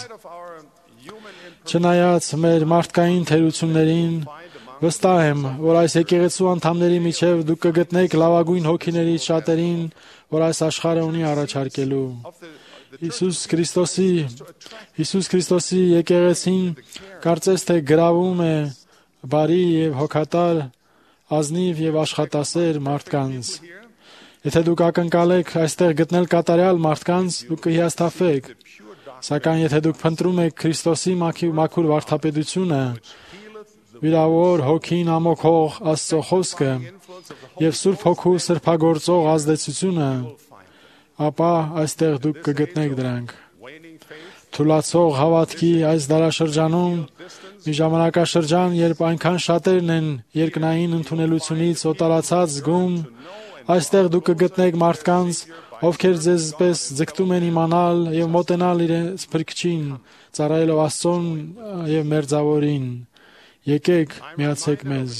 Չնայած մեր մարդկային թերություններին, վստահ եմ, որ այս եկեղեցու անդամների միջև դուք կգտնեք լավագույն հոգիներից շատերին, որ այս աշխարհը ունի առաջարկելու։ Հիսուս Քրիստոսի Հիսուս Քրիստոսի եկեղեցին կարծես թե գրավում է բարի եւ հոգատար, ազնիվ եւ աշխատասեր մարդկանց։ Եթե դուք ակնկալեք այստեղ գտնել կատարյալ մարդկանց, դուք կհիասթափվեք։ Սակայն եթե դուք փնտրում եք Քրիստոսի մաքուր վարդապետությունը, վիրավոր հոգին ամոքող Աստծո խոսքը եւ Սուրբ Հոգու սրբագործող ազդեցությունը, ապա այստեղ դուք կգտնեք դրանք։ Թուլացող հավատքի այս դարաշրջանում մի ժամանակաշրջան, երբ այնքան շատերն են երկնային ընդունելությունից օտարացած զգում, այստեղ դուք կգտնեք մարդկանց, ովքեր ձեզպես ձգտում են իմանալ եւ մոտենալ իրենց Փրկչին, ծառայելով Աստծուն եւ Մերձավորին։ Եկեք, միացեք մեզ։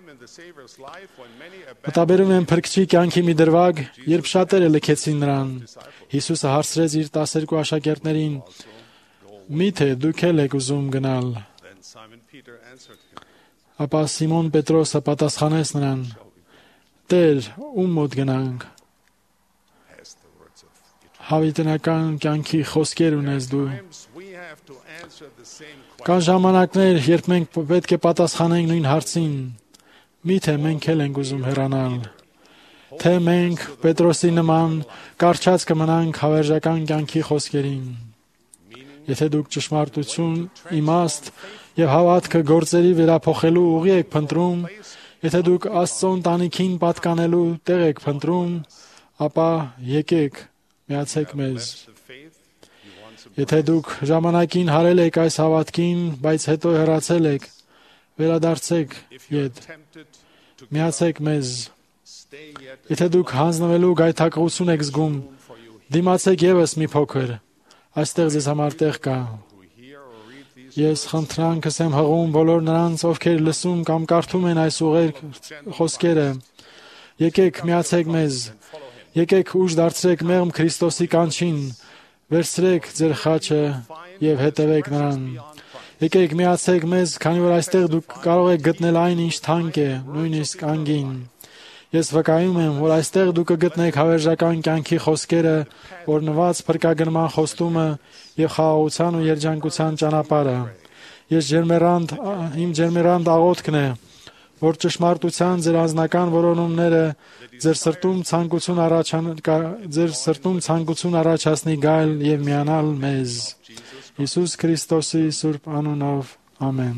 Մտաբերում եմ Փրկչի կյանքի մի դրվագ, երբ շատերը լքեցին նրան։ Հիսուսը հարցրեց իր տասներկու աշակերտներին. «Միթե դուք եք ուզում գնալ»։ Ապա Սիմոն Պետրոսը պատասխանեց նրան. «Տեր, ում մոտ գնանք»։ Հավիտենական կյանքի խոսքեր ունես դու։ Կան ժամանակներ, երբ մենք պետք է պատասխանենք նույն հարցին. միթե մենք էլ ենք ուզում հեռանալ։ Թե մենք Պետրոսի նման կարճած կմնանք հավերժական կյանքի խոսքերին։ Եթե դուք ճշմարտություն, իմաստ եւ հավատքը գործերի վերափոխելու ուղի եք փնտրում, եթե դուք Աստծո ընտանիքին պատկանելու տեղ եք փնտրում, ապա եկեք, միացեք մեզ։ Եթե դուք ժամանակին հարել եք այս հավատքին, բայց հետո հեռացել եք, վերադարձեք ետ։ Միացեք մեզ։ Եթե դուք հանձնվելու գայթակղություն եք զգում, դիմացեք եւս մի փոքր։ Այստեղ ձեզ համար տեղ կա։ Ես խնդրանքս եմ հղում բոլոր նրանց, ովքեր լսում կամ կարդում են այս ուղեր խոսքերը։ Եկեք, միացեք մեզ։ Եկեք ուժ դարձրեք մեղմ Քրիստոսի կանչին, վերցրեք ձեր խաչը եւ հետևեք նրան։ Եկեք միացեք մեզ, քանի որ այստեղ դուք կարող եք գտնել այն, ինչ թանկ է, նույնիսկ անգին։ Ես վկայում եմ, որ այստեղ դուք կգտնեք հավերժական կյանքի խոսքերը, օրնված փրկագնման խոստումը եւ խաղաղության ու երջանկության ճանապարհը։ Ես ջերմերանդ, իմ ջերմերանդ աղոթքն է, որ ճշմարտության ձեր անձնական որոնումները ձեր սրտում ցանկություն առաջան ձեր սրտում ցանկություն առաջացնի գալ եւ միանալ մեզ։ Հիսուս Քրիստոսի սուրբ անունով, ամեն։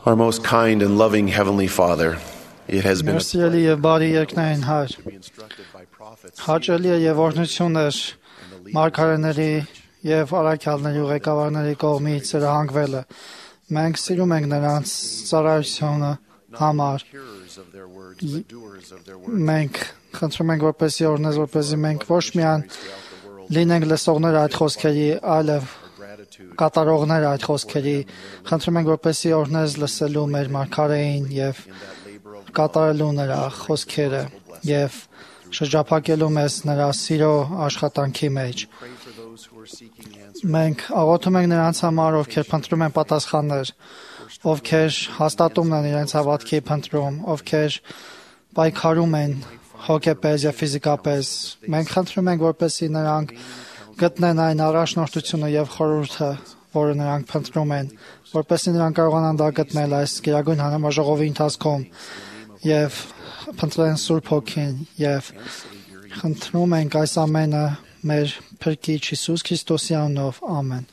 Our most kind and loving Heavenly Father, it has been a Մերսիելի եւ բարի երկնային Հայր, հաճելի է եւ օրհնություններ մարգարեների եւ առաքյալների ու ղեկավարների կողմից հրահանգվելը։ Մենք սիրում ենք նրանց ծառայությունը համար։ Մենք խնդրում ենք, որպեսզի օրհնես, որպեսզի մենք ոչ միայն լինենք լսողներ այդ խոսքերի, այլև կատարողներ այդ խոսքերի։ Խնդրում ենք, որպեսզի օրհնես լսելու մեր մարգարեին եւ կատարելու նրա խոսքերը եւ շրջափակելու մեզ նրա սիրո աշխատանքի մեջ։ Մենք աղոթում ենք նրանց համար, ովքեր փնտրում են պատասխաններ, ովքեր հաստատումն են իրենց հավատքի փնտրում, ովքեր պայքարում են հոգեպես եւ ֆիզիկապես։ Մենք խնդրում ենք, որպեսզի նրանք գտնեն այն առաջնորդությունը եւ խորհուրդը, որը նրանք փնտրում են, որպեսզի նրանք կարողանան դա գտնել այս գերագույն հանրամաժողովի ընթացքում եւ փնտրեն Սուրբ Հոգին եւ խնդրում ենք այս ամենը մեր Փրկիչ Հիսուս Քրիստոսի անունով, ամեն։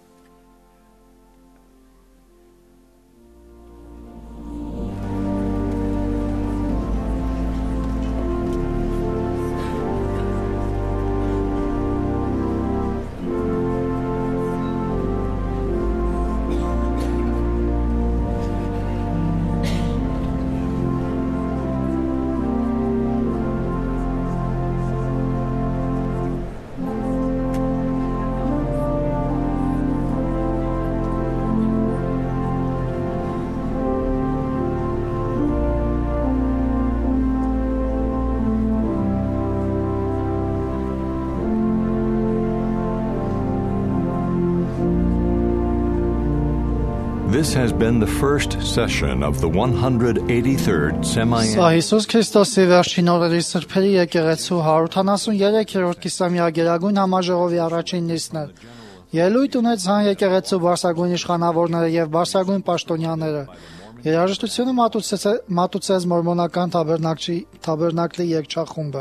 This has been the first session of the one hundred eighty-third semi-annual. Սա Հիսուս Քրիստոսի վերջին օրերի սրբերի եկեղեցու հարյուրութանասուներորդ կիսամյա գերագույն համաժողովի առաջին նիստն է։ Ելույթ ունեցան եկեղեցու բարձրագույն իշխանավորները եւ բարձրագույն պաշտոնյաները։ Երաժշտությունը մատուցեց մատուցեց մորմոնական տաբերնակլի տաբերնակլի երգչախումբը։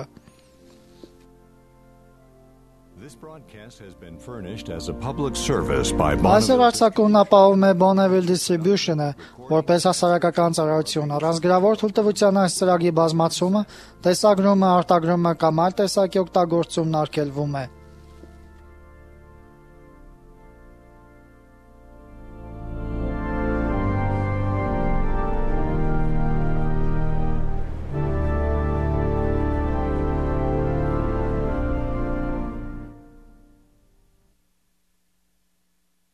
This broadcast has been furnished as a public service by Այսօր արձակումն ապահովում է Bonneville Distribution-ը, որպես հասարակական ծառայություն։ Առանձնագրավոր թույլտվության այս ծրագրի բազմացումը, տեսագրումը, արտագրումը կամ այլ տեսակի օգտագործումն արգելվում է։